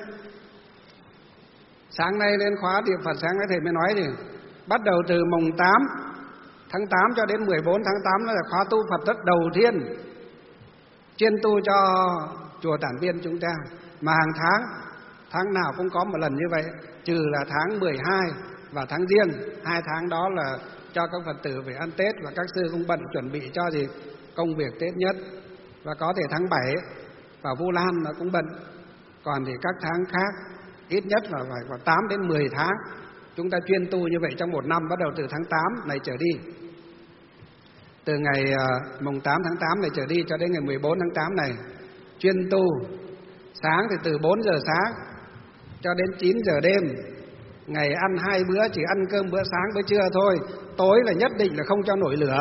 sáng nay lên khóa Niệm Phật sáng nay thầy mới nói gì, bắt đầu từ mùng tám tháng tám cho đến mười bốn tháng tám là khóa tu Phật rất đầu tiên chuyên tu cho chùa Tản Viên chúng ta. Mà hàng tháng, tháng nào cũng có một lần như vậy, trừ là tháng mười hai và tháng Giêng. Hai tháng đó là cho các Phật tử về ăn Tết, và các sư cũng bận chuẩn bị cho gì công việc Tết nhất. Và có thể tháng bảy và Vu Lan nó cũng bận. Còn thì các tháng khác ít nhất là phải có tám đến mười tháng chúng ta chuyên tu như vậy trong một năm, bắt đầu từ tháng tám này trở đi. Từ ngày uh, mùng tám tháng tám này trở đi cho đến ngày mười bốn tháng tám này chuyên tu. Sáng thì từ bốn giờ sáng cho đến chín giờ đêm, ngày ăn hai bữa, chỉ ăn cơm bữa sáng bữa trưa thôi. Tối là nhất định là không cho nổi lửa,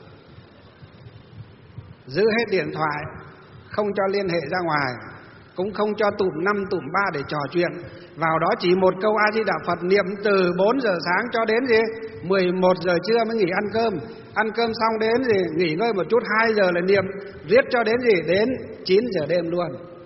giữ hết điện thoại, không cho liên hệ ra ngoài, cũng không cho tụm năm tụm ba để trò chuyện. Vào đó chỉ một câu A Di Đà Phật niệm từ bốn giờ sáng cho đến gì mười một giờ trưa mới nghỉ ăn cơm. Ăn cơm xong đến gì nghỉ ngơi một chút, hai giờ là niệm riết cho đến gì đến chín giờ đêm luôn.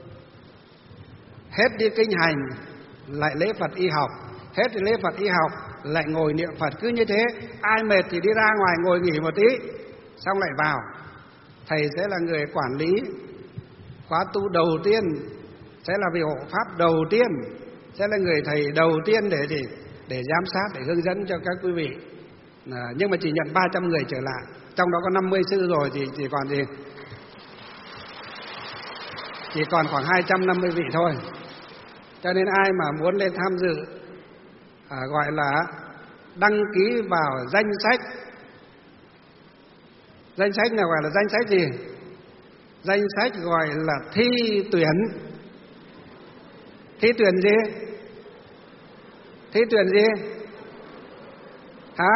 Hết đi kinh hành lại lễ Phật y học, hết đi lễ Phật y học lại ngồi niệm Phật. Cứ như thế, ai mệt thì đi ra ngoài ngồi nghỉ một tí, xong lại vào. Thầy sẽ là người quản lý khóa tu đầu tiên sẽ là vị hộ pháp đầu tiên, sẽ là người thầy đầu tiên để gì? Để giám sát, để hướng dẫn cho các quý vị. À, nhưng mà chỉ nhận ba trăm người trở lại, trong đó có năm mươi sư rồi thì chỉ còn gì? Chỉ còn khoảng hai trăm năm mươi vị thôi. Cho nên ai mà muốn lên tham dự à, gọi là đăng ký vào danh sách. Danh sách nào gọi là danh sách gì? Danh sách gọi là thi tuyển. Thi tuyển gì? Thi tuyển gì? Hả?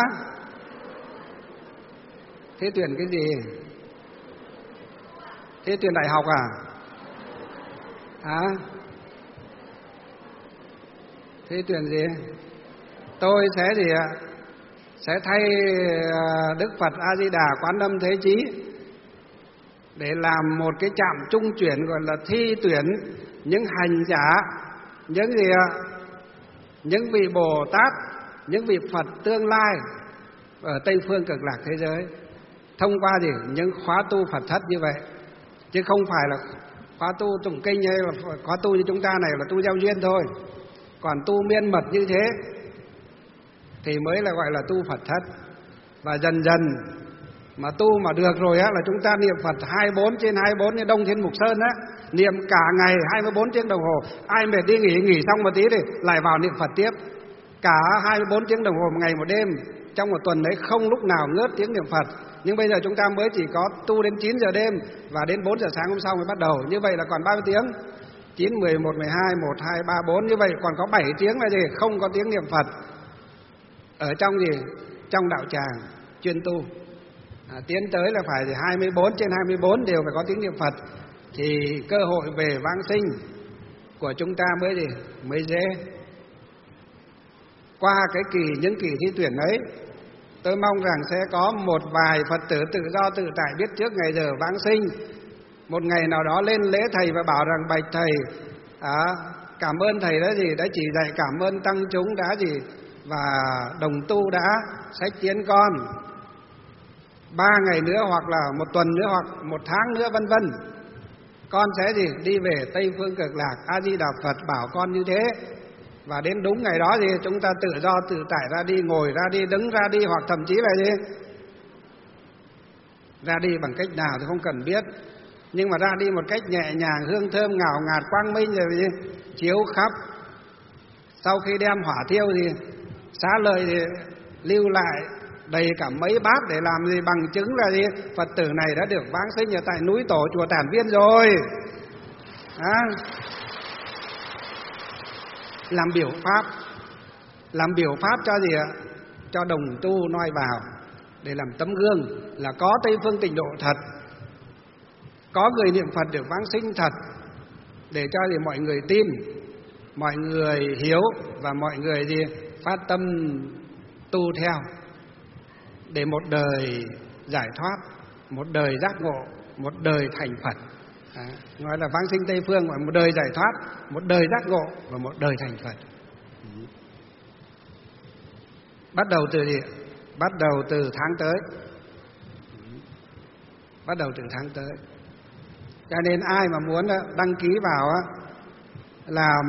Thi tuyển cái gì? Thi tuyển đại học à? Hả? Thi tuyển gì? Tôi sẽ gì ạ? Sẽ thay Đức Phật A Di Đà Quán Âm Thế Chí để làm một cái trạm trung chuyển, gọi là thi tuyển những hành giả, những gì ạ? Những vị Bồ Tát, những vị Phật tương lai ở Tây phương Cực Lạc thế giới, thông qua gì? Những khóa tu Phật thất như vậy, chứ không phải là khóa tu tụng kinh hay là khóa tu như chúng ta này là tu giao duyên thôi. Còn tu miên mật như thế thì mới là gọi là tu Phật thất. Và dần dần mà tu mà được rồi á, là chúng ta niệm Phật hai mươi bốn trên hai mươi bốn như Đông Thiên Mục Sơn á, niệm cả ngày hai mươi bốn tiếng đồng hồ. Ai mệt đi nghỉ, nghỉ xong một tí thì lại vào niệm Phật tiếp. Cả hai mươi bốn tiếng đồng hồ một ngày một đêm, trong một tuần đấy không lúc nào ngớt tiếng niệm Phật. Nhưng bây giờ chúng ta mới chỉ có tu đến chín giờ đêm và đến bốn giờ sáng hôm sau mới bắt đầu. Như vậy là còn bao nhiêu tiếng? chín, mười một, mười hai, một, hai, ba, bốn. Như vậy còn có bảy tiếng là gì? Không có tiếng niệm Phật. Ở trong gì? Trong đạo tràng chuyên tu. À, tiến tới là phải hai mươi bốn trên hai mươi bốn đều phải có tiếng niệm Phật, thì cơ hội về vãng sinh của chúng ta mới gì? Mới dễ. Qua cái kỳ những kỳ thi tuyển ấy, tôi mong rằng sẽ có một vài Phật tử tự do tự tại biết trước ngày giờ vãng sinh. Một ngày nào đó lên lễ thầy và bảo rằng bạch thầy, à, cảm ơn thầy đã gì? Đã chỉ dạy, cảm ơn tăng chúng đã gì? Và đồng tu đã sách tiến con. Ba ngày nữa hoặc là một tuần nữa hoặc một tháng nữa vân vân, con sẽ gì? Đi về Tây phương Cực Lạc. A Di Đà Phật bảo con như thế. Và đến đúng ngày đó thì chúng ta tự do tự tại ra đi, ngồi ra đi, đứng ra đi, hoặc thậm chí là gì? Ra đi bằng cách nào thì không cần biết, nhưng mà ra đi một cách nhẹ nhàng, hương thơm ngào ngạt, quang minh rồi gì? Chiếu khắp. Sau khi đem hỏa thiêu thì xá lợi thì lưu lại đầy cả mấy bát để làm gì? Bằng chứng là gì? Phật tử này đã được vãng sinh ở tại núi Tổ chùa Tản Viên rồi. À, làm biểu pháp, làm biểu pháp cho gì ạ? Cho đồng tu noi vào, để làm tấm gương là có Tây phương tịnh độ thật, có người niệm Phật được vãng sinh thật, để cho gì? Mọi người tin, mọi người hiếu và mọi người gì? Phát tâm tu theo, để một đời giải thoát, một đời giác ngộ, một đời thành Phật. À, nói là vãng sinh Tây phương, một đời giải thoát, một đời giác ngộ và một đời thành Phật. Ừ. Bắt đầu từ gì? Bắt đầu từ tháng tới. Ừ. Bắt đầu từ tháng tới. Cho nên ai mà muốn đăng ký vào làm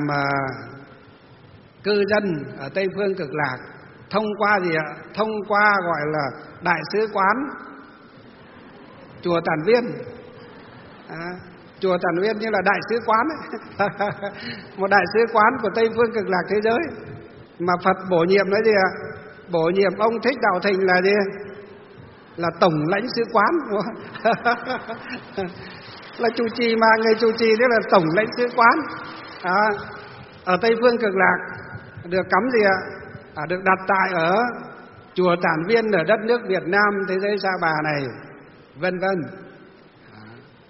cư dân ở Tây phương Cực Lạc, thông qua gì ạ? Thông qua gọi là đại sứ quán chùa Tản Viên. À, chùa Tản Viên như là đại sứ quán ấy. Một đại sứ quán của Tây phương Cực Lạc thế giới. Mà Phật bổ nhiệm nói gì ạ? Bổ nhiệm ông Thích Đạo Thịnh là gì? Là tổng lãnh sứ quán. Là chủ trì, mà người chủ trì đấy là tổng lãnh sứ quán. À, ở Tây phương Cực Lạc được cắm gì ạ? À, được đặt tại ở chùa Tản Viên ở đất nước Việt Nam, thế giới Sa Bà này, vân vân. À,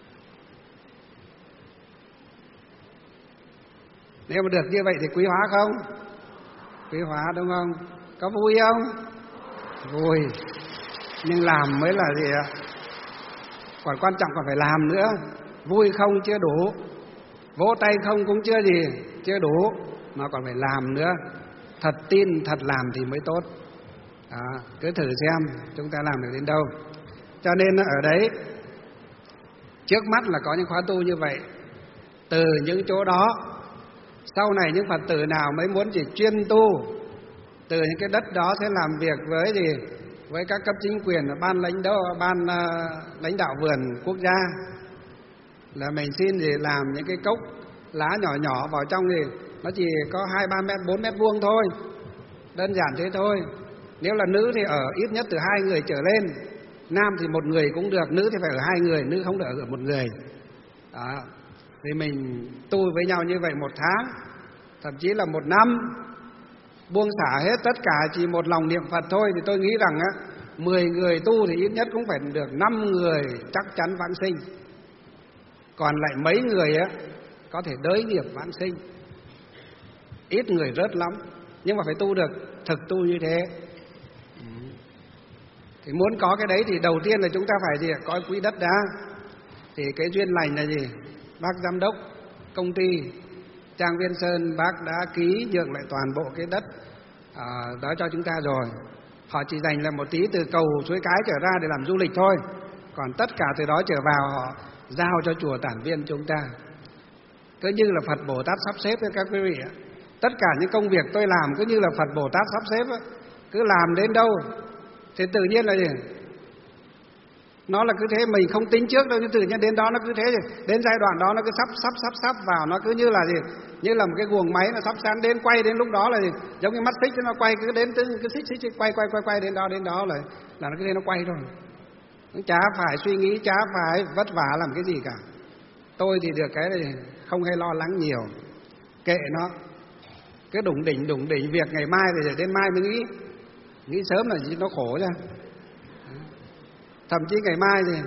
nếu mà được như vậy thì quý hóa không? Quý hóa đúng không? Có vui không? Vui. Nhưng làm mới là gì ạ? Còn quan trọng còn phải làm nữa. Vui không chưa đủ, vỗ tay không cũng chưa gì, chưa đủ, mà còn phải làm nữa. Thật tin, thật làm thì mới tốt. À, cứ thử xem chúng ta làm được đến đâu. Cho nên ở đấy, trước mắt là có những khóa tu như vậy. từ những chỗ đó. Sau này những Phật tử nào mới muốn chỉ chuyên tu, từ những cái đất đó sẽ làm việc với gì, với các cấp chính quyền, ban lãnh đạo, ban uh, lãnh đạo vườn quốc gia, là mình xin gì làm những cái cốc lá nhỏ nhỏ vào trong thì nó chỉ có hai ba mét, bốn mét vuông thôi, đơn giản thế thôi. Nếu là nữ thì ở ít nhất từ hai người trở lên, nam thì một người cũng được, nữ thì phải ở hai người, nữ không được ở một người. Đó. Thì mình tu với nhau như vậy một tháng, thậm chí là một năm, buông xả hết tất cả chỉ một lòng niệm Phật thôi, thì tôi nghĩ rằng á, mười người tu thì ít nhất cũng phải được năm người chắc chắn vãng sinh. Còn lại mấy người á có thể đới nghiệp vãng sinh, ít người rớt lắm, nhưng mà phải tu được, thực tu như thế. Thì muốn có cái đấy thì đầu tiên là chúng ta phải gì, có quỹ đất đã. Thì cái duyên lành là gì, bác giám đốc công ty Trang Viên Sơn, bác đã ký nhượng lại toàn bộ cái đất à, đó cho chúng ta rồi. Họ chỉ dành là một tí từ cầu Suối Cái trở ra để làm du lịch thôi, còn tất cả từ đó trở vào họ giao cho chùa Tản Viên chúng ta. Cứ như là Phật Bồ Tát sắp xếp với các quý vị. Tất cả những công việc tôi làm cứ như là Phật Bồ Tát sắp xếp, cứ làm đến đâu thì tự nhiên là gì, nó là cứ thế, mình không tính trước đâu, nhưng tự nhiên đến đó nó cứ thế, đến giai đoạn đó nó cứ sắp sắp sắp sắp vào, nó cứ như là gì, như là một cái guồng máy nó sắp sẵn đến quay, đến lúc đó là gì, giống như mắt xích nó quay, cứ đến cứ xích xích, xích quay quay quay quay đến đó đến đó là là nó cứ thế nó quay thôi. Nó chả phải suy nghĩ, chả phải vất vả làm cái gì cả. Tôi thì được cái này không hay lo lắng nhiều, kệ nó, cứ đủng đỉnh đủng đỉnh việc ngày mai thì để đến mai mới nghĩ, nghĩ sớm là gì nó khổ ra. Thậm chí ngày mai thì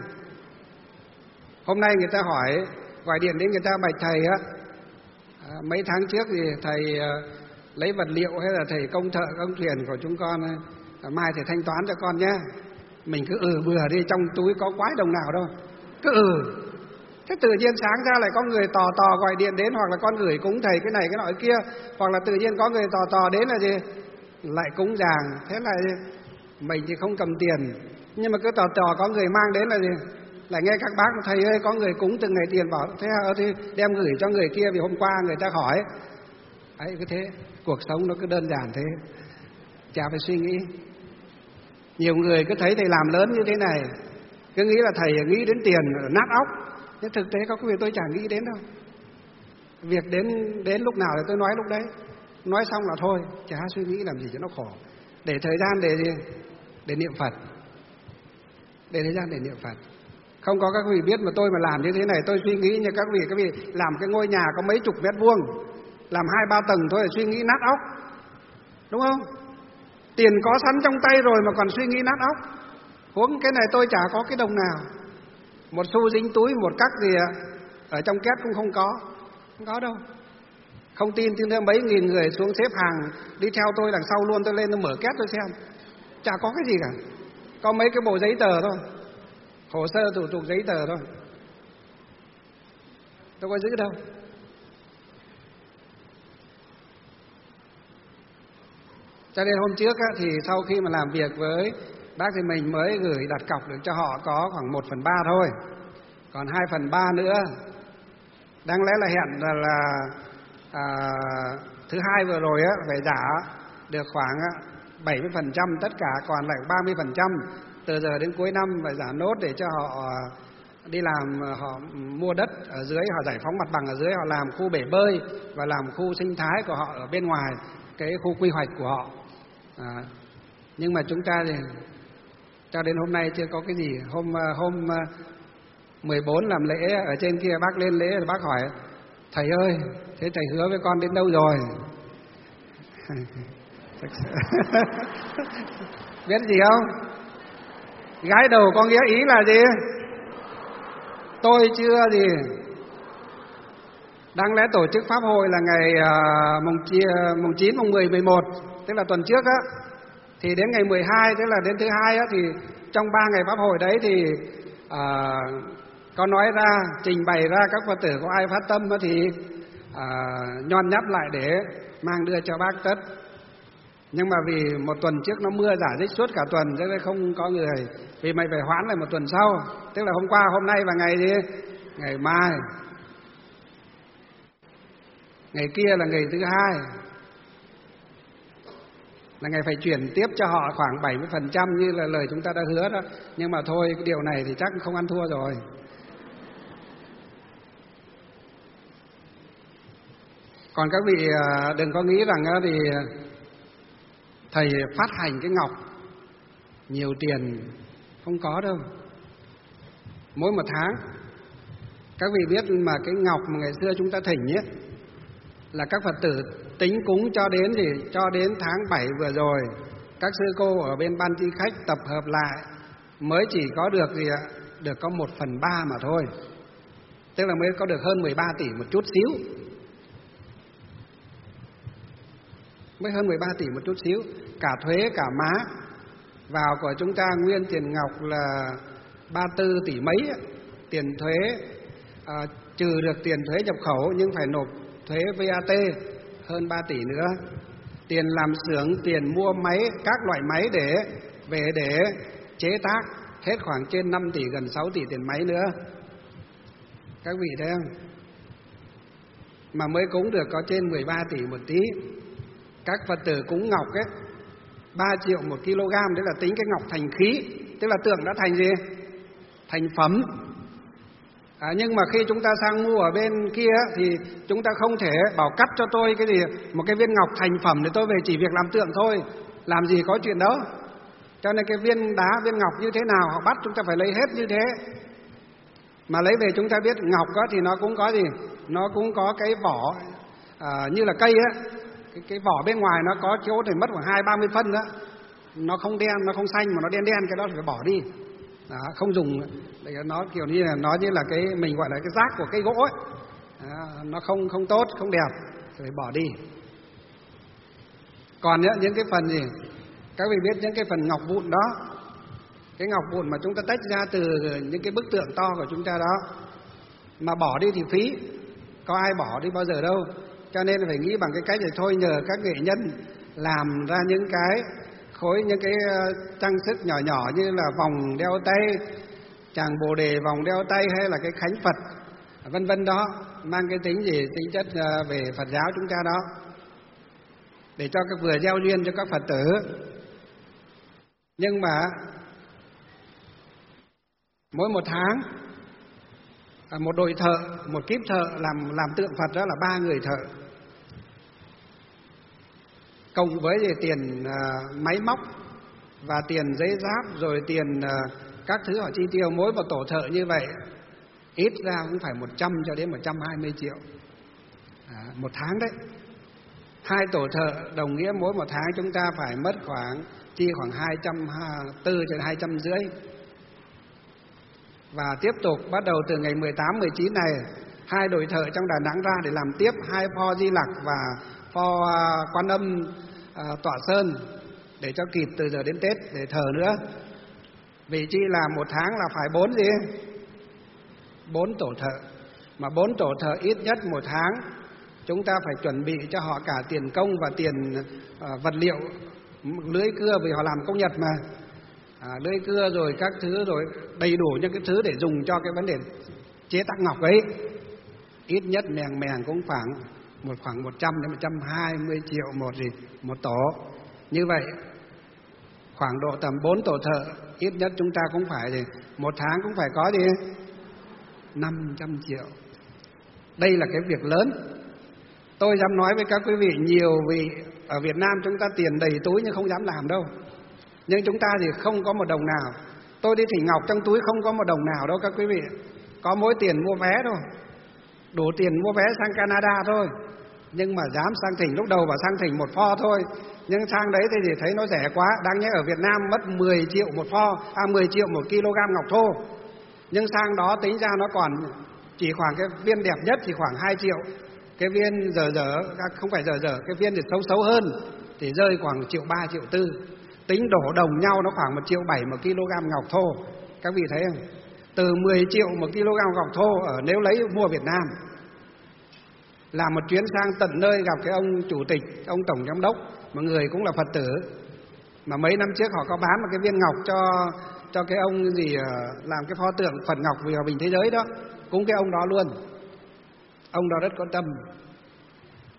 hôm nay người ta hỏi, gọi điện đến người ta bạch thầy á, à, mấy tháng trước thì thầy à, lấy vật liệu hay là thầy công thợ công thuyền của chúng con, à, mai thầy thanh toán cho con nhé. Mình cứ ừ bừa đi, trong túi có quái đồng nào đâu, cứ ừ. Thế tự nhiên sáng ra lại có người tò tò gọi điện đến, hoặc là con gửi cúng thầy cái này cái nọ kia, hoặc là tự nhiên có người tò tò đến là gì, lại cúng dường. Thế là mình thì không cầm tiền, nhưng mà cứ tò tò có người mang đến là gì, lại nghe các bác thầy ơi có người cúng từng ngày tiền, bảo thế hả, thì đem gửi cho người kia vì hôm qua người ta hỏi ấy. Cứ thế, cuộc sống nó cứ đơn giản thế, chả phải suy nghĩ. Nhiều người cứ thấy thầy làm lớn như thế này, cứ nghĩ là thầy nghĩ đến tiền nát óc, nhưng thực tế các quý vị tôi chẳng nghĩ đến đâu. Việc đến đến lúc nào thì tôi nói lúc đấy, nói xong là thôi, chả suy nghĩ làm gì cho nó khổ, để thời gian để gì, để niệm Phật, để thời gian để niệm Phật. Không có các vị biết mà tôi mà làm như thế này, tôi suy nghĩ như các vị, các vị làm cái ngôi nhà có mấy chục mét vuông, làm hai ba tầng thôi, suy nghĩ nát óc, đúng không? Tiền có sẵn trong tay rồi mà còn suy nghĩ nát óc. Huống cái này tôi chả có cái đồng nào, một xu dính túi, một cắc gì ở trong két cũng không có, không có đâu. Không tin thì mấy nghìn người xuống xếp hàng đi theo tôi đằng sau luôn, tôi lên tôi mở két tôi xem, chả có cái gì cả, có mấy cái bộ giấy tờ thôi, hồ sơ thủ tục giấy tờ thôi, tôi có giữ đâu. Cho nên hôm trước á, thì sau khi mà làm việc với bác thì mình mới gửi đặt cọc được cho họ có khoảng một phần ba thôi, còn hai phần ba nữa đáng lẽ là hẹn là, là à, thứ hai vừa rồi á, phải trả được khoảng bảy mươi phần trăm tất cả, còn lại ba mươi phần trăm từ giờ đến cuối năm phải trả nốt để cho họ đi làm, họ mua đất ở dưới, họ giải phóng mặt bằng ở dưới, họ làm khu bể bơi và làm khu sinh thái của họ ở bên ngoài cái khu quy hoạch của họ. À, nhưng mà chúng ta thì cho đến hôm nay chưa có cái gì. Hôm hôm mười bốn làm lễ ở trên kia, bác lên lễ bác hỏi thầy ơi, thế thầy hứa với con đến đâu rồi? Biết gì không? Gái đầu có nghĩa ý là gì? Tôi chưa gì. Đáng lẽ tổ chức pháp hội là ngày uh, mùng, chia, mùng chín, mùng mười, mười một, tức là tuần trước á, thì đến ngày mười hai, tức là đến thứ hai á, thì trong ba ngày pháp hội đấy thì uh, có nói ra, trình bày ra các Phật tử có ai phát tâm á, thì uh, nhon nhắc lại để mang đưa cho bác tất. Nhưng mà vì một tuần trước nó mưa giả dích suốt cả tuần, cho nên không có người, vì mày phải hoãn lại một tuần sau, tức là hôm qua, hôm nay và ngày gì? Ngày mai. Ngày kia là ngày thứ hai, là ngày phải chuyển tiếp cho họ khoảng bảy mươi phần trăm như là lời chúng ta đã hứa đó. Nhưng mà thôi, cái điều này thì chắc không ăn thua rồi. Còn các vị đừng có nghĩ rằng thì thầy phát hành cái ngọc nhiều tiền, không có đâu. Mỗi một tháng, các vị biết mà cái ngọc mà ngày xưa chúng ta thỉnh ấy, là các Phật tử tính cúng cho đến gì? Cho đến tháng bảy vừa rồi, các sư cô ở bên ban chi khách tập hợp lại mới chỉ có được gì ạ? Được có một phần ba mà thôi. Tức là mới có được hơn mười ba tỷ một chút xíu. Mới hơn mười ba tỷ một chút xíu. Cả thuế cả má vào của chúng ta nguyên tiền ngọc là ba mươi tư tỷ mấy. Tiền thuế à, trừ được tiền thuế nhập khẩu nhưng phải nộp thuế vê a tê hơn ba tỷ nữa. Tiền làm xưởng, tiền mua máy, các loại máy để về để chế tác hết khoảng trên năm tỷ, gần sáu tỷ tiền máy nữa. Các vị thấy không? Mà mới cúng được có trên mười ba tỷ một tí. Các Phật tử cúng ngọc ấy, ba triệu một kg, đấy là tính cái ngọc thành khí, tức là tượng đã thành gì? Thành phẩm. À, nhưng mà khi chúng ta sang mua ở bên kia thì chúng ta không thể bảo cắt cho tôi cái gì một cái viên ngọc thành phẩm để tôi về chỉ việc làm tượng thôi, làm gì có chuyện đó. Cho nên cái viên đá, viên ngọc như thế nào họ bắt chúng ta phải lấy hết như thế. Mà lấy về chúng ta biết ngọc đó thì nó cũng có gì? Nó cũng có cái vỏ à, như là cây á, cái, cái vỏ bên ngoài nó có chỗ thì mất khoảng hai ba mươi phân đó. Nó không đen, nó không xanh mà nó đen đen, cái đó thì phải bỏ đi. Đó, không dùng. Nó kiểu như là nó như là cái mình gọi là cái rác của cây gỗ ấy. Đó, nó không không tốt, không đẹp, phải bỏ đi. Còn nữa, những cái phần gì các vị biết, những cái phần ngọc vụn đó, cái ngọc vụn mà chúng ta tách ra từ những cái bức tượng to của chúng ta đó, mà bỏ đi thì phí, có ai bỏ đi bao giờ đâu. Cho nên phải nghĩ bằng cái cách này thôi, nhờ các nghệ nhân làm ra những cái khối, những cái trang sức nhỏ nhỏ như là vòng đeo tay, tràng bồ đề vòng đeo tay, hay là cái khánh Phật vân vân đó, mang cái tính gì, tính chất về Phật giáo chúng ta đó, để cho các vừa gieo duyên cho các Phật tử. Nhưng mà mỗi một tháng một đội thợ, một kíp thợ làm làm tượng Phật đó là ba người thợ, cộng với tiền uh, máy móc và tiền giấy giáp, rồi tiền uh, các thứ họ chi tiêu, mỗi một tổ thợ như vậy ít ra cũng phải một trăm cho đến một trăm hai mươi triệu à, một tháng đấy. Hai tổ thợ đồng nghĩa mỗi một tháng chúng ta phải mất khoảng chi khoảng hai trăm bốn mươi cho hai trăm rưỡi. Và tiếp tục bắt đầu từ ngày mười tám, mười chín này, hai đội thợ trong Đà Nẵng ra để làm tiếp hai pho Di Lặc và pho uh, Quan Âm uh, Tọa Sơn, để cho kịp từ giờ đến Tết để thờ nữa. Vì chi là một tháng là phải bốn gì? Bốn tổ thợ. Mà bốn tổ thợ ít nhất một tháng chúng ta phải chuẩn bị cho họ cả tiền công và tiền uh, vật liệu, lưới cưa, vì họ làm công nhật mà. À, lưỡi cưa rồi các thứ, rồi đầy đủ những cái thứ để dùng cho cái vấn đề chế tác ngọc ấy. Ít nhất mèng mèng cũng khoảng một khoảng một trăm đến một trăm hai mươi triệu một gì một tổ. Như vậy khoảng độ tầm bốn tổ thợ, ít nhất chúng ta cũng phải gì một tháng cũng phải có gì năm trăm triệu. Đây là cái việc lớn. Tôi dám nói với các quý vị, nhiều vị ở Việt Nam chúng ta tiền đầy túi nhưng không dám làm đâu. Nhưng chúng ta thì không có một đồng nào. Tôi đi thỉnh ngọc trong túi không có một đồng nào đâu các quý vị. Có mỗi tiền mua vé thôi, đủ tiền mua vé sang Canada thôi. Nhưng mà dám sang thỉnh, lúc đầu vào sang thỉnh một pho thôi, nhưng sang đấy thì thấy nó rẻ quá. Đáng nhẽ ở Việt Nam mất mười triệu một pho, à mười triệu một kg ngọc thô. Nhưng sang đó tính ra nó còn chỉ khoảng cái viên đẹp nhất thì khoảng hai triệu. Cái viên dở dở, không phải dở dở, cái viên thì xấu xấu hơn thì rơi khoảng triệu ba, triệu tư. Tính đổ đồng nhau nó khoảng một triệu bảy một kg ngọc thô. Các vị thấy không? Từ mười triệu một kg ngọc thô ở nếu lấy mua Việt Nam. Làm một chuyến sang tận nơi gặp cái ông chủ tịch, ông tổng giám đốc, mà người cũng là Phật tử. Mà mấy năm trước họ có bán một cái viên ngọc cho cho cái ông gì làm cái pho tượng Phật Ngọc vì hòa bình thế giới đó, cũng cái ông đó luôn. Ông đó rất có tâm.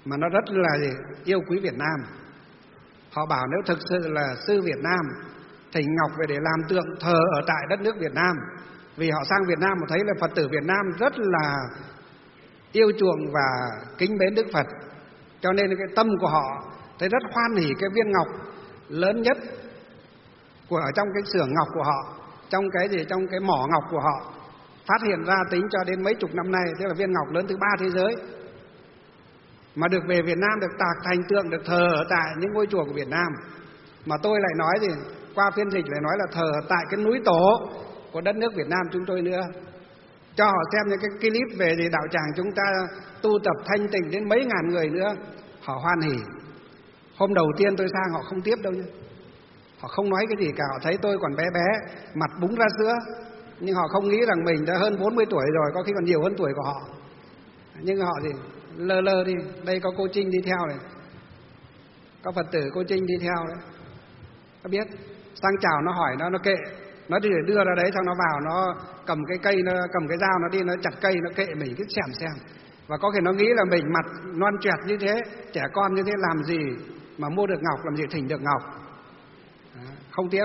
mà nó rất là gì? Yêu quý Việt Nam. Họ bảo nếu thực sự là sư Việt Nam thỉnh Ngọc về để làm tượng thờ ở tại đất nước Việt Nam. Vì họ sang Việt Nam mà thấy là Phật tử Việt Nam rất là yêu chuộng và kính mến Đức Phật, cho nên cái tâm của họ thấy rất hoan hỉ cái viên ngọc lớn nhất của ở trong cái xưởng ngọc của họ, trong cái gì trong cái mỏ ngọc của họ phát hiện ra tính cho đến mấy chục năm nay, tức là viên ngọc lớn thứ ba thế giới, mà được về Việt Nam, được tạc thành tượng, được thờ ở tại những ngôi chùa của Việt Nam. Mà tôi lại nói gì qua phiên dịch lại nói là thờ ở tại cái núi tổ của đất nước Việt Nam chúng tôi nữa. Cho họ xem những cái clip về gì đạo tràng chúng ta tu tập thanh tịnh đến mấy ngàn người nữa, họ hoan hỉ. Hôm đầu tiên tôi sang họ không tiếp đâu nhé, họ không nói cái gì cả, họ thấy tôi còn bé bé, mặt búng ra sữa, nhưng họ không nghĩ rằng mình đã hơn bốn mươi tuổi rồi, có khi còn nhiều hơn tuổi của họ. Nhưng họ gì lơ lơ đi, đây có cô Trinh đi theo này, có Phật tử cô Trinh đi theo đấy, nó biết. Sang chào nó hỏi nó, nó kệ, nó đi đưa ra đấy, xong nó vào, nó cầm cái cây, nó cầm cái dao, nó đi, nó chặt cây, nó kệ mình cứ xem xem. Và có thể nó nghĩ là mình mặt non choẹt như thế, trẻ con như thế làm gì mà mua được ngọc, làm gì thỉnh được ngọc. Đó, không tiếp.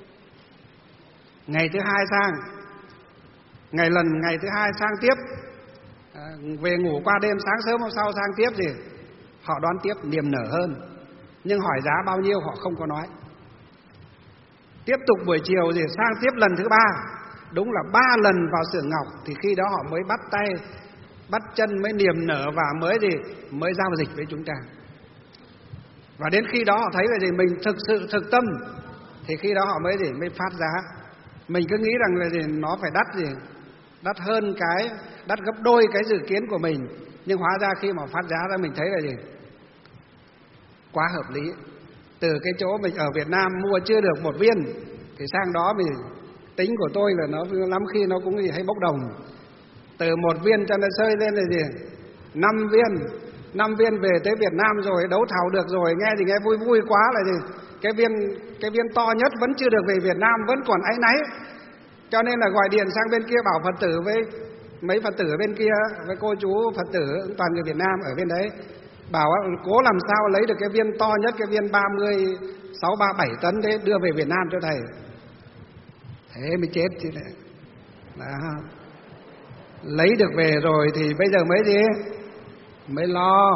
Ngày thứ hai sang, ngày lần ngày thứ hai sang tiếp, à, về ngủ qua đêm, sáng sớm hôm sau sang tiếp gì, họ đón tiếp niềm nở hơn, nhưng hỏi giá bao nhiêu họ không có nói. Tiếp tục buổi chiều gì sang tiếp lần thứ ba, đúng là ba lần vào xưởng ngọc, thì khi đó họ mới bắt tay, bắt chân, mới niềm nở và mới gì mới giao dịch với chúng ta. Và đến khi đó họ thấy là gì mình thực sự thực tâm, thì khi đó họ mới gì mới phát giá. Mình cứ nghĩ rằng là gì nó phải đắt gì đắt hơn cái đắt gấp đôi cái dự kiến của mình, nhưng hóa ra khi mà phát giá ra mình thấy là gì quá hợp lý. Từ cái chỗ mình ở Việt Nam mua chưa được một viên, thì sang đó mình tính của tôi là nó lắm khi nó cũng gì hay bốc đồng. Từ một viên cho nó sơi lên là gì năm viên, năm viên về tới Việt Nam rồi, đấu thầu được rồi, nghe thì nghe vui vui quá là gì cái viên cái viên to nhất vẫn chưa được về Việt Nam, vẫn còn áy náy. Cho nên là gọi điện sang bên kia bảo Phật tử với mấy Phật tử ở bên kia, với cô chú Phật tử toàn người Việt Nam ở bên đấy, bảo cố làm sao lấy được cái viên to nhất, cái viên ba mươi sáu, ba mươi bảy tấn đấy đưa về Việt Nam cho thầy. Thế mới chết chứ này. Đó. Lấy được về rồi thì bây giờ mới gì mới lo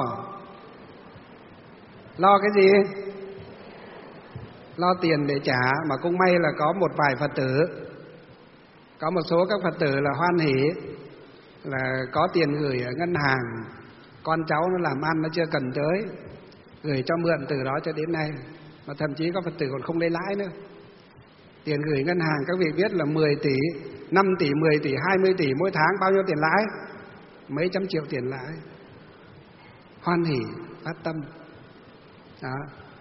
lo cái gì lo tiền để trả. Mà cũng may là có một vài Phật tử, có một số các Phật tử là hoan hỉ, là có tiền gửi ở ngân hàng, con cháu nó làm ăn nó chưa cần tới, gửi cho mượn từ đó cho đến nay. Mà thậm chí có Phật tử còn không lấy lãi nữa. Tiền gửi ngân hàng các vị biết là mười tỷ, năm tỷ, mười tỷ, hai mươi tỷ mỗi tháng, bao nhiêu tiền lãi? Mấy trăm triệu tiền lãi. Hoan hỉ, phát tâm. Đó.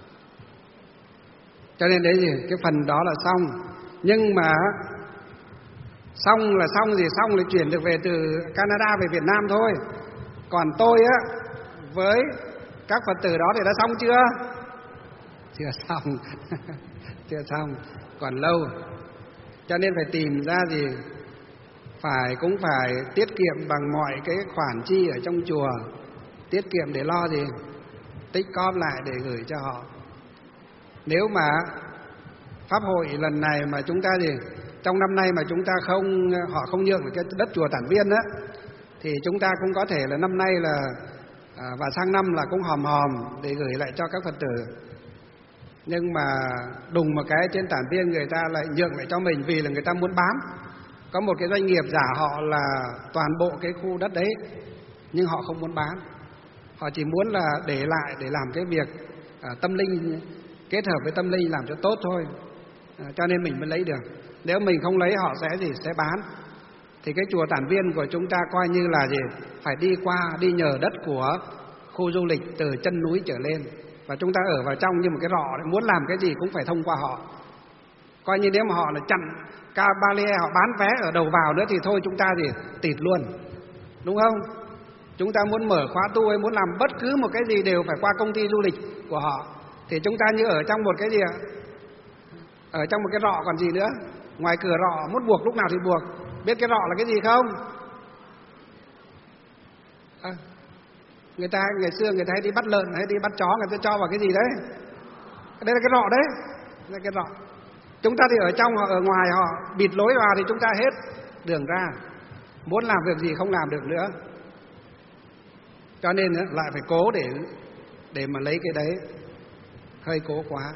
Cho nên đấy gì, cái phần đó là xong. Nhưng mà xong là xong gì, xong là chuyển được về từ Canada về Việt Nam thôi. Còn tôi á, với các Phật tử đó thì đã xong chưa? Chưa xong. Chưa xong, còn lâu. Cho nên phải tìm ra gì, phải cũng phải tiết kiệm bằng mọi cái khoản chi ở trong chùa, tiết kiệm để lo gì, tích cóp lại để gửi cho họ. Nếu mà pháp hội lần này mà chúng ta gì, trong năm nay mà chúng ta không, họ không nhượng cái đất chùa Tản Viên á, thì chúng ta cũng có thể là năm nay là à, và sang năm là cũng hòm hòm để gửi lại cho các Phật tử. Nhưng mà đùng một cái trên Tản Viên người ta lại nhượng lại cho mình, vì là người ta muốn bán. Có một cái doanh nghiệp giả họ là toàn bộ cái khu đất đấy, nhưng họ không muốn bán, họ chỉ muốn là để lại để làm cái việc à, tâm linh, kết hợp với tâm linh làm cho tốt thôi. à, Cho nên mình mới lấy được. Nếu mình không lấy họ sẽ gì, sẽ bán. Thì cái chùa Tản Viên của chúng ta coi như là gì, phải đi qua, đi nhờ đất của khu du lịch từ chân núi trở lên, và chúng ta ở vào trong như một cái rọ, muốn làm cái gì cũng phải thông qua họ. Coi như nếu mà họ là chặn ca ba lê, họ bán vé ở đầu vào nữa thì thôi chúng ta thì tịt luôn, đúng không? Chúng ta muốn mở khóa tu hay muốn làm bất cứ một cái gì đều phải qua công ty du lịch của họ. Thì chúng ta như ở trong một cái gì ạ? Ở trong một cái rọ còn gì nữa. Ngoài cửa rọ muốn buộc lúc nào thì buộc. Biết cái rọ là cái gì không? À, Người ta ngày xưa người ta hay đi bắt lợn, hay đi bắt chó, người ta cho vào cái gì đấy? Đây là cái rọ đấy, đây là cái rọ. Chúng ta thì ở trong, họ ở ngoài, họ bịt lối vào thì chúng ta hết đường ra. Muốn làm việc gì không làm được nữa. Cho nên lại phải cố để để mà lấy cái đấy, hơi cố quá.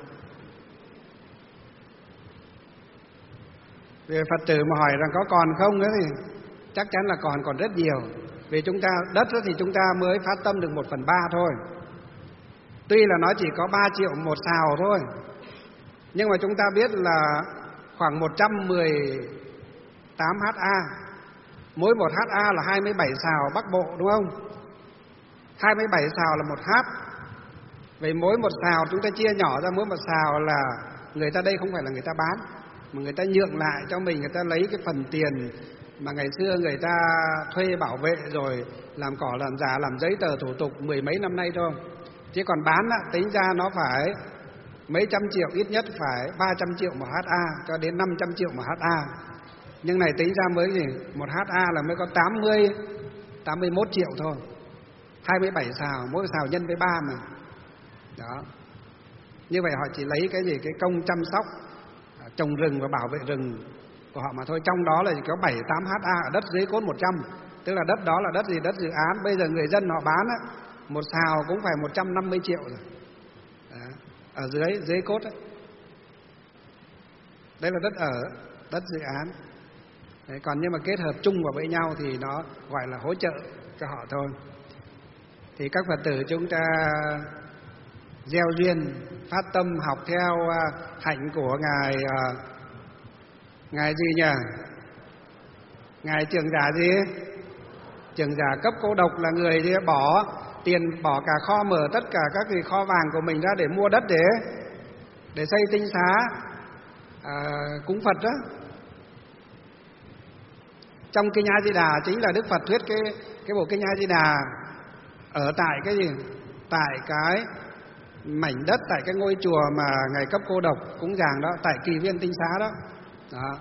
Về Phật tử mà hỏi rằng có còn không nữa thì chắc chắn là còn, còn rất nhiều. Vì chúng ta, đất thì chúng ta mới phát tâm được một phần ba thôi. Tuy là nó chỉ có ba triệu một sào thôi, nhưng mà chúng ta biết là khoảng một trăm mười tám ha. Mỗi một ha là hai mươi bảy sào Bắc Bộ, đúng không? hai mươi bảy sào là một hát. Vậy mỗi một sào chúng ta chia nhỏ ra, mỗi một sào là người ta đây không phải là người ta bán, mà người ta nhượng lại cho mình, người ta lấy cái phần tiền mà ngày xưa người ta thuê bảo vệ rồi làm cỏ làm giả, làm giấy tờ thủ tục mười mấy năm nay thôi. Chứ còn bán á, tính ra nó phải mấy trăm triệu, ít nhất phải ba trăm triệu một ha cho đến năm trăm triệu một ha. Nhưng này tính ra mới gì, một ha là mới có tám mươi, tám mươi mốt triệu thôi. hai mươi bảy sào, mỗi sào nhân với ba mà. Đó. Như vậy họ chỉ lấy cái gì, cái công chăm sóc, trồng rừng và bảo vệ rừng của họ mà thôi. Trong đó là chỉ có bảy tám ha ở đất dưới cốt một trăm. Tức là đất đó là đất gì, đất dự án. Bây giờ người dân họ bán á, một sào cũng phải một trăm năm mươi triệu rồi. Đó. Ở dưới, dưới cốt ấy. Đấy là đất ở, đất dự án. Đấy, còn nhưng mà kết hợp chung vào với nhau thì nó gọi là hỗ trợ cho họ thôi. Thì các Phật tử chúng ta gieo duyên, phát tâm học theo hạnh của Ngài, Ngài gì nhỉ? Ngài Trưởng Giả gì? Trưởng Giả Cấp Cô Độc là người đi bỏ tiền, bỏ cả kho, mở tất cả các cái kho vàng của mình ra để mua đất để để xây tinh xá à, cúng Phật đó. Trong Kinh A Di Đà chính là Đức Phật thuyết cái cái bộ Kinh A Di Đà ở tại cái gì? Tại cái mảnh đất, tại cái ngôi chùa mà Ngài Cấp Cô Độc cúng dường đó, tại Kỳ Viên Tinh Xá đó. Đó.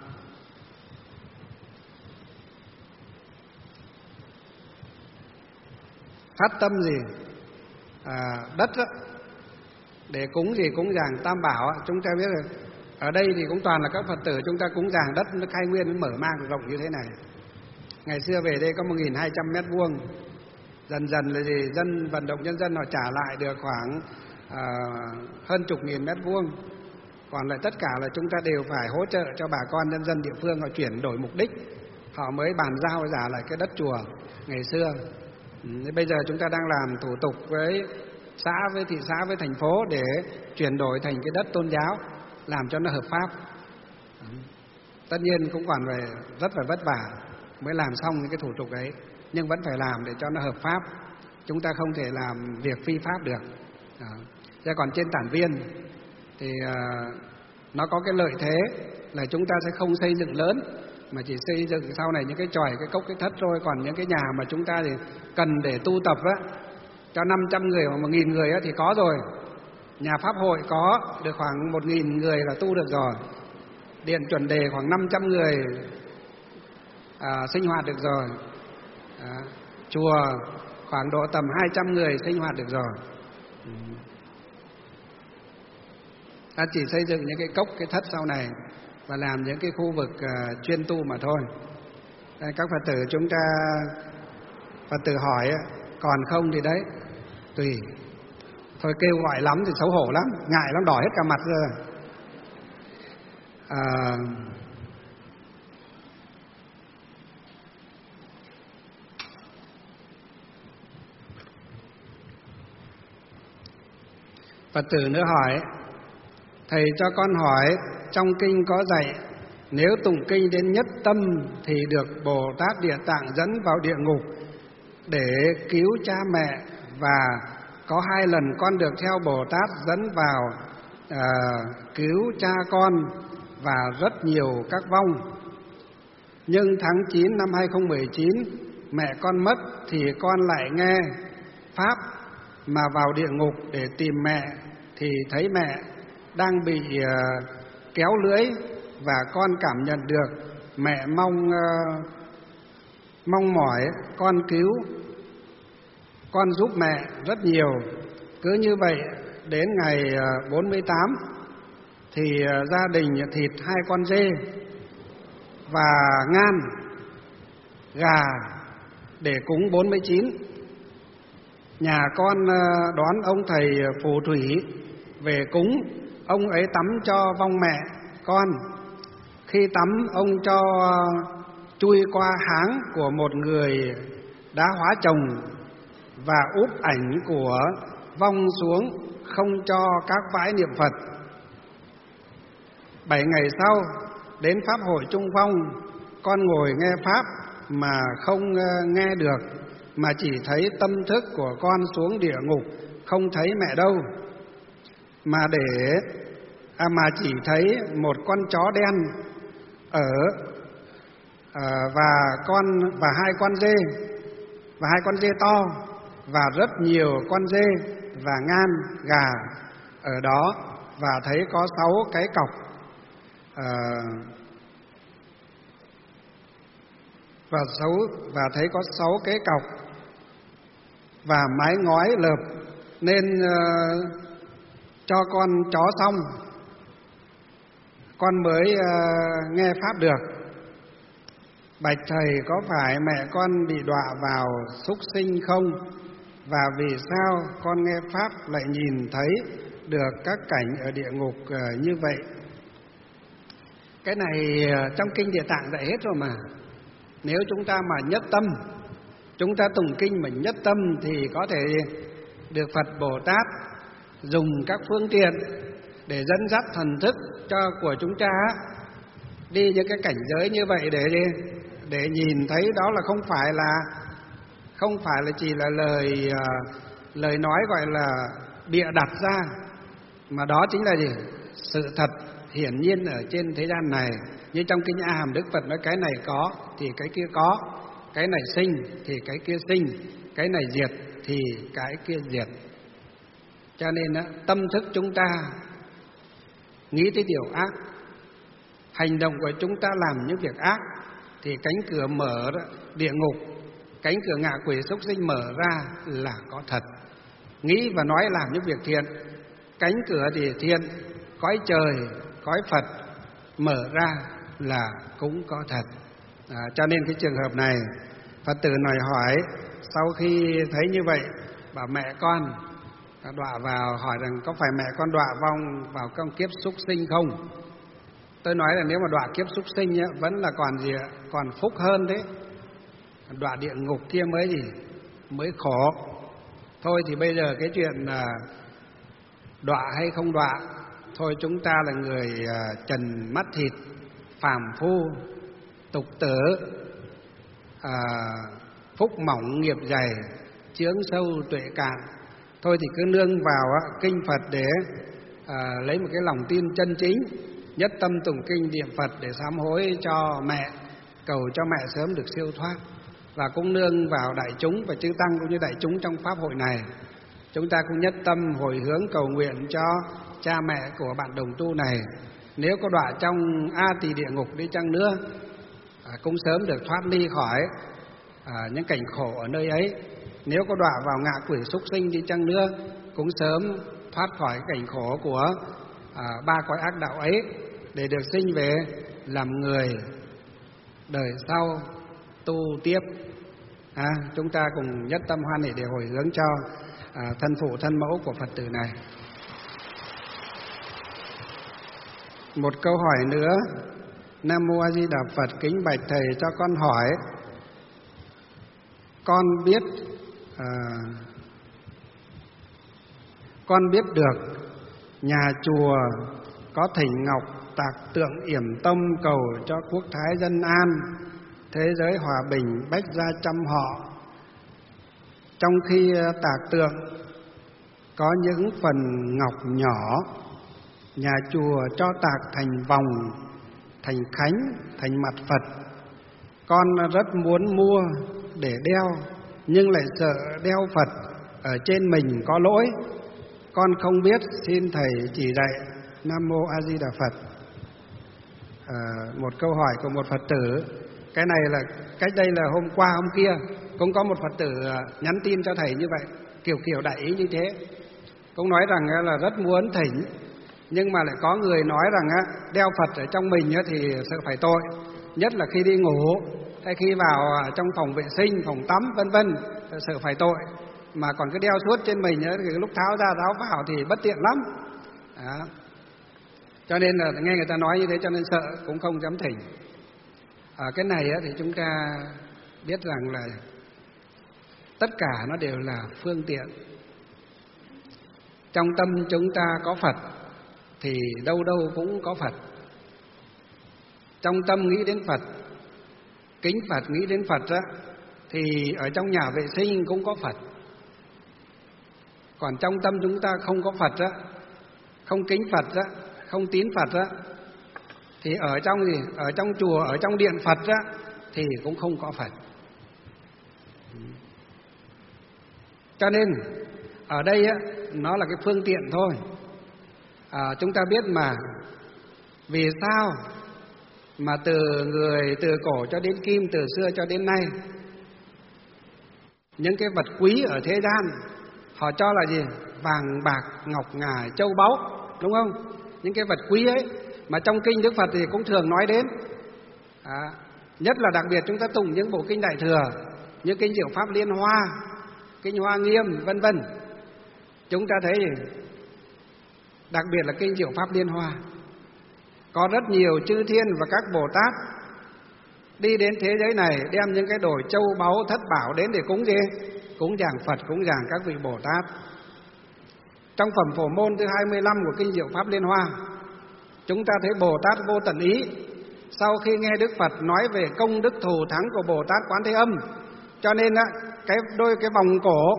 Phát tâm gì? À, đất đó, để cúng gì? Cúng dường Tam Bảo. Chúng ta biết rồi. Ở đây thì cũng toàn là các Phật tử chúng ta cúng dường đất nó khai nguyên, nó mở mang rộng như thế này. Ngày xưa về đây có một nghìn hai trăm mét vuông. Dần dần là gì? Dân vận động nhân dân họ trả lại được khoảng à, hơn chục nghìn mét vuông. Còn lại tất cả là chúng ta đều phải hỗ trợ cho bà con nhân dân địa phương họ chuyển đổi mục đích, họ mới bàn giao trả lại cái đất chùa ngày xưa. Ừ, bây giờ chúng ta đang làm thủ tục với xã, với thị xã, với thành phố để chuyển đổi thành cái đất tôn giáo, làm cho nó hợp pháp. Ừ. Tất nhiên cũng còn phải rất phải vất vả mới làm xong những cái thủ tục ấy, nhưng vẫn phải làm để cho nó hợp pháp. Chúng ta không thể làm việc phi pháp được. Đó. Thế còn trên Tản Viên thì uh, nó có cái lợi thế là chúng ta sẽ không xây dựng lớn, mà chỉ xây dựng sau này những cái chòi, cái cốc, cái thất thôi. Còn những cái nhà mà chúng ta thì cần để tu tập á, cho năm trăm người hoặc một nghìn người á, thì có rồi. Nhà Pháp hội có được khoảng một nghìn người là tu được rồi. Điện Chuẩn Đề khoảng năm trăm người à, sinh hoạt được rồi. À, chùa khoảng độ tầm hai trăm người sinh hoạt được rồi. Ừ. Ta chỉ xây dựng những cái cốc, cái thất sau này và làm những cái khu vực uh, chuyên tu mà thôi. Đây, các Phật tử chúng ta, Phật tử hỏi còn không thì đấy, tùy. Thôi kêu gọi lắm thì xấu hổ lắm, ngại lắm, đỏ hết cả mặt rồi. À, Phật tử nữa hỏi: thầy cho con hỏi, trong kinh có dạy nếu tụng kinh đến nhất tâm thì được Bồ Tát Địa Tạng dẫn vào địa ngục để cứu cha mẹ, và có hai lần con được theo Bồ Tát dẫn vào à, cứu cha con và rất nhiều các vong. Nhưng tháng chín năm hai không một chín mẹ con mất thì con lại nghe pháp mà vào địa ngục để tìm mẹ, thì thấy mẹ đang bị uh, kéo lưỡi, và con cảm nhận được mẹ mong uh, mong mỏi con cứu con giúp mẹ rất nhiều. Cứ như vậy đến ngày bốn mươi tám thì gia đình thịt hai con dê và ngan gà để cúng bốn mươi chín. Nhà con đón ông thầy phù thủy về cúng, ông ấy tắm cho vong mẹ con. Khi tắm, ông cho chui qua háng của một người đã hóa chồng và úp ảnh của vong xuống, không cho các vãi niệm Phật. Bảy ngày sau, đến Pháp hội Trung Phong, con ngồi nghe Pháp mà không nghe được, mà chỉ thấy tâm thức của con xuống địa ngục, không thấy mẹ đâu. Mà để à, mà chỉ thấy một con chó đen ở à, và con và hai con dê và hai con dê to và rất nhiều con dê và ngan gà ở đó, và thấy có sáu cái cọc à, và sáu và thấy có sáu cái cọc và mái ngói lợp, nên uh, cho con chó xong con mới uh, nghe Pháp được. Bạch thầy, có phải mẹ con bị đọa vào súc sinh không? Và vì sao con nghe Pháp lại nhìn thấy được các cảnh ở địa ngục uh, như vậy? Cái này uh, trong kinh Địa Tạng dạy hết rồi mà. Nếu chúng ta mà nhất tâm, chúng ta tụng kinh mà nhất tâm thì có thể được Phật Bồ Tát dùng các phương tiện để dẫn dắt thần thức cho của chúng ta đi những cái cảnh giới như vậy, để để nhìn thấy đó là không phải là không phải là chỉ là lời lời nói gọi là bịa đặt ra, mà đó chính là gì? Sự thật hiển nhiên ở trên thế gian này. Như trong kinh A Hàm, Đức Phật nói cái này có thì cái kia có, cái này sinh thì cái kia sinh, cái này diệt thì cái kia diệt. Cho nên á, tâm thức chúng ta nghĩ tới điều ác, hành động của chúng ta làm những việc ác, thì cánh cửa mở đó, địa ngục, cánh cửa ngạ quỷ súc sinh mở ra là có thật. Nghĩ và nói làm những việc thiện, cánh cửa thì thiện, cõi trời, cõi Phật mở ra là cũng có thật. À, cho nên cái trường hợp này, Phật tử này hỏi, sau khi thấy như vậy, bảo mẹ con đọa vào, hỏi rằng có phải mẹ con đọa vong vào trong kiếp súc sinh không? Tôi nói là nếu mà đọa kiếp súc sinh ấy, vẫn là còn gì ạ? Còn phúc hơn đấy. Đọa địa ngục kia mới gì? Mới khổ. Thôi thì bây giờ cái chuyện là đọa hay không đọa, thôi chúng ta là người trần mắt thịt, phàm phu, tục tử, à, phúc mỏng nghiệp dày, chướng sâu tuệ cạn. Thôi thì cứ nương vào á, kinh Phật để à, lấy một cái lòng tin chân chính, nhất tâm tụng kinh niệm Phật để sám hối cho mẹ, cầu cho mẹ sớm được siêu thoát. Và cũng nương vào đại chúng và chư tăng cũng như đại chúng trong pháp hội này, chúng ta cũng nhất tâm hồi hướng cầu nguyện cho cha mẹ của bạn đồng tu này, nếu có đọa trong A Tỳ địa ngục đi chăng nữa, à, cũng sớm được thoát ly khỏi à, những cảnh khổ ở nơi ấy. Nếu có đọa vào ngạ quỷ súc sinh đi chăng nữa, cũng sớm thoát khỏi cảnh khổ của à, ba cõi ác đạo ấy, để được sinh về làm người đời sau tu tiếp. À, chúng ta cùng nhất tâm hoan hỷ để hồi hướng cho à, thân phụ thân mẫu của Phật tử này. Một câu hỏi nữa. Nam Mô A Di Đà Phật, kính bạch thầy cho con hỏi, con biết à, con biết được nhà chùa có thỉnh ngọc tạc tượng yểm tông cầu cho quốc thái dân an, thế giới hòa bình, bách gia trăm họ. Trong khi tạc tượng có những phần ngọc nhỏ, nhà chùa cho tạc thành vòng, thành khánh, thành mặt Phật. Con rất muốn mua để đeo, nhưng lại sợ đeo Phật ở trên mình có lỗi. Con không biết, xin thầy chỉ dạy. Nam Mô A Di Đà Phật. À, một câu hỏi của một Phật tử. Cái này là cách đây là hôm qua hôm kia cũng có một Phật tử nhắn tin cho thầy như vậy, kiểu kiểu đại ý như thế. Cũng nói rằng là rất muốn thỉnh, nhưng mà lại có người nói rằng đeo Phật ở trong mình thì sợ phải tội, nhất là khi đi ngủ hay khi vào trong phòng vệ sinh, phòng tắm vân vân, sợ phải tội. Mà còn cứ đeo suốt trên mình thì lúc tháo ra tháo vào thì bất tiện lắm. Đó. Cho nên là nghe người ta nói như thế cho nên sợ, cũng không dám thỉnh. Ở cái này thì chúng ta biết rằng là tất cả nó đều là phương tiện. Trong tâm chúng ta có Phật thì đâu đâu cũng có Phật. Trong tâm nghĩ đến Phật, kính Phật, nghĩ đến Phật á, thì ở trong nhà vệ sinh cũng có Phật. Còn trong tâm chúng ta không có Phật á, không kính Phật á, không tín Phật á, thì ở trong gì? Ở trong chùa, ở trong điện Phật á, thì cũng không có Phật. Cho nên ở đây á, nó là cái phương tiện thôi. À, chúng ta biết mà vì sao mà từ người từ cổ cho đến kim, từ xưa cho đến nay, những cái vật quý ở thế gian họ cho là gì? Vàng bạc ngọc ngà châu báu, đúng không? Những cái vật quý ấy mà trong kinh Đức Phật thì cũng thường nói đến. À, nhất là đặc biệt chúng ta tụng những bộ kinh Đại Thừa như kinh Diệu Pháp Liên Hoa, kinh Hoa Nghiêm vân vân, chúng ta thấy đặc biệt là kinh Diệu Pháp Liên Hoa có rất nhiều chư thiên và các Bồ Tát đi đến thế giới này đem những cái đồ châu báu thất bảo đến để cúng gì? Cúng dường Phật, cúng dường các vị Bồ Tát. Trong phẩm Phổ Môn thứ hai mươi lăm của kinh Diệu Pháp Liên Hoa, chúng ta thấy Bồ Tát Vô Tận Ý sau khi nghe Đức Phật nói về công đức thù thắng của Bồ Tát Quán Thế Âm, cho nên á, cái đôi cái vòng cổ,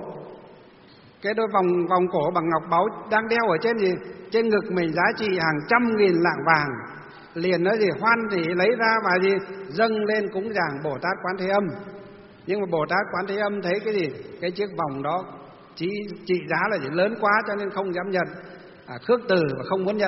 cái đôi vòng vòng cổ bằng ngọc báu đang đeo ở trên gì? Trên ngực mình giá trị hàng trăm nghìn lạng vàng, liền nói gì? Hoan thì lấy ra và gì? Dâng lên cúng dường Bồ Tát Quán Thế Âm. Nhưng mà Bồ Tát Quán Thế Âm thấy cái gì? Cái chiếc vòng đó chỉ trị giá là gì? Lớn quá cho nên không dám nhận, à, khước từ và không muốn nhận.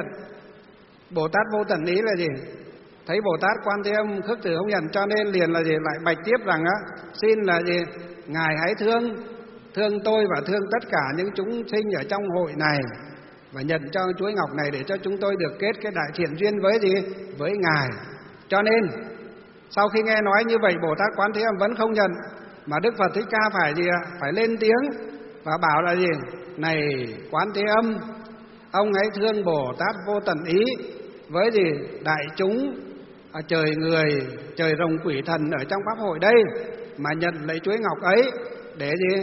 Bồ Tát Vô Tận Ý là gì? Thấy Bồ Tát Quan Thế Âm khước từ không nhận, cho nên liền là gì? Lại bạch tiếp rằng á, xin là gì? Ngài hãy thương thương tôi và thương tất cả những chúng sinh ở trong hội này, và nhận cho chuỗi ngọc này để cho chúng tôi được kết cái đại thiện duyên với gì? Với Ngài. Cho nên sau khi nghe nói như vậy, Bồ Tát Quán Thế Âm vẫn không nhận, mà Đức Phật Thích Ca phải gì ạ? Phải lên tiếng và bảo là gì? Này Quán Thế Âm, ông hãy thương Bồ Tát Vô Tận Ý với gì? Đại chúng à, trời người, trời rồng quỷ thần ở trong pháp hội đây, mà nhận lấy chuỗi ngọc ấy để gì?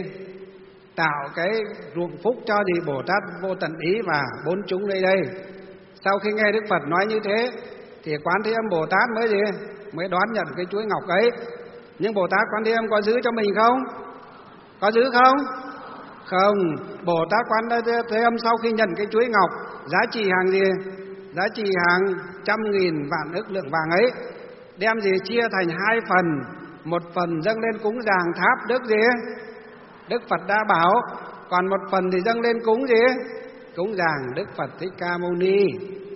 Tạo cái ruộng phúc cho gì? Bồ Tát Vô Tận Ý và bốn chúng nơi đây. Sau khi nghe Đức Phật nói như thế thì Quán Thế Âm Bồ Tát mới gì? Mới đón nhận cái chuỗi ngọc ấy. Nhưng Bồ Tát Quán Thế Âm có giữ cho mình không? Có giữ không? Không. Bồ Tát Quán Thế Âm sau khi nhận cái chuỗi ngọc giá trị hàng gì? Giá trị hàng trăm nghìn vạn ức lượng vàng ấy, đem gì? Chia thành hai phần. Một phần dâng lên cúng dường tháp Đức gì? Đức Phật Đa Bảo. Còn một phần thì dâng lên cúng gì? Cúng dường Đức Phật Thích Ca Mâu Ni.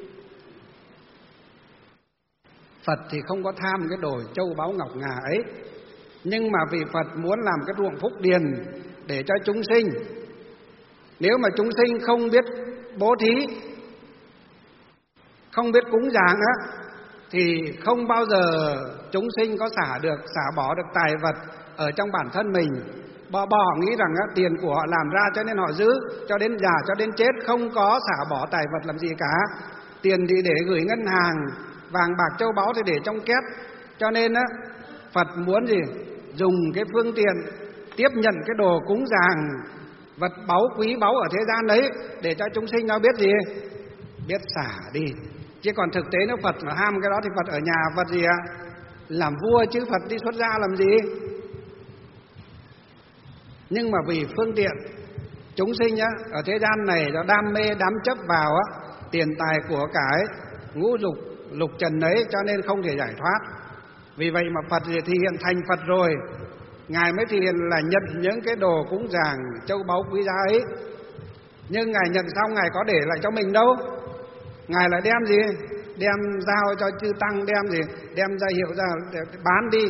Phật thì không có tham cái đồ châu báu ngọc ngà ấy, nhưng mà vì Phật muốn làm cái ruộng phúc điền để cho chúng sinh. Nếu mà chúng sinh không biết bố thí, không biết cúng dường á, thì không bao giờ chúng sinh có xả được, xả bỏ được tài vật ở trong bản thân mình. Bỏ bỏ nghĩ rằng á, tiền của họ làm ra cho nên họ giữ cho đến già, cho đến chết, không có xả bỏ tài vật làm gì cả. Tiền thì để gửi ngân hàng, vàng bạc châu báu thì để trong két. Cho nên á, Phật muốn gì? Dùng cái phương tiện tiếp nhận cái đồ cúng dường, vật báu quý báu ở thế gian đấy, để cho chúng sinh nó biết gì? Biết xả đi. Chứ còn thực tế nếu Phật mà ham cái đó thì Phật ở nhà Phật gì ạ? Làm vua chứ Phật đi xuất gia làm gì? Nhưng mà vì phương tiện chúng sinh á, ở thế gian này nó đam mê đắm chấp vào á, tiền tài của cải, ngũ dục lục trần ấy, cho nên không thể giải thoát. Vì vậy mà Phật thì hiện thành Phật rồi, Ngài mới thể hiện là nhận những cái đồ cúng dường châu báu quý giá ấy. Nhưng Ngài nhận xong Ngài có để lại cho mình đâu. Ngài lại đem gì? Đem giao cho chư tăng, đem gì? Đem ra hiệu ra để bán đi,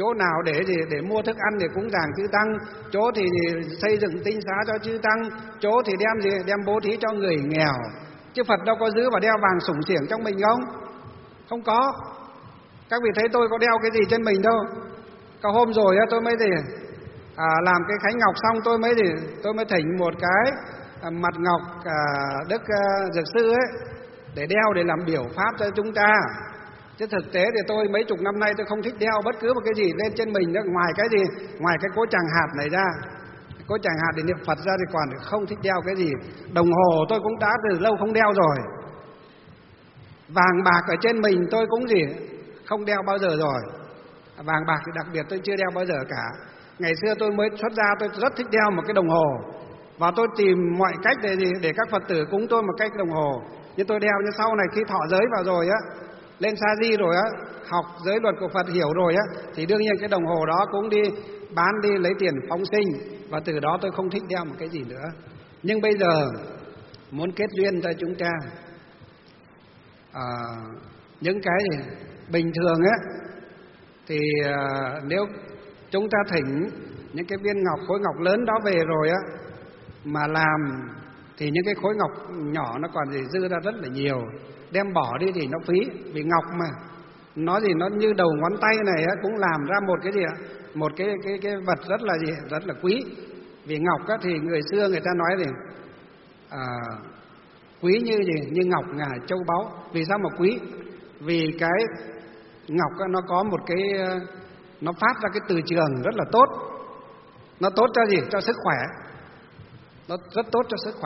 chỗ nào để gì để mua thức ăn để cúng dường chư tăng, chỗ thì xây dựng tinh xá cho chư tăng, chỗ thì đem gì đem bố thí cho người nghèo. Chứ Phật đâu có giữ và đeo vàng sủng xiểng trong mình không? Không có. Các vị thấy tôi có đeo cái gì trên mình đâu. Có hôm rồi tôi mới gì à, làm cái khánh ngọc xong tôi mới gì tôi mới thỉnh một cái à, mặt ngọc à, Đức à, Dược Sư ấy để đeo để làm biểu pháp cho chúng ta. Chứ thực tế thì tôi mấy chục năm nay tôi không thích đeo bất cứ một cái gì lên trên mình nữa, ngoài cái gì ngoài cái cối tràng hạt này ra. Cối tràng hạt để niệm Phật ra thì còn không thích đeo cái gì. Đồng hồ tôi cũng đã từ lâu không đeo rồi. Vàng bạc ở trên mình tôi cũng gì không đeo bao giờ rồi. Vàng bạc thì đặc biệt tôi chưa đeo bao giờ cả. Ngày xưa tôi mới xuất gia tôi rất thích đeo một cái đồng hồ, và tôi tìm mọi cách để gì để các Phật tử cúng tôi một cái đồng hồ. Nhưng tôi đeo, nhưng sau này khi thọ giới vào rồi á, lên sa di rồi á, học giới luật của Phật hiểu rồi á, thì đương nhiên cái đồng hồ đó cũng đi bán đi lấy tiền phóng sinh, và từ đó tôi không thích đeo một cái gì nữa. Nhưng bây giờ muốn kết duyên cho chúng ta à, những cái gì bình thường á, thì à, nếu chúng ta thỉnh những cái viên ngọc khối ngọc lớn đó về rồi á mà làm, thì những cái khối ngọc nhỏ nó còn gì dư ra rất là nhiều, đem bỏ đi thì nó phí. Vì ngọc mà nó gì nó như đầu ngón tay này á, cũng làm ra một cái gì ạ, một cái cái cái vật rất là gì rất là quý. Vì ngọc á, thì người xưa người ta nói gì à, quý như gì như ngọc ngà châu báu. Vì sao mà quý? Vì cái ngọc á, nó có một cái nó phát ra cái từ trường rất là tốt. Nó tốt cho gì? Cho sức khỏe. Nó rất tốt cho sức khỏe.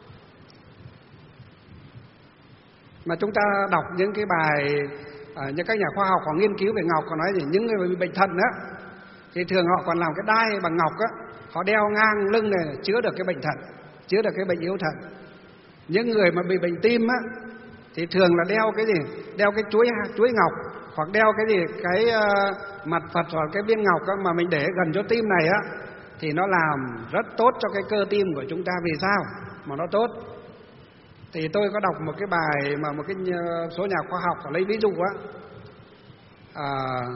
Mà chúng ta đọc những cái bài à, những các nhà khoa học họ nghiên cứu về ngọc, họ nói gì những người bị bệnh thận á, thì thường họ còn làm cái đai bằng ngọc á, họ đeo ngang lưng này chữa được cái bệnh thận, chữa được cái bệnh yếu thận. Những người mà bị bệnh tim á, thì thường là đeo cái gì? Đeo cái chuối chuối ngọc, hoặc đeo cái gì cái uh, mặt Phật hoặc cái viên ngọc á, mà mình để gần chỗ tim này á, thì nó làm rất tốt cho cái cơ tim của chúng ta. Vì sao mà nó tốt? Thì tôi có đọc một cái bài mà một cái số nhà khoa học họ lấy ví dụ á, à,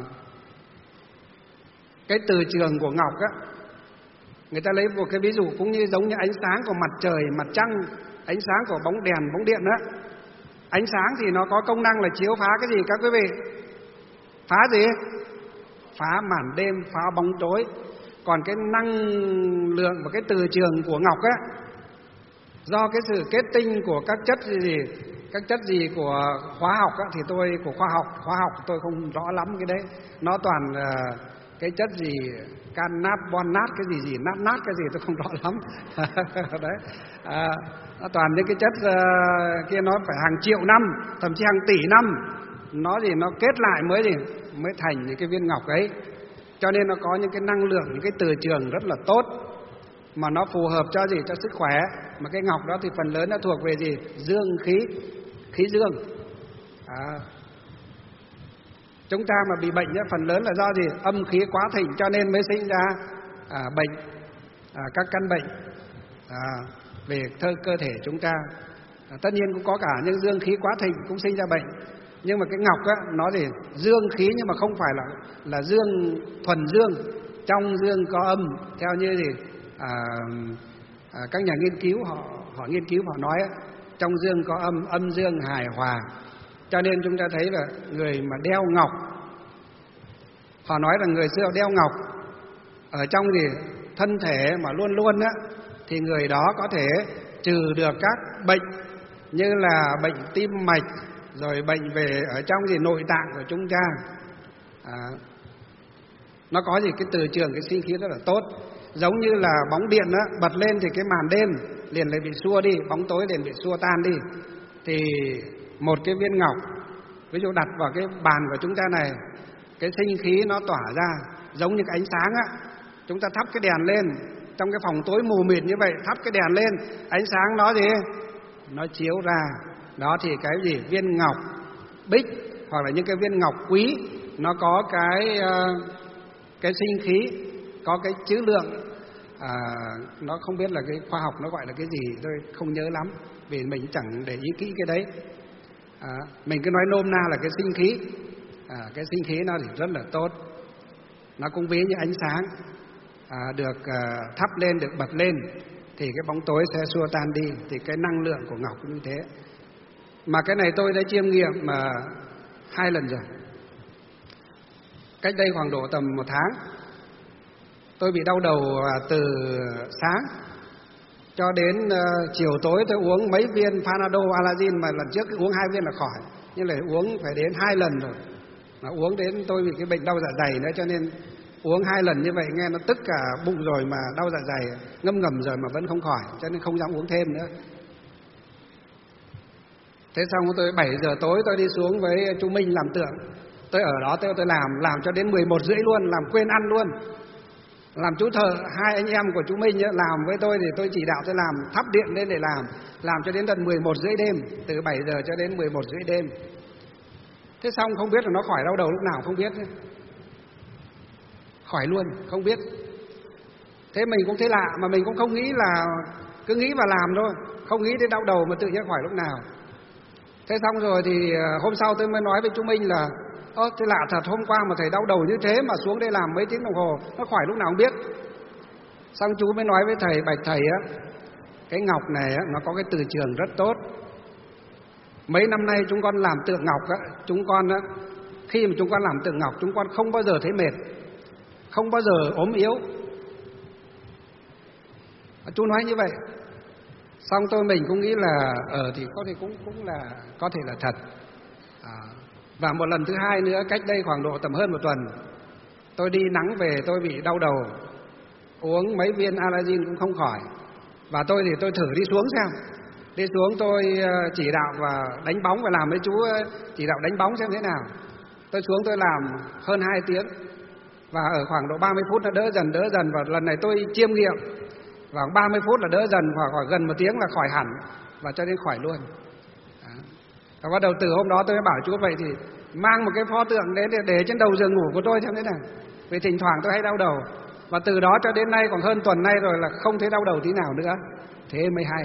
cái từ trường của ngọc á, người ta lấy một cái ví dụ cũng như giống như ánh sáng của mặt trời, mặt trăng, ánh sáng của bóng đèn, bóng điện á. Ánh sáng thì nó có công năng là chiếu phá cái gì các quý vị? Phá gì? Phá màn đêm, phá bóng tối. Còn cái năng lượng và cái từ trường của ngọc á, do cái sự kết tinh của các chất gì, các chất gì của hóa học á, thì tôi của khoa học, khoa học tôi không rõ lắm cái đấy. Nó toàn uh, cái chất gì can nát, bon nát, cái gì gì nát nát cái gì tôi không rõ lắm. Đấy. À, nó toàn những cái chất uh, kia nó phải hàng triệu năm, thậm chí hàng tỷ năm, nó gì nó kết lại mới gì mới thành những cái viên ngọc ấy. Cho nên nó có những cái năng lượng, những cái từ trường rất là tốt, mà nó phù hợp cho gì? Cho sức khỏe. Mà cái ngọc đó thì phần lớn nó thuộc về gì? Dương khí, khí dương. À, chúng ta mà bị bệnh ấy, phần lớn là do gì? Âm khí quá thịnh, cho nên mới sinh ra à, bệnh, à, các căn bệnh à, về thơ, cơ thể chúng ta. À, tất nhiên cũng có cả những dương khí quá thịnh cũng sinh ra bệnh. Nhưng mà cái ngọc á, nó thì dương khí nhưng mà không phải là là dương thuần dương. Trong dương có âm, theo như gì à, à, các nhà nghiên cứu họ họ nghiên cứu họ nói á, trong dương có âm, âm dương hài hòa. Cho nên chúng ta thấy là người mà đeo ngọc, họ nói là người xưa đeo ngọc ở trong gì thân thể mà luôn luôn á, thì người đó có thể trừ được các bệnh như là bệnh tim mạch, rồi bệnh về ở trong gì nội tạng của chúng ta. À, nó có gì cái từ trường, cái sinh khí rất là tốt. Giống như là bóng điện á, bật lên thì cái màn đêm liền lại bị xua đi, bóng tối liền bị xua tan đi. Thì một cái viên ngọc, ví dụ đặt vào cái bàn của chúng ta này, cái sinh khí nó tỏa ra giống như cái ánh sáng á. Chúng ta thắp cái đèn lên, trong cái phòng tối mù mịt như vậy, thắp cái đèn lên, ánh sáng đó gì nó chiếu ra. Đó thì cái gì? Viên ngọc bích hoặc là những cái viên ngọc quý, nó có cái cái sinh khí, có cái trữ lượng à, nó không biết là cái khoa học nó gọi là cái gì, tôi không nhớ lắm vì mình chẳng để ý kỹ cái đấy. À, mình cứ nói nôm na là cái sinh khí. À, cái sinh khí nó thì rất là tốt. nó cũng ví như ánh sáng à, được à, thắp lên, được bật lên thì cái bóng tối sẽ xua tan đi. Thì cái năng lượng của ngọc cũng như thế. Mà cái này tôi đã chiêm nghiệm mà hai lần rồi. Cách đây khoảng độ tầm một tháng, tôi bị đau đầu từ sáng cho đến uh, chiều tối. Tôi uống mấy viên Panadol Alazin mà lần trước uống hai viên là khỏi, nhưng lại uống phải đến hai lần rồi. Mà uống đến tôi bị cái bệnh đau dạ dày nữa, cho nên uống hai lần như vậy nghe nó tức cả bụng rồi mà đau dạ dày ngâm ngầm rồi mà vẫn không khỏi, cho nên không dám uống thêm nữa. Thế xong tôi bảy giờ tối tôi đi xuống với chú Minh làm tượng. Tôi ở đó tôi, tôi làm làm cho đến mười một rưỡi luôn, làm quên ăn luôn. Làm chú thợ, hai anh em của chú Minh ấy, làm với tôi thì tôi chỉ đạo tôi làm, thắp điện lên để làm. Làm cho đến tận mười một rưỡi đêm, từ bảy giờ cho đến mười một rưỡi đêm. Thế xong không biết là nó khỏi đau đầu lúc nào không biết. Khỏi luôn, không biết. Thế mình cũng thấy lạ, mà mình cũng không nghĩ là, cứ nghĩ và làm thôi, không nghĩ đến đau đầu mà tự nhiên khỏi lúc nào. Thế xong rồi thì hôm sau tôi mới nói với chú Minh là ơ thế lạ thật, hôm qua mà thầy đau đầu như thế mà xuống đây làm mấy tiếng đồng hồ nó khỏi lúc nào không biết. Xong chú mới nói với thầy, bạch thầy á, cái ngọc này á, nó có cái từ trường rất tốt. Mấy năm nay chúng con làm tượng ngọc á, chúng con á, khi mà chúng con làm tượng ngọc chúng con không bao giờ thấy mệt, không bao giờ ốm yếu. Chú nói như vậy. Xong tôi mình cũng nghĩ là ở ờ, thì có thể cũng cũng là có thể là thật. À, và một lần thứ hai nữa, cách đây khoảng độ tầm hơn một tuần, tôi đi nắng về tôi bị đau đầu, uống mấy viên Alazin cũng không khỏi. Và tôi thì tôi thử đi xuống xem, đi xuống tôi chỉ đạo và đánh bóng và làm với chú chỉ đạo đánh bóng xem thế nào. Tôi xuống tôi làm hơn hai tiếng và ở khoảng độ ba mươi phút nó đỡ dần đỡ dần, và lần này tôi chiêm nghiệm khoảng ba mươi phút là đỡ dần, khoảng, khoảng gần một tiếng là khỏi hẳn, và cho đến khỏi luôn. Và bắt đầu từ hôm đó tôi mới bảo chú vậy thì mang một cái pho tượng đến để, để trên đầu giường ngủ của tôi xem thế nào, vì thỉnh thoảng tôi hay đau đầu. Và từ đó cho đến nay, còn hơn tuần nay rồi là không thấy đau đầu tí nào nữa. Thế mới hay.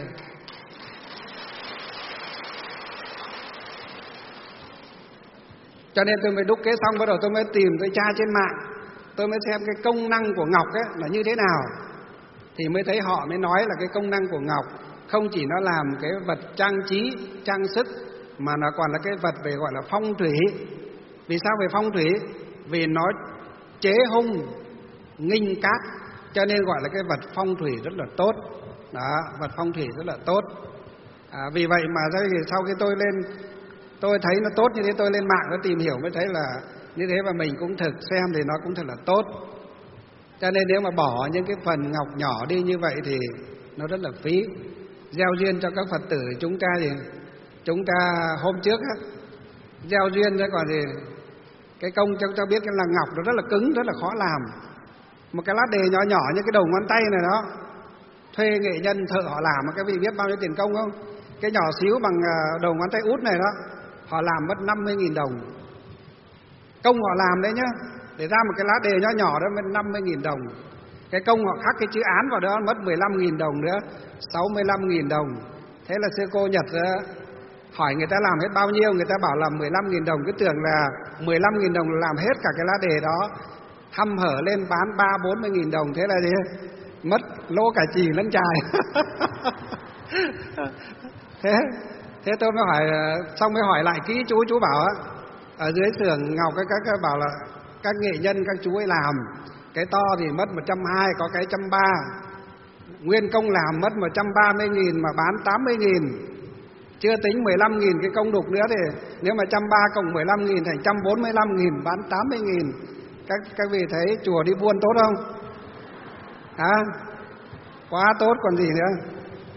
Cho nên tôi mới đúc kết xong, bắt đầu tôi mới tìm, tôi tra trên mạng, tôi mới xem cái công năng của ngọc ấy là như thế nào. Thì mới thấy họ mới nói là cái công năng của ngọc không chỉ nó làm cái vật trang trí, trang sức, mà nó còn là cái vật về gọi là phong thủy. Vì sao về phong thủy? Vì nó chế hung, nghinh cát, cho nên gọi là cái vật phong thủy rất là tốt. Đó, vật phong thủy rất là tốt. À, vì vậy mà sau khi tôi lên, tôi thấy nó tốt như thế, tôi lên mạng tôi tìm hiểu mới thấy là như thế, và mình cũng thực xem thì nó cũng thật là tốt. Cho nên nếu mà bỏ những cái phần ngọc nhỏ đi như vậy thì nó rất là phí. Gieo duyên cho các Phật tử chúng ta thì chúng ta hôm trước á, gieo duyên cho còn thì cái công cho chúng ta biết cái là ngọc nó rất là cứng, rất là khó làm. Một cái lá đề nhỏ nhỏ như cái đầu ngón tay này đó, thuê nghệ nhân thợ họ làm, mà các vị biết bao nhiêu tiền công không? Cái nhỏ xíu bằng đầu ngón tay út này đó, họ làm mất năm mươi nghìn đồng. Công họ làm đấy nhá, để ra một cái lá đề nhỏ nhỏ đó mất năm mươi nghìn đồng. Cái công họ khắc cái chữ án vào đó mất mười lăm nghìn đồng nữa, sáu mươi lăm nghìn đồng. Thế là sư cô Nhật hỏi người ta làm hết bao nhiêu, người ta bảo là mười lăm nghìn đồng, cứ tưởng là mười lăm nghìn đồng làm hết cả cái lá đề đó, hăm hở lên bán ba bốn mươi nghìn đồng. Thế là gì? Mất lỗ cả chì lẫn chài. thế thế tôi mới hỏi, xong mới hỏi lại kỹ chú, chú bảo á, ở dưới xưởng ngọc cái các bảo là các nghệ nhân các chú ấy làm cái to thì mất một trăm hai mươi, có cái một trăm ba mươi. Nguyên công làm mất một trăm ba mươi nghìn mà bán tám mươi nghìn. Chưa tính mười lăm nghìn cái công đục nữa, thì nếu mà một trăm ba mươi cộng mười lăm nghìn thành một trăm bốn mươi lăm nghìn, bán tám mươi nghìn. Các các vị thấy chùa đi buôn tốt không? Hả? Quá tốt còn gì nữa.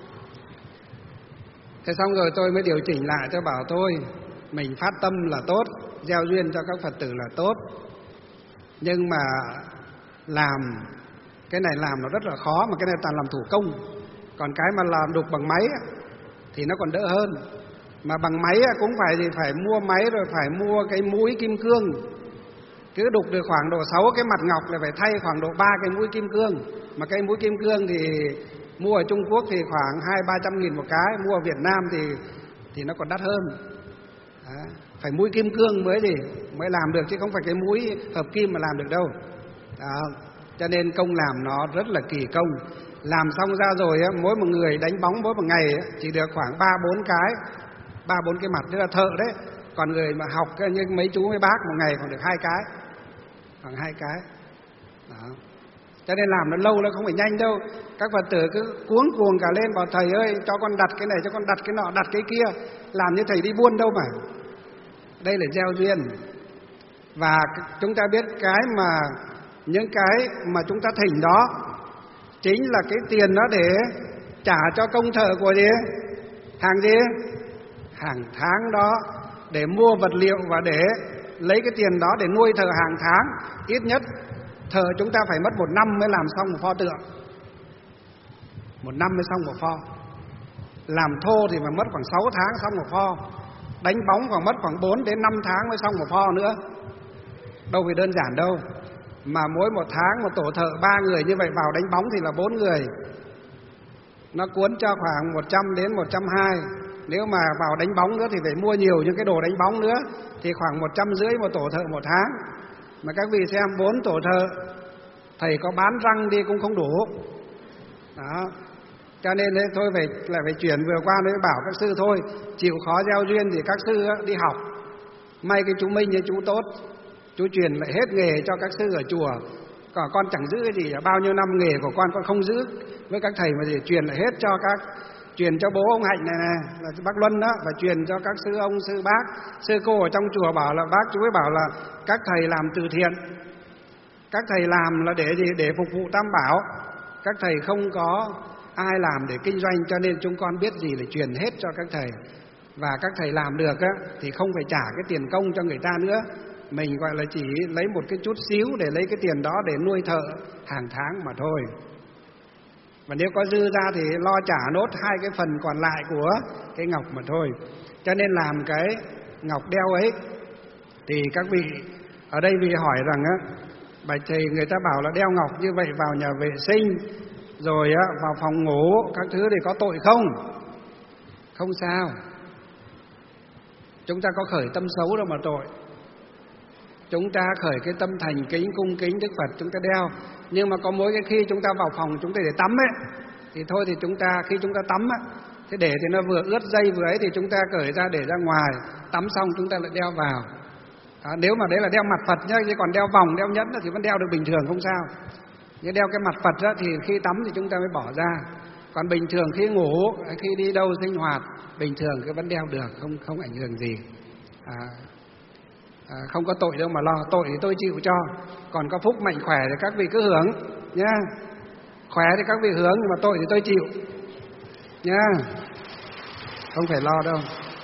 Thế xong rồi tôi mới điều chỉnh lại, tôi bảo thôi, mình phát tâm là tốt, gieo duyên cho các Phật tử là tốt. Nhưng mà làm cái này làm nó rất là khó, mà cái này toàn làm thủ công. Còn cái mà làm đục bằng máy thì nó còn đỡ hơn. Mà bằng máy cũng phải thì phải mua máy, rồi phải mua cái mũi kim cương. Cứ đục được khoảng độ sáu cái mặt ngọc là phải thay khoảng độ ba cái mũi kim cương. Mà cái mũi kim cương thì mua ở Trung Quốc thì khoảng hai ba trăm nghìn một cái, mua ở Việt Nam thì thì nó còn đắt hơn. Đó. Phải mũi kim cương mới gì mới làm được, chứ không phải cái mũi hợp kim mà làm được đâu. Đó. Cho nên công làm nó rất là kỳ công. Làm xong ra rồi á, mỗi một người đánh bóng mỗi một ngày á, chỉ được khoảng ba bốn cái, ba bốn cái mặt, tức là thợ đấy. Còn người mà học như mấy chú mấy bác một ngày còn được hai cái, khoảng hai cái. Đó. Cho nên làm nó lâu nó không phải nhanh đâu. Các Phật tử cứ cuống cuồng cả lên bảo thầy ơi cho con đặt cái này, cho con đặt cái nọ, đặt cái kia. Làm như thầy đi buôn đâu mà. Đây là gieo duyên. Và chúng ta biết cái mà những cái mà chúng ta thỉnh đó chính là cái tiền đó để trả cho công thợ của gì? Hàng gì? Hàng tháng đó, để mua vật liệu và để lấy cái tiền đó để nuôi thợ hàng tháng. Ít nhất thợ chúng ta phải mất một năm mới làm xong một pho tượng. Một năm mới xong một pho. Làm thô thì phải mất khoảng sáu tháng xong một pho. Đánh bóng khoảng mất khoảng bốn đến năm tháng mới xong một pho nữa. Đâu phải đơn giản đâu. Mà mỗi một tháng một tổ thợ ba người như vậy vào đánh bóng thì là bốn người. Nó cuốn cho khoảng một trăm đến một trăm hai mươi. Nếu mà vào đánh bóng nữa thì phải mua nhiều những cái đồ đánh bóng nữa, thì khoảng một trăm rưỡi một tổ thợ một tháng. Mà các vị xem, bốn tổ thợ thầy có bán răng đi cũng không đủ. Đó. Cho nên thôi phải là phải chuyển vừa qua mới bảo các sư thôi, chịu khó gieo duyên thì các sư đi học. May cái chú Minh với chú Tốt, chú truyền lại hết nghề cho các sư ở chùa. Còn con chẳng giữ cái gì, bao nhiêu năm nghề của con con không giữ với các thầy, mà để truyền lại hết cho các, truyền cho bố ông Hạnh này này, là bác Luân đó, và truyền cho các sư ông, sư bác, sư cô ở trong chùa bảo là bác chú ấy bảo là các thầy làm từ thiện, các thầy làm là để gì? Để phục vụ Tam Bảo. Các thầy không có ai làm để kinh doanh, cho nên chúng con biết gì để truyền hết cho các thầy. Và các thầy làm được á, thì không phải trả cái tiền công cho người ta nữa. Mình gọi là chỉ lấy một cái chút xíu để lấy cái tiền đó để nuôi thợ hàng tháng mà thôi. Và nếu có dư ra thì lo trả nốt hai cái phần còn lại của cái ngọc mà thôi. Cho nên làm cái ngọc đeo ấy thì các vị ở đây vì hỏi rằng á, bạch thầy người ta bảo là đeo ngọc như vậy vào nhà vệ sinh rồi á, vào phòng ngủ các thứ thì có tội không? Không sao. Chúng ta có khởi tâm xấu đâu mà tội. Chúng ta khởi cái tâm thành kính cung kính Đức Phật chúng ta đeo. Nhưng mà có mỗi cái khi chúng ta vào phòng chúng ta để tắm ấy, thì thôi thì chúng ta khi chúng ta tắm ấy, thế để thì nó vừa ướt dây vừa ấy thì chúng ta cởi ra để ra ngoài, tắm xong chúng ta lại đeo vào. Đó, nếu mà đấy là đeo mặt Phật nhá, chứ còn đeo vòng, đeo nhẫn thì vẫn đeo được bình thường không sao. Nhưng đeo cái mặt Phật đó, thì khi tắm thì chúng ta mới bỏ ra. Còn bình thường khi ngủ, khi đi đâu sinh hoạt, bình thường cứ vẫn đeo được, không không ảnh hưởng gì. À, à, không có tội đâu mà lo, tội thì tôi chịu cho. Còn có phúc mạnh khỏe thì các vị cứ hưởng nhá. Khỏe thì các vị hưởng, nhưng mà tội thì tôi chịu nhá. Không phải lo đâu.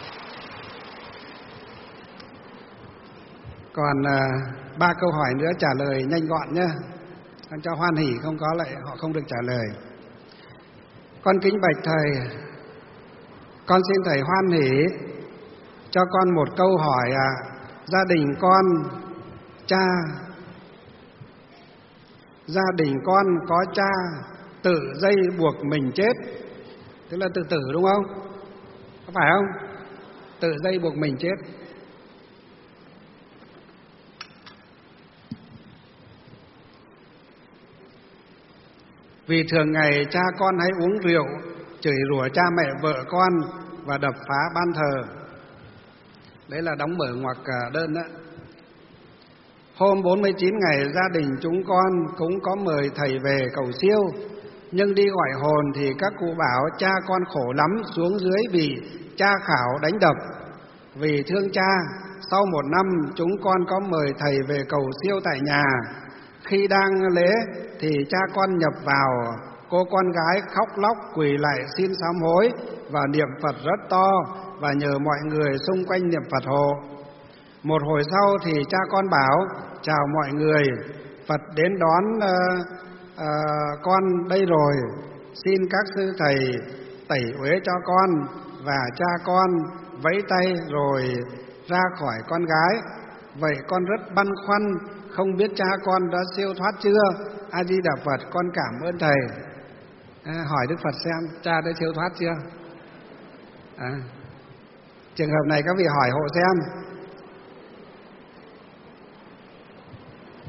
Còn à, ba câu hỏi nữa trả lời nhanh gọn nhá. Con cho hoan hỉ, không có lại họ không được trả lời. Con kính bạch thầy, con xin thầy hoan hỉ cho con một câu hỏi à. Gia đình con cha Gia đình con có cha tự dây buộc mình chết. Tức là tự tử đúng không? Có phải không? Tự dây buộc mình chết. Vì thường ngày cha con hay uống rượu, chửi rủa cha mẹ vợ con và đập phá ban thờ. Đấy là đóng mở ngoặc đơn đó. Hôm bốn mươi chín ngày gia đình chúng con cũng có mời thầy về cầu siêu, nhưng đi gọi hồn thì các cụ bảo cha con khổ lắm, xuống dưới bị cha khảo đánh đập. Vì thương cha, sau một năm chúng con có mời thầy về cầu siêu tại nhà. Khi đang lễ thì cha con nhập vào, cô con gái khóc lóc quỳ lại xin sám hối và niệm Phật rất to và nhờ mọi người xung quanh niệm Phật hộ. Một hồi sau thì cha con bảo chào mọi người, Phật đến đón uh, uh, con đây rồi, xin các sư thầy tẩy uế cho con. Và cha con vẫy tay rồi ra khỏi con gái. Vậy con rất băn khoăn, không biết cha con đã siêu thoát chưa? A Di Đà Phật, con cảm ơn thầy. À, hỏi Đức Phật xem cha đã siêu thoát chưa? À, trường hợp này các vị hỏi hộ xem.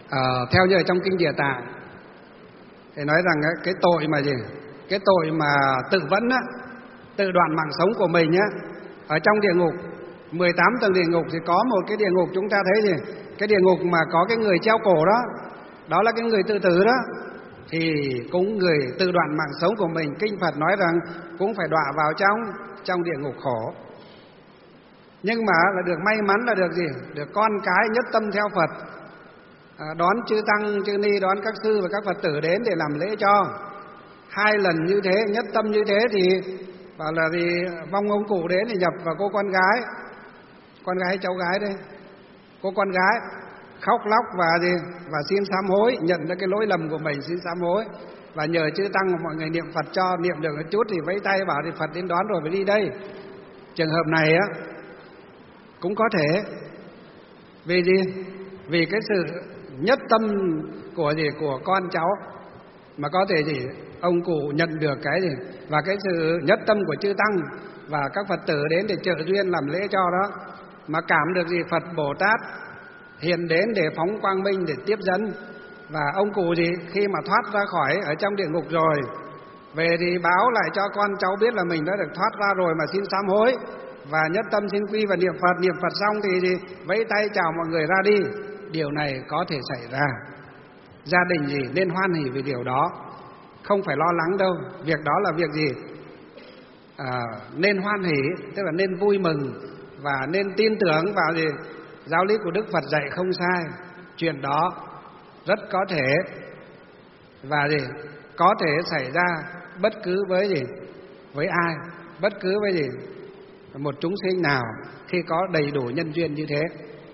à, theo như ở trong kinh Địa Tạng thì nói rằng cái tội mà gì, cái tội mà tự vẫn á, tự đoạn mạng sống của mình á, ở trong địa ngục mười tám tầng địa ngục thì có một cái địa ngục chúng ta thấy gì, cái địa ngục mà có cái người treo cổ đó, đó là cái người tự tử đó, thì cũng người tự đoạn mạng sống của mình. Kinh Phật nói rằng cũng phải đọa vào trong trong địa ngục khổ. Nhưng mà là được may mắn là được gì? Được con cái nhất tâm theo Phật, à, đón chư tăng chư ni, đón các sư và các Phật tử đến để làm lễ cho. Hai lần như thế, nhất tâm như thế thì bảo là gì, vong ông cụ đến thì nhập vào cô con gái, con gái cháu gái đây, cô con gái khóc lóc và gì và xin sám hối, nhận ra cái lỗi lầm của mình, xin sám hối và nhờ chư tăng và mọi người niệm Phật cho, niệm được một chút thì vẫy tay bảo thì Phật đến đón rồi phải đi đây. Trường hợp này á cũng có thể, vì gì? Vì cái sự nhất tâm của gì của con cháu mà có thể gì ông cụ nhận được cái gì, và cái sự nhất tâm của chư tăng và các Phật tử đến để trợ duyên làm lễ cho đó, mà cảm được gì Phật Bồ Tát hiện đến để phóng quang minh để tiếp dẫn. Và ông cụ gì khi mà thoát ra khỏi ở trong địa ngục rồi về thì báo lại cho con cháu biết là mình đã được thoát ra rồi mà xin sám hối và nhất tâm xin quy và niệm Phật. Niệm Phật xong thì gì vẫy tay chào mọi người ra đi. Điều này có thể xảy ra, gia đình gì nên hoan hỉ về điều đó, không phải lo lắng đâu. Việc đó là việc gì à, nên hoan hỉ, tức là nên vui mừng và nên tin tưởng vào gì giáo lý của Đức Phật dạy không sai. Chuyện đó rất có thể và gì có thể xảy ra bất cứ với gì với ai, bất cứ với gì một chúng sinh nào khi có đầy đủ nhân duyên như thế.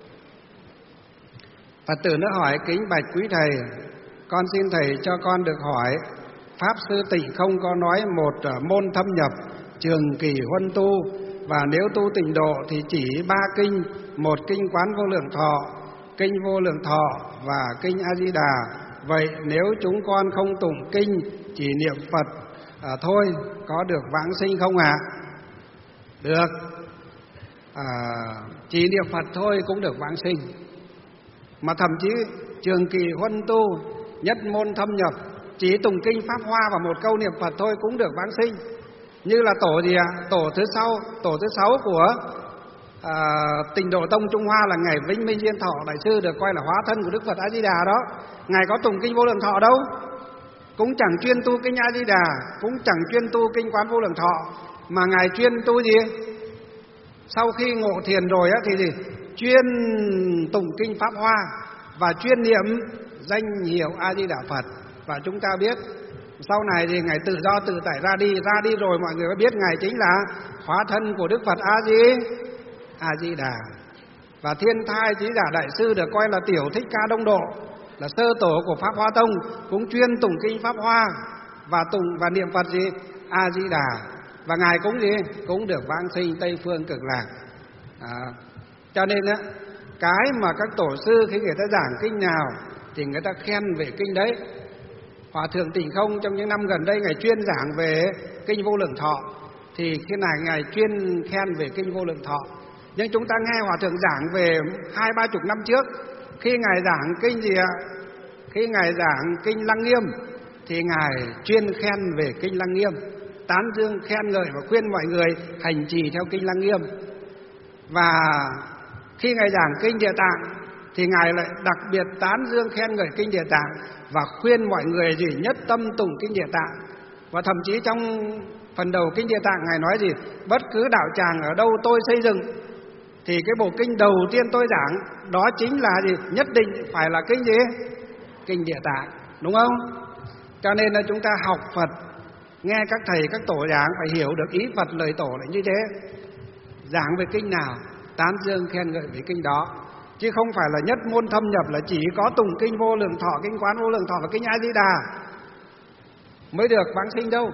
Phật tử nữa hỏi: kính bạch quý thầy, con xin thầy cho con được hỏi, Pháp Sư Tịnh không có nói một môn thâm nhập trường kỳ huân tu, và nếu tu tịnh độ thì chỉ ba kinh, một kinh Quán Vô Lượng Thọ, kinh Vô Lượng Thọ và kinh A Di Đà. Vậy nếu chúng con không tụng kinh, chỉ niệm Phật à, thôi, có được vãng sinh không ạ? À? Được, à, chỉ niệm Phật thôi cũng được vãng sinh. Mà thậm chí trường kỳ huân tu, nhất môn thâm nhập, chỉ tụng kinh Pháp Hoa và một câu niệm Phật thôi cũng được vãng sinh. Như là tổ gì ạ? À? Tổ thứ sáu, tổ thứ sáu của à, Tịnh Độ Tông Trung Hoa là ngài Vĩnh Minh Diên Thọ đại sư, được coi là hóa thân của Đức Phật A Di Đà đó. Ngài có tụng kinh Vô Lượng Thọ đâu, cũng chẳng chuyên tu kinh A Di Đà, cũng chẳng chuyên tu kinh Quán Vô Lượng Thọ, mà ngài chuyên tu gì? Sau khi ngộ thiền rồi á thì gì? Chuyên tụng kinh Pháp Hoa và chuyên niệm danh hiệu A Di Đà Phật. Và chúng ta biết sau này thì ngài tự do tự tại ra đi, ra đi rồi mọi người mới biết ngài chính là hóa thân của Đức Phật A Di A Di Đà. Và Thiên Thai Chí Giả đại sư được coi là tiểu Thích Ca Đông Độ, là sơ tổ của Pháp Hoa Tông, cũng chuyên tụng kinh Pháp Hoa và tụng và niệm Phật gì? A Di Đà. Và ngài cũng gì? Cũng được vãng sinh Tây Phương Cực Lạc. À, cho nên á, cái mà các tổ sư khi người ta giảng kinh nào thì người ta khen về kinh đấy. Hòa thượng Tịnh Không trong những năm gần đây ngài chuyên giảng về kinh Vô Lượng Thọ, thì khi này ngài chuyên khen về kinh Vô Lượng Thọ. Nhưng chúng ta nghe hòa thượng giảng về hai ba chục năm trước, khi ngài giảng kinh gì ạ? Khi ngài giảng kinh Lăng Nghiêm thì ngài chuyên khen về kinh Lăng Nghiêm, tán dương khen ngợi và khuyên mọi người hành trì theo kinh Lăng Nghiêm. Và khi ngài giảng kinh Địa Tạng thì ngài lại đặc biệt tán dương khen ngợi kinh Địa Tạng và khuyên mọi người gì? Nhất tâm tụng kinh Địa Tạng. Và thậm chí trong phần đầu kinh Địa Tạng ngài nói gì? Bất cứ đạo tràng ở đâu tôi xây dựng thì cái bộ kinh đầu tiên tôi giảng đó chính là gì? Nhất định phải là kinh gì? Kinh Địa Tạng, đúng không? Cho nên là chúng ta học Phật, nghe các thầy các tổ giảng phải hiểu được ý Phật lời tổ là như thế. Giảng về kinh nào tán dương khen ngợi về kinh đó, chứ không phải là nhất môn thâm nhập là chỉ có tụng kinh Vô Lượng Thọ, kinh Quán Vô Lượng Thọ và kinh A Di Đà mới được vãng sinh đâu.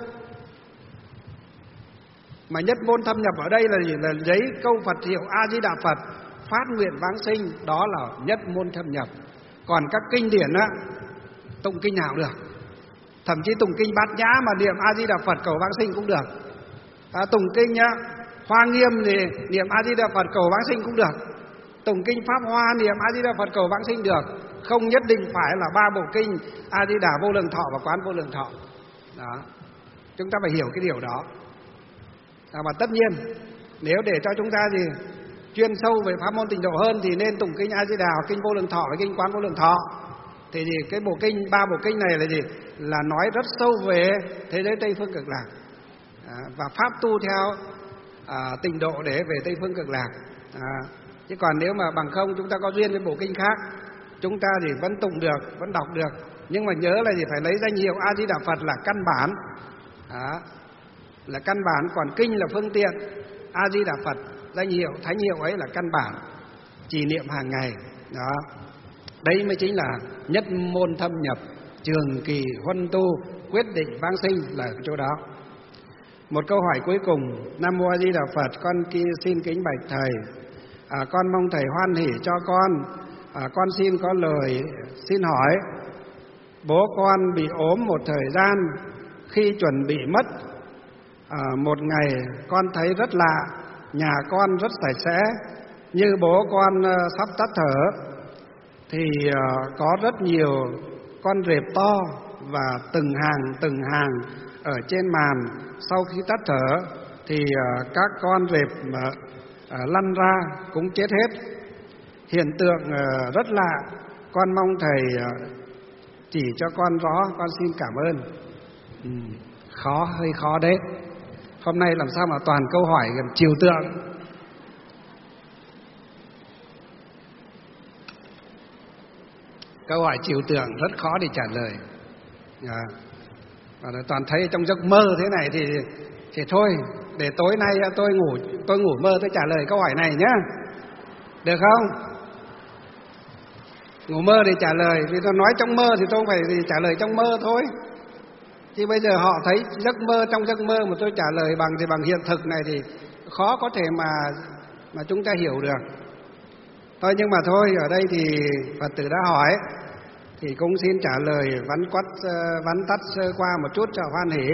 Mà nhất môn thâm nhập ở đây là gì? Là giấy câu Phật hiệu A Di Đà Phật, phát nguyện vãng sinh, đó là nhất môn thâm nhập. Còn các kinh điển á, tụng kinh nào được, thậm chí tụng kinh Bát Nhã mà niệm A Di Đà Phật cầu vãng sinh cũng được. À, tụng kinh nhá Hoa Nghiêm thì niệm A Di Đà Phật cầu vãng sinh cũng được. Tụng kinh Pháp Hoa niệm A Di Đà Phật cầu vãng sinh được. không nhất định phải là ba bộ kinh A Di Đà, Vô Lượng Thọ và Quán Vô Lượng Thọ. Đó, chúng ta phải hiểu cái điều đó. À, và tất nhiên nếu để cho chúng ta gì chuyên sâu về pháp môn tịnh độ hơn thì nên tụng kinh A Di Đà, kinh Vô Lượng Thọ và kinh Quán Vô Lượng Thọ. Thì gì cái bộ kinh ba bộ kinh này là gì là nói rất sâu về thế giới Tây Phương Cực Lạc, à, và pháp tu theo à, tịnh độ để về Tây Phương Cực Lạc. À, chứ còn nếu mà bằng không chúng ta có duyên với bộ kinh khác, chúng ta thì vẫn tụng được, vẫn đọc được, nhưng mà nhớ là gì phải lấy danh hiệu A Di Đà Phật là căn bản, à, là căn bản, còn kinh là phương tiện. A Di Đà Phật danh hiệu thánh hiệu ấy là căn bản, trì niệm hàng ngày. Đó, đấy mới chính là nhất môn thâm nhập, trường kỳ huân tu, quyết định vãng sinh là cái chỗ đó. Một câu hỏi cuối cùng. Nam mô A Di Đà Phật, con kia xin kính bạch thầy, à, con mong thầy hoan hỷ cho con. À, con xin có lời xin hỏi. Bố con bị ốm một thời gian, khi chuẩn bị mất, à, một ngày con thấy rất lạ, nhà con rất sạch sẽ, như bố con uh, sắp tắt thở thì uh, có rất nhiều con rệp to và từng hàng từng hàng ở trên màn. Sau khi tắt thở thì uh, các con rệp uh, uh, lăn ra cũng chết hết. Hiện tượng uh, rất lạ, con mong thầy uh, chỉ cho con rõ, con xin cảm ơn. Ừ, khó, hơi khó đấy. Hôm nay làm sao mà toàn câu hỏi trừu tượng. Câu hỏi trừu tượng rất khó để trả lời. À, và toàn thấy trong giấc mơ thế này thì thì thôi, để tối nay tôi ngủ tôi ngủ mơ tôi trả lời câu hỏi này nhá. Được không? Ngủ mơ để trả lời, vì tôi nói trong mơ thì tôi phải trả lời trong mơ thôi. Chứ bây giờ họ thấy giấc mơ, trong giấc mơ mà tôi trả lời bằng thì bằng hiện thực này thì khó có thể mà mà chúng ta hiểu được. Thôi nhưng mà thôi, ở đây thì Phật tử đã hỏi thì cũng xin trả lời vắn quắt vắn tắt sơ qua một chút cho hoan hỷ.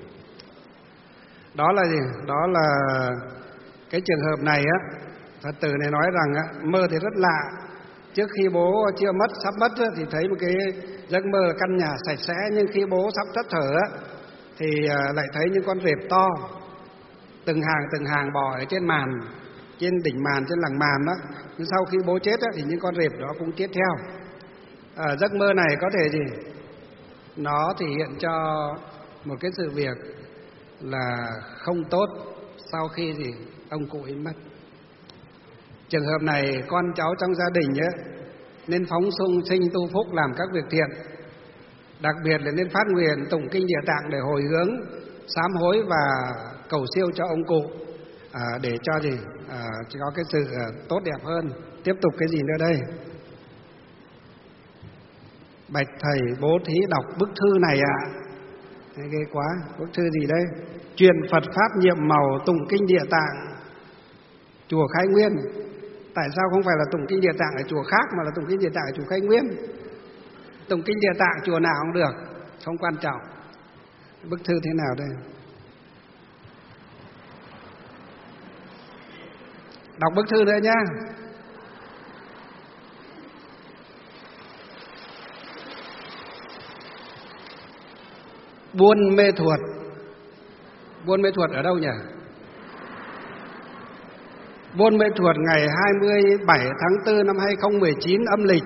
Đó là gì? Đó là cái trường hợp này á, Phật tử này nói rằng á, mơ thì rất lạ. Trước khi bố chưa mất, sắp mất á, thì thấy một cái giấc mơ căn nhà sạch sẽ, nhưng khi bố sắp tắt thở á, thì lại thấy những con rệp to từng hàng từng hàng bò ở trên màn, trên đỉnh màn, trên lằng màn đó. Nhưng sau khi bố chết á, thì những con rệp đó cũng chết theo. À, giấc mơ này có thể gì? Nó thể hiện cho một cái sự việc là không tốt sau khi gì ông cụ ấy mất. Trường hợp này con cháu trong gia đình ấy, nên phóng sung sinh tu phúc làm các việc thiện. Đặc biệt là nên phát nguyện tụng kinh Địa Tạng để hồi hướng, sám hối và cầu siêu cho ông cụ, à, để cho gì à, có cái sự à, tốt đẹp hơn. Tiếp tục cái gì nữa đây? Bạch thầy, bố thí đọc bức thư này ạ. À, ghê quá, bức thư gì đây? Truyền Phật pháp nhiệm màu tụng kinh Địa Tạng chùa Khai Nguyên. Tại sao không phải là tụng kinh Địa Tạng ở chùa khác mà là tụng kinh Địa Tạng ở chùa Khai Nguyên? Tụng kinh Địa Tạng chùa nào cũng được, không quan trọng. Bức thư thế nào đây? Đọc bức thư nữa nhá. Buôn Mê Thuột. Buôn Mê Thuột ở đâu nhỉ? Buôn Mê Thuột ngày hai mươi bảy tháng tư năm hai không một chín âm lịch.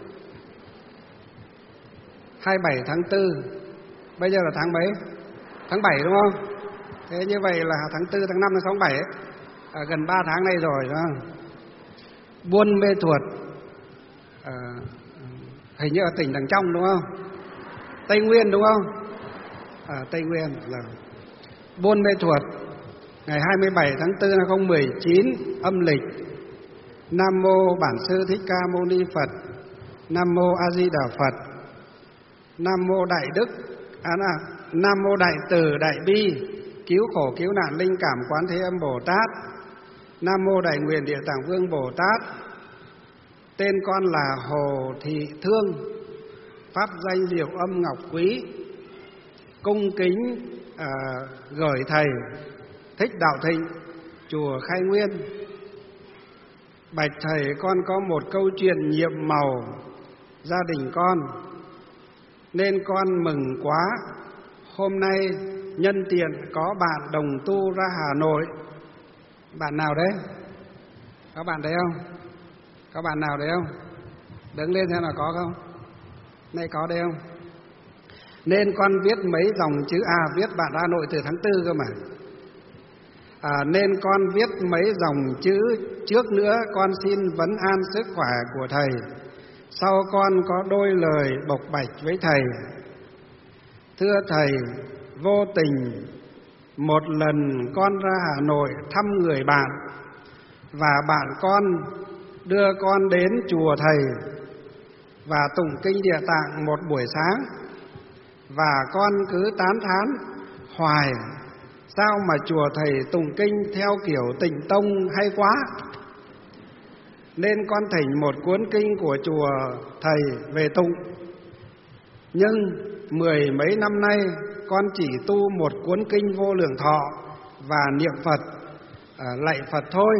hai mươi bảy tháng tư. Bây giờ là tháng mấy? Tháng bảy đúng không? Thế như vậy là tháng tư, tháng năm, tháng sáu, tháng bảy ấy. À, gần ba tháng nay rồi đúng không? Buôn Mê Thuột, à, hình như ở tỉnh đằng trong đúng không? Tây Nguyên đúng không? À, Tây Nguyên là Buôn Mê Thuột ngày hai mươi bảy tháng tư năm hai không một chín âm lịch. Nam mô Bản Sư Thích Ca Mâu Ni Phật. Nam mô A Di Đà Phật. Nam mô Đại Đức, à, à, Nam mô Đại Từ Đại Bi cứu khổ cứu nạn linh cảm Quán Thế Âm Bồ Tát. Nam mô Đại Nguyện Địa Tạng Vương Bồ Tát. Tên con là Hồ Thị Thương, pháp danh Diệu Âm Ngọc Quý. Cung kính à, gửi thầy Thích Đạo Thịnh, chùa Khai Nguyên. Bạch thầy, con có một câu chuyện nhiệm màu gia đình con, nên con mừng quá. Hôm nay nhân tiện có bạn đồng tu ra Hà Nội. Bạn nào đấy? Có bạn đấy không? Có bạn nào đấy không? Đứng lên xem là có không? Này có đấy không? Nên con viết mấy dòng chữ, à viết bạn Hà Nội từ tháng tư cơ mà. À, nên con viết mấy dòng chữ trước nữa con xin vấn an sức khỏe của thầy. Sau con có đôi lời bộc bạch với thầy. Thưa thầy, vô tình một lần con ra Hà Nội thăm người bạn, và bạn con đưa con đến chùa thầy và tụng kinh Địa Tạng một buổi sáng, và con cứ tán thán hoài, sao mà chùa thầy tụng kinh theo kiểu Tịnh Tông hay quá. Nên con thỉnh một cuốn kinh của chùa thầy về tụng. Nhưng mười mấy năm nay con chỉ tu một cuốn kinh Vô Lượng Thọ và niệm Phật, à, lạy Phật thôi.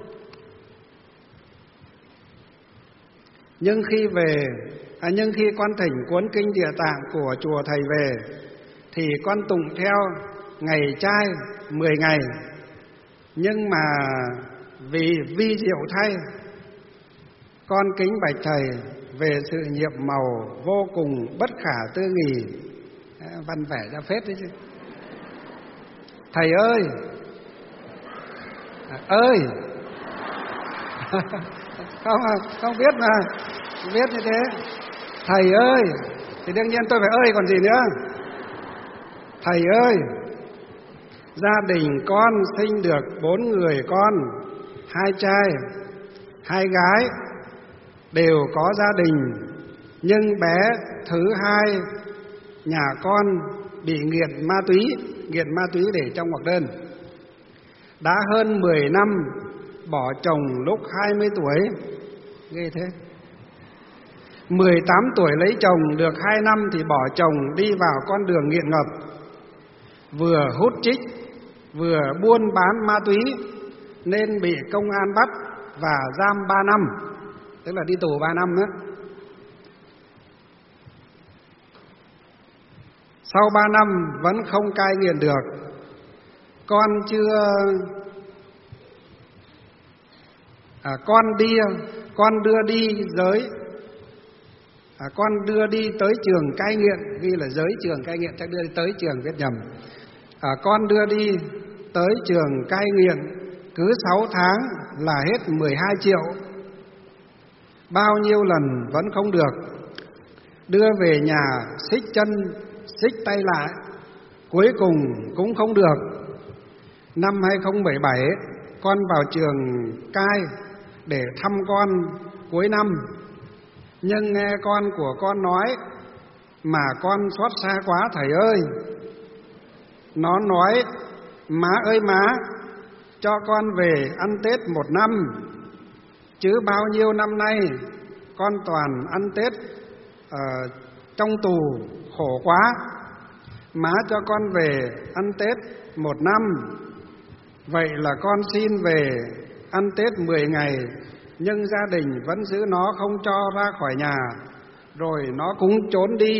Nhưng khi về, à, nhưng khi con thỉnh cuốn kinh Địa Tạng của chùa thầy về, thì con tụng theo ngày trai mười ngày. Nhưng mà vì vi diệu thay, con kính bạch thầy về sự nhiệm màu vô cùng bất khả tư nghì. Văn vẻ ra phết đấy chứ. Thầy ơi, à, ơi không không biết mà biết như thế. Thầy ơi, thì đương nhiên tôi phải ơi còn gì nữa. Thầy ơi, gia đình con sinh được bốn người con, hai trai, hai gái, đều có gia đình. Nhưng bé thứ hai nhà con bị nghiện ma túy, nghiện ma túy để trong ngoặc đơn. Đã hơn mười năm bỏ chồng lúc hai mươi tuổi. Ghê thế. mười tám tuổi lấy chồng được hai năm thì bỏ chồng đi vào con đường nghiện ngập. Vừa hút chích, vừa buôn bán ma túy nên bị công an bắt và giam ba năm. Tức là đi tù ba năm nữa. Sau ba năm vẫn không cai nghiện được. Con chưa à, con đi con đưa đi giới à, con đưa đi tới trường cai nghiện, ghi là giới trường cai nghiện, chắc đưa đi tới trường viết nhầm. À, con đưa đi tới trường cai nghiện cứ sáu tháng là hết mười hai triệu. Bao nhiêu lần vẫn không được. Đưa về nhà xích chân xích tay lại, cuối cùng cũng không được. Năm hai không bảy bảy con vào trường cai để thăm con cuối năm. Nhưng nghe con của con nói mà con xót xa quá thầy ơi. Nó nói: má ơi má, cho con về ăn Tết một năm, chứ bao nhiêu năm nay con toàn ăn Tết ở trong tù khổ quá. Má cho con về ăn Tết một năm. Vậy là con xin về ăn Tết mười ngày, nhưng gia đình vẫn giữ nó không cho ra khỏi nhà, rồi nó cũng trốn đi.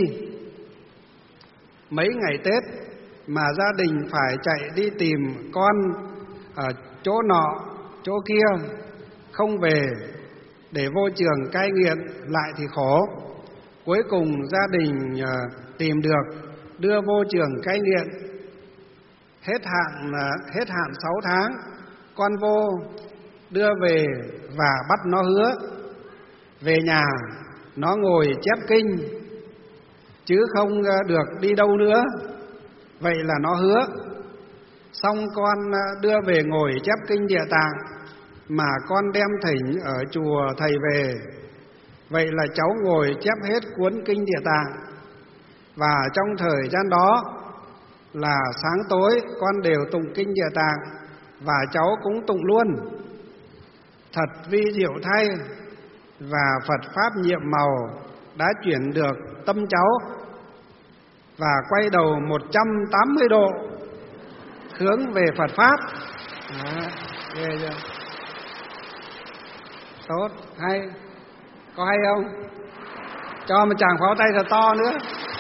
Mấy ngày Tết mà gia đình phải chạy đi tìm con ở chỗ nọ chỗ kia, không về, để vô trường cai nghiện lại thì khổ. Cuối cùng gia đình tìm được, đưa vô trường cai nghiện. Hết hạn hết hạn sáu tháng, con vô đưa về và bắt nó hứa. Về nhà nó ngồi chép kinh, chứ không được đi đâu nữa. Vậy là nó hứa. Xong con đưa về ngồi chép kinh Địa Tạng mà con đem thỉnh ở chùa thầy về. Vậy là cháu ngồi chép hết cuốn kinh Địa Tạng. Và trong thời gian đó là sáng tối con đều tụng kinh Địa Tạng, và cháu cũng tụng luôn. Thật vi diệu thay, và Phật Pháp nhiệm màu đã chuyển được tâm cháu, và quay đầu một trăm tám mươi độ hướng về Phật Pháp. À, ghê chưa? Tốt, hay. Có hay không? Cho một tràng pháo tay thật to nữa.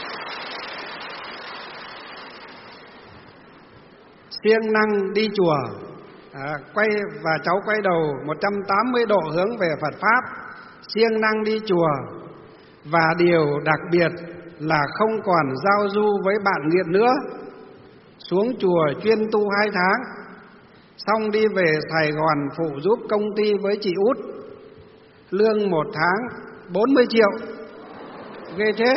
Siêng năng đi chùa, à, quay và cháu quay đầu một trăm tám mươi độ hướng về Phật Pháp. Siêng năng đi chùa, và điều đặc biệt là không còn giao du với bạn nghiện nữa. Xuống chùa chuyên tu hai tháng, xong đi về Sài Gòn phụ giúp công ty với chị Út. Lương một tháng bốn mươi triệu. Ghê thế.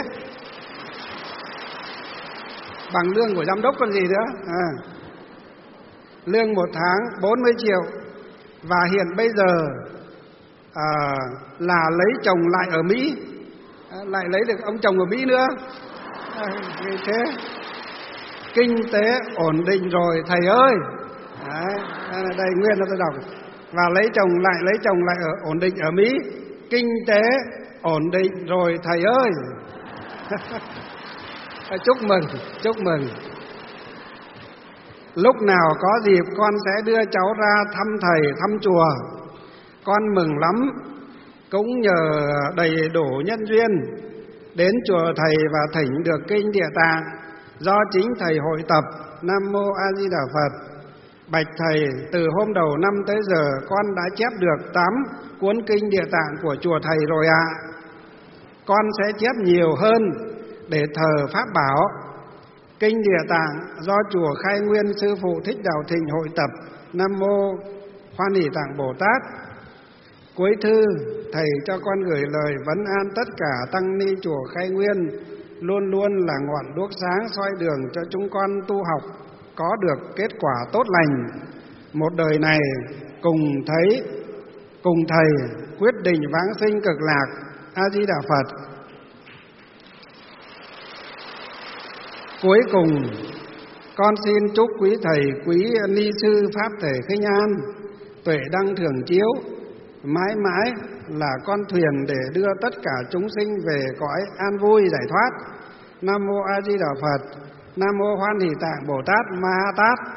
Bằng lương của giám đốc còn gì nữa. À. Lương một tháng bốn mươi triệu. Và hiện bây giờ à, là lấy chồng lại ở Mỹ, à, lại lấy được ông chồng ở Mỹ nữa. À, ghê thế. Kinh tế ổn định rồi thầy ơi. Đấy, đây nguyên là tôi đọc. Và lấy chồng lại lấy chồng lại ở ổn định ở Mỹ. Kinh tế ổn định rồi thầy ơi. Chúc mừng, chúc mừng. Lúc nào có dịp con sẽ đưa cháu ra thăm thầy, thăm chùa. Con mừng lắm, cũng nhờ đầy đủ nhân duyên đến chùa thầy và thỉnh được kinh Địa Tạng do chính thầy hội tập. Nam mô A Di Đà Phật. Bạch thầy, từ hôm đầu năm tới giờ con đã chép được tám cuốn kinh Địa Tạng của chùa thầy rồi ạ. À. Con sẽ chép nhiều hơn để thờ pháp bảo. Kinh Địa Tạng do chùa Khai Nguyên sư phụ Thích Đạo Thịnh hội tập. Nam mô Hoan Hỷ Tạng Bồ Tát. Cuối thư, thầy cho con gửi lời vấn an tất cả tăng ni chùa Khai Nguyên, luôn luôn là ngọn đuốc sáng soi đường cho chúng con tu học có được kết quả tốt lành. Một đời này cùng thấy cùng thầy quyết định vãng sinh cực lạc. A Di Đà Phật. Cuối cùng, con xin chúc quý thầy, quý ni sư Pháp Thể Khinh An tuệ đăng thường chiếu, mãi mãi là con thuyền để đưa tất cả chúng sinh về cõi an vui giải thoát. Nam mô A Di Đà Phật. Nam mô Hoan Hỷ Tạng Bồ Tát Ma Ha Tát.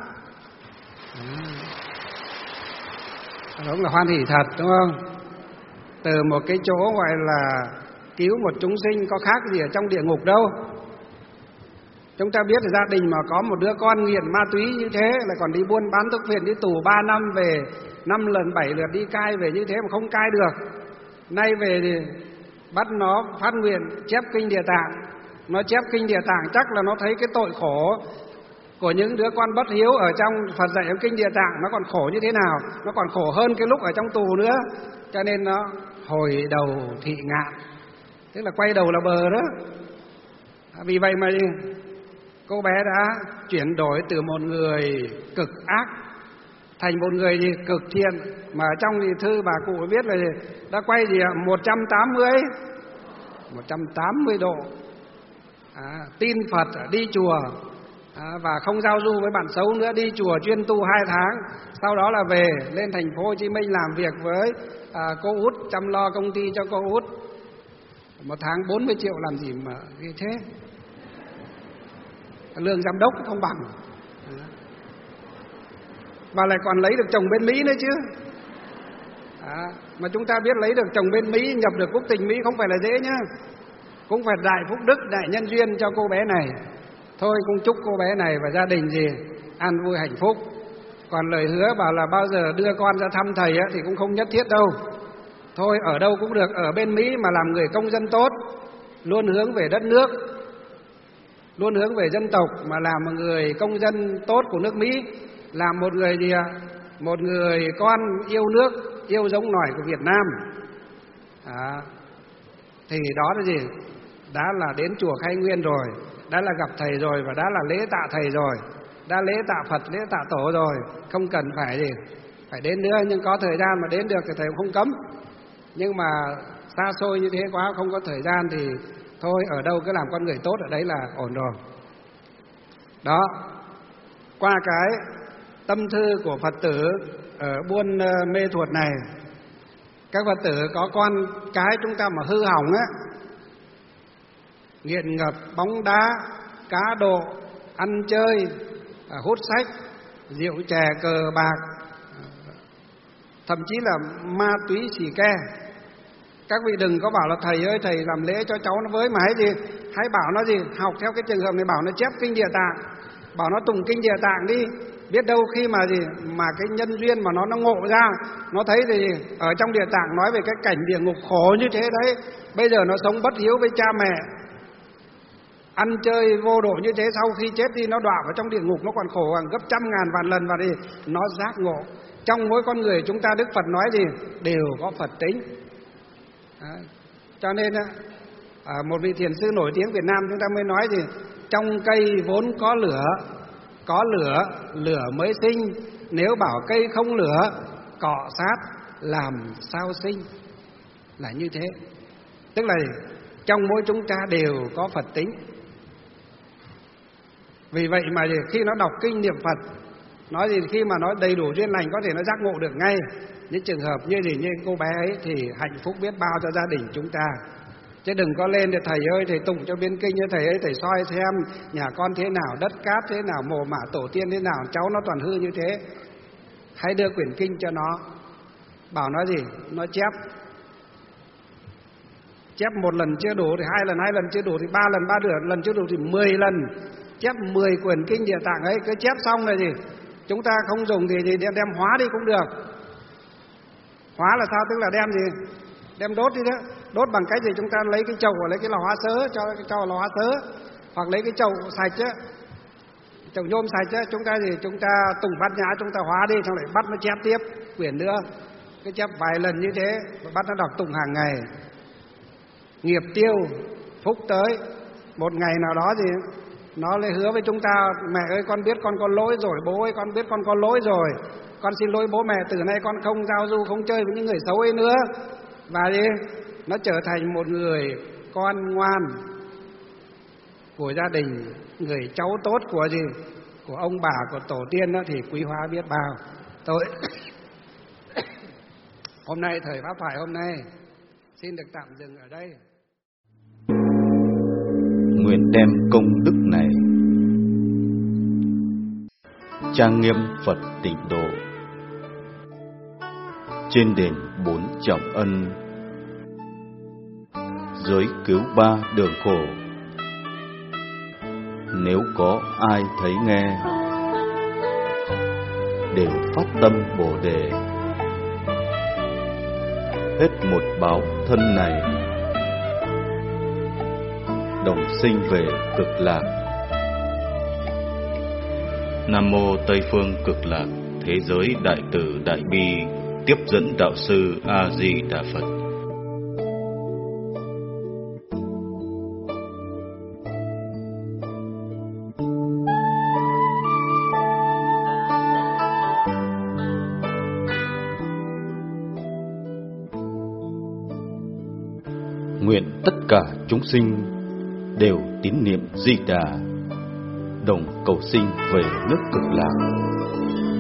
Đúng là hoan hỷ thật, đúng không? Từ một cái chỗ gọi là cứu một chúng sinh có khác gì ở trong địa ngục đâu. Chúng ta biết là gia đình mà có một đứa con nghiện ma túy như thế, lại còn đi buôn bán thuốc phiện, đi tù ba năm, về năm lần bảy lượt đi cai về như thế mà không cai được. Nay về thì bắt nó phát nguyện chép kinh Địa Tạng. Nó chép kinh Địa Tạng chắc là nó thấy cái tội khổ của những đứa con bất hiếu ở trong Phật dạy trong kinh Địa Tạng nó còn khổ như thế nào, nó còn khổ hơn cái lúc ở trong tù nữa. Cho nên nó hồi đầu thị ngạn, tức là quay đầu là bờ đó. Vì vậy mà cô bé đã chuyển đổi từ một người cực ác thành một người gì cực thiện. Mà trong thì thư bà cụ viết là đã quay gì ạ? một trăm tám mươi độ. À, tin Phật, đi chùa, à, và không giao du với bạn xấu nữa, đi chùa chuyên tu hai tháng, sau đó là về lên thành phố Hồ Chí Minh làm việc với à, cô Út, chăm lo công ty cho cô Út. Một tháng bốn mươi triệu làm gì mà như thế, lương giám đốc không bằng. À. Và lại còn lấy được chồng bên Mỹ nữa chứ. À, mà chúng ta biết lấy được chồng bên Mỹ, nhập được quốc tịch Mỹ không phải là dễ nhá. Cũng phải đại phúc đức, đại nhân duyên cho cô bé này. Thôi cũng chúc cô bé này và gia đình gì an vui hạnh phúc. Còn lời hứa bảo là bao giờ đưa con ra thăm thầy á, thì cũng không nhất thiết đâu. Thôi ở đâu cũng được, ở bên Mỹ mà làm người công dân tốt, luôn hướng về đất nước, luôn hướng về dân tộc, mà làm một người công dân tốt của nước Mỹ, làm một người gì ạ? Một người con yêu nước, yêu giống nòi của Việt Nam. À, thì đó là gì? Đã là đến chùa Khai Nguyên rồi, đã là gặp thầy rồi, và đã là lễ tạ thầy rồi, đã lễ tạ Phật, lễ tạ tổ rồi, không cần phải gì phải đến nữa. Nhưng có thời gian mà đến được thì thầy cũng không cấm. Nhưng mà xa xôi như thế quá, không có thời gian thì thôi, ở đâu cứ làm con người tốt ở đấy là ổn rồi. Đó, qua cái tâm thư của Phật tử ở Buôn Mê Thuột này, các Phật tử có con cái chúng ta mà hư hỏng á, nghiện ngập bóng đá, cá độ, ăn chơi, hút sách, rượu chè, cờ bạc, thậm chí là ma túy xì ke, Các vị đừng có bảo là thầy ơi thầy làm lễ cho cháu nó với, mà hãy gì, hãy bảo nó gì, học theo cái trường hợp này, bảo nó chép kinh Địa Tạng, bảo nó tụng kinh Địa Tạng đi. Biết đâu khi mà gì mà cái nhân duyên mà nó nó ngộ ra, nó thấy thì gì, ở trong Địa Tạng nói về cái cảnh địa ngục khổ như thế đấy, bây giờ nó sống bất hiếu với cha mẹ, ăn chơi vô độ như thế, sau khi chết đi nó đọa vào trong địa ngục, nó còn khổ hàng gấp trăm ngàn vạn lần, và đi nó giác ngộ. Trong mỗi con người chúng ta, Đức Phật nói gì đều có Phật tính. Đấy. Cho nên à, một vị thiền sư nổi tiếng Việt Nam chúng ta mới nói gì, trong cây vốn có lửa, có lửa lửa mới sinh, nếu bảo cây không lửa cọ sát làm sao sinh, là như thế. Tức là trong mỗi chúng ta đều có Phật tính. Vì vậy mà gì, khi nó đọc kinh niệm Phật, nói gì khi mà nó đầy đủ duyên lành có thể nó giác ngộ được ngay. Những trường hợp như gì như cô bé ấy thì hạnh phúc biết bao cho gia đình chúng ta. Chứ đừng có lên để thầy ơi thầy tụng cho biên kinh, như thầy ấy thầy soi xem nhà con thế nào, đất cát thế nào, mồ mả tổ tiên thế nào, cháu nó toàn hư như thế. Hãy đưa quyển kinh cho nó, bảo nó gì, nó chép. Chép một lần chưa đủ thì hai lần, hai lần chưa đủ thì ba lần, ba lần chưa đủ thì mười lần. Chép mười quyển kinh Địa Tạng ấy, cứ chép xong rồi gì chúng ta không dùng thì, thì đem, đem hóa đi cũng được. Hóa là sao? Tức là đem gì? Đem đốt đi đó. Đốt bằng cách gì? Chúng ta lấy cái chậu, lấy cái lò hóa sớ, cho cho lò hóa sớ, hoặc lấy cái chậu sạch á, chậu nhôm sạch á, chúng ta gì? Chúng ta tùng bát nhã, chúng ta hóa đi, xong lại bắt nó chép tiếp quyển nữa. Cái chép vài lần như thế, và bắt nó đọc tụng hàng ngày. Nghiệp tiêu, phúc tới. Một ngày nào đó gì nó lại hứa với chúng ta, mẹ ơi con biết con có lỗi rồi, bố ơi con biết con có lỗi rồi, con xin lỗi bố mẹ, từ nay con không giao du, không chơi với những người xấu ấy nữa. Và gì nó trở thành một người con ngoan của gia đình, người cháu tốt của gì của ông bà, của tổ tiên đó, thì quý hóa biết bao. Tôi hôm nay thời pháp thoại hôm nay xin được tạm dừng ở đây. Nguyện đem công đức này trang nghiêm Phật Tịnh Độ, trên đền bốn trọng ân, dưới cứu ba đường khổ. Nếu có ai thấy nghe, đều phát tâm Bồ Đề, hết một báo thân này, đồng sinh về Cực Lạc. Nam mô Tây phương Cực Lạc Thế giới Đại Từ Đại Bi tiếp dẫn đạo sư A Di Đà Phật. Nguyện tất cả chúng sinh đều tín niệm Di Đà, đồng cầu sinh về nước Cực Lạc.